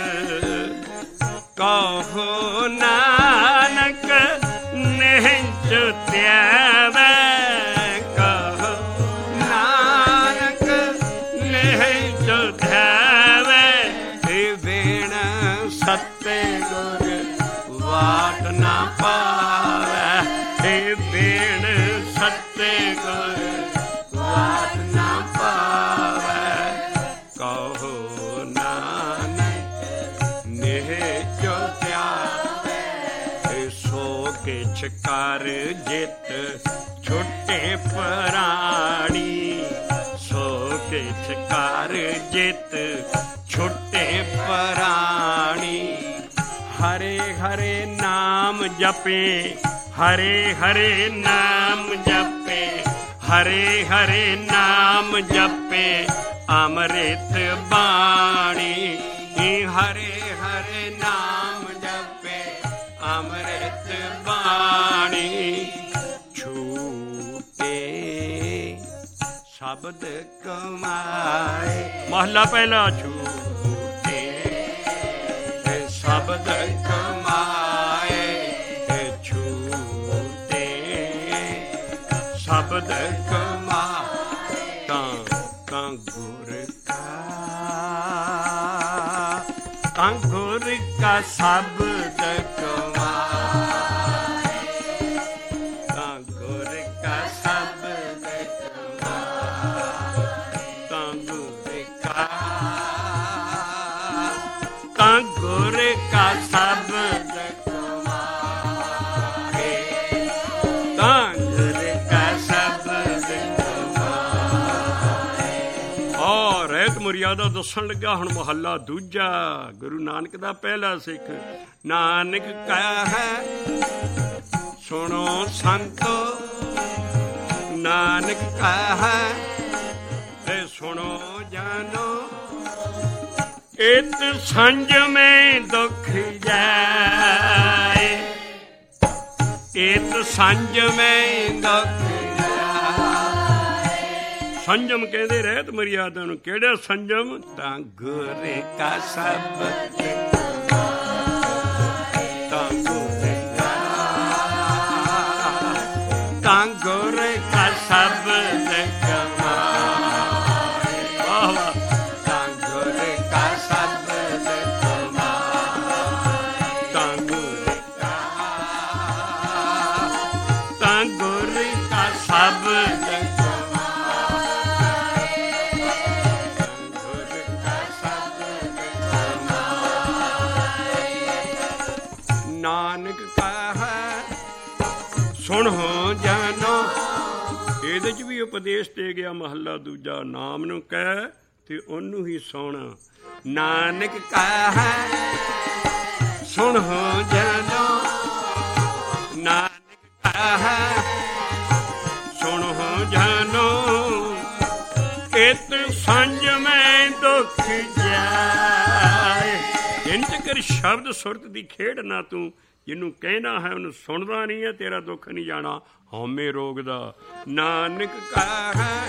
ਕਹੋ ਨਾਨਕ ਨਿਹੰਚ ਧਿਆਵੈ, ਕਹੋ ਨਾਨਕ ਨਿਹੰਚ ਕਰ ਜਿਤ ਛੁੱਟੇ ਪ੍ਰਾਣੀ, ਸੋ ਕਿਛ ਕਰ ਜਿਤ ਛੁੱਟੇ ਪ੍ਰਾਣੀ। ਹਰੇ ਹਰੇ ਨਾਮ ਜਪੇ, ਹਰੇ ਹਰੇ ਨਾਮ ਜਪੇ, ਹਰੇ ਹਰੇ ਨਾਮ ਜਪੇ ਅੰਮ੍ਰਿਤ ਬਾਣੀ। ਹਰੇ ਹਰੇ ਨਾਮ ਜਪੇ ਅੰਮ੍ਰਿਤ ਬਾਣੀ। ਛੂਟੇ ਸ਼ਬਦ ਕਮਾਏ, ਮਹਲਾ ਪਹਿਲਾ। ਛੂਟੇ ਸ਼ਬਦ ਕਮਾਏ, ਛੂਟੇ ਸ਼ਬਦ ਕਮਾਏ। ਤਾਂ ਤਾਂ ਗੁਰ ਤਾਂ ਗੁਰ ਕਾ ਸ਼ਬਦ ਕਮਾਏ, ਤਾਂ ਗੁਰ ਕਾ ਸ਼ਬਦ ਕਮਾਏ, ਤਾਂ ਗੁਰ ਕਾ ਤਾਂ ਗੁਰ ਕਾ ਸ਼ਬਦ ਕਮਾਏ, ਤਾਂ ਗੁਰ ਕਾ ਸ਼ਬਦ ਕਮਾਏ। ਔਰ ਰਹਿਤ ਮਰਿਆਦਾ ਦੱਸਣ ਲੱਗਾ ਹੁਣ ਮਹੱਲਾ ਦੂਜਾ। ਗੁਰੂ ਨਾਨਕ ਦਾ ਪਹਿਲਾ ਸਿੱਖ। ਨਾਨਕ ਕਹੈ ਸੁਣੋ ਸੰਤੋ, ਨਾਨਕ ਕਹੈ ਤੇ ਸੁਣੋ ਜਾਨੋ, ਇਤ ਸੰਜਮੇ ਦੁਖ ਜਾਏ, ਇਤ ਸੰਜਮੇ ਦੁਖ ਜਾਏ। ਸੰਜਮ ਕਹਿੰਦੇ ਰਹਿਤ ਮਰਿਆਦਾ ਨੂੰ। ਕਿਹੜਾ ਸੰਜਮ? ਤਾਂ ਗੁਰ ਕਾ ਸ਼ਬਦ, ਤਾਂ ਗੁਰ ਕਾ, ਤਾਂ ਗੁਰ ਕਾ ਸ਼ਬਦ ਕਮਾਏ। ਵਾਹ ਵਾਹ। ਤਾਂ ਗੁਰ ਕਾ ਸ਼ਬਦ ਕਮਾਏ, ਤਾਂ ਗੁਰ ਕਾ, ਤਾਂ ਗੁਰ ਕਾ ਸ਼ਬਦ ਨਾਨਕ ਕਹੈ ਸੁਣੋ ਜਾਨੋ। ਇਹਦੇ ਚ ਵੀ ਉਪਦੇਸ਼ ਦੇ ਗਿਆ ਮਹੱਲਾ ਦੂਜਾ। ਨਾਮ ਨੂੰ ਕਹਿ ਤੇ ਉਹਨੂੰ ਹੀ ਸੁਣ। ਨਾਨਕ ਕਹੈ ਸੁਣੋ ਜਾਨੋ, ਨਾਨਕ ਕਹੈ ਸੁਣੋ ਜਾਨੋ, ਇਤ ਸੰਜਮੈ ਦੁਖ ਜਾਏ। ਜਿੰਨ ਤੱਕ ਸ਼ਬਦ ਸੁਰਤ ਦੀ ਖੇਡ ਨਾ ਤੂੰ ਜਿਹਨੂੰ ਕਹਿਣਾ ਹੈ ਉਹਨੂੰ ਸੁਣਦਾ ਨਹੀਂ ਹੈ, ਤੇਰਾ ਦੁੱਖ ਨਹੀਂ ਜਾਣਾ ਹਉਮੈ ਰੋਗ ਦਾ। ਨਾਨਕ ਕਹੈ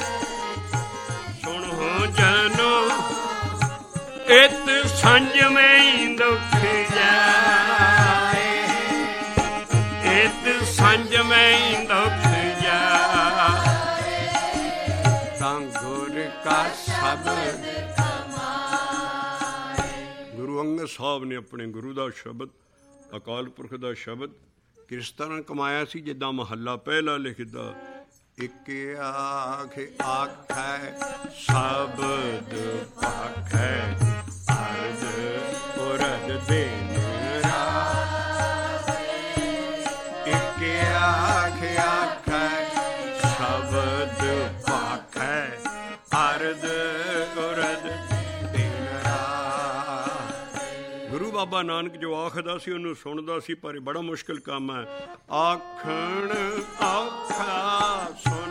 ਸੁਣੋ ਜਾਨੋ, ਇਤ ਸੰਜਮੈ ਦੁਖ ਜਾਏ, ਇਤ ਸੰਜਮੈ ਦੁਖ ਜਾਏ। ਤਾਂ ਗੁਰ ਕਾ ਸ਼ਬਦ। ਗੁਰੂ ਅੰਗਦ ਸਾਹਿਬ ਨੇ ਆਪਣੇ ਗੁਰੂ ਦਾ ਸ਼ਬਦ, ਅਕਾਲ ਪੁਰਖ ਦਾ ਸ਼ਬਦ ਕਿਸ ਤਰ੍ਹਾਂ ਕਮਾਇਆ ਸੀ? ਜਿੱਦਾਂ ਮਹੱਲਾ ਪਹਿਲਾ ਲਿਖਦਾ। ਇੱਕ ਆਖ ਆਖੈ ਸ਼ਬਦ ਭਾਖੈ, ਅਰਧ ਉਰਧ ਦਿਨ ਰਾਤ। ਇੱਕ ਆਖ ਆਖੈ ਸ਼ਬਦ ਭਾਖੈ, ਅਰਧ ਉਰਧ ਦਿਨ ਰਾਤ। ਗੁਰੂ ਬਾਬਾ ਨਾਨਕ ਜੋ ਆਖਦਾ ਸੀ ਉਹਨੂੰ ਸੁਣਦਾ ਸੀ, ਪਰ ਬੜਾ ਮੁਸ਼ਕਿਲ ਕੰਮ ਹੈ। ਆਖਣ ਔਖਾ ਸੁਣ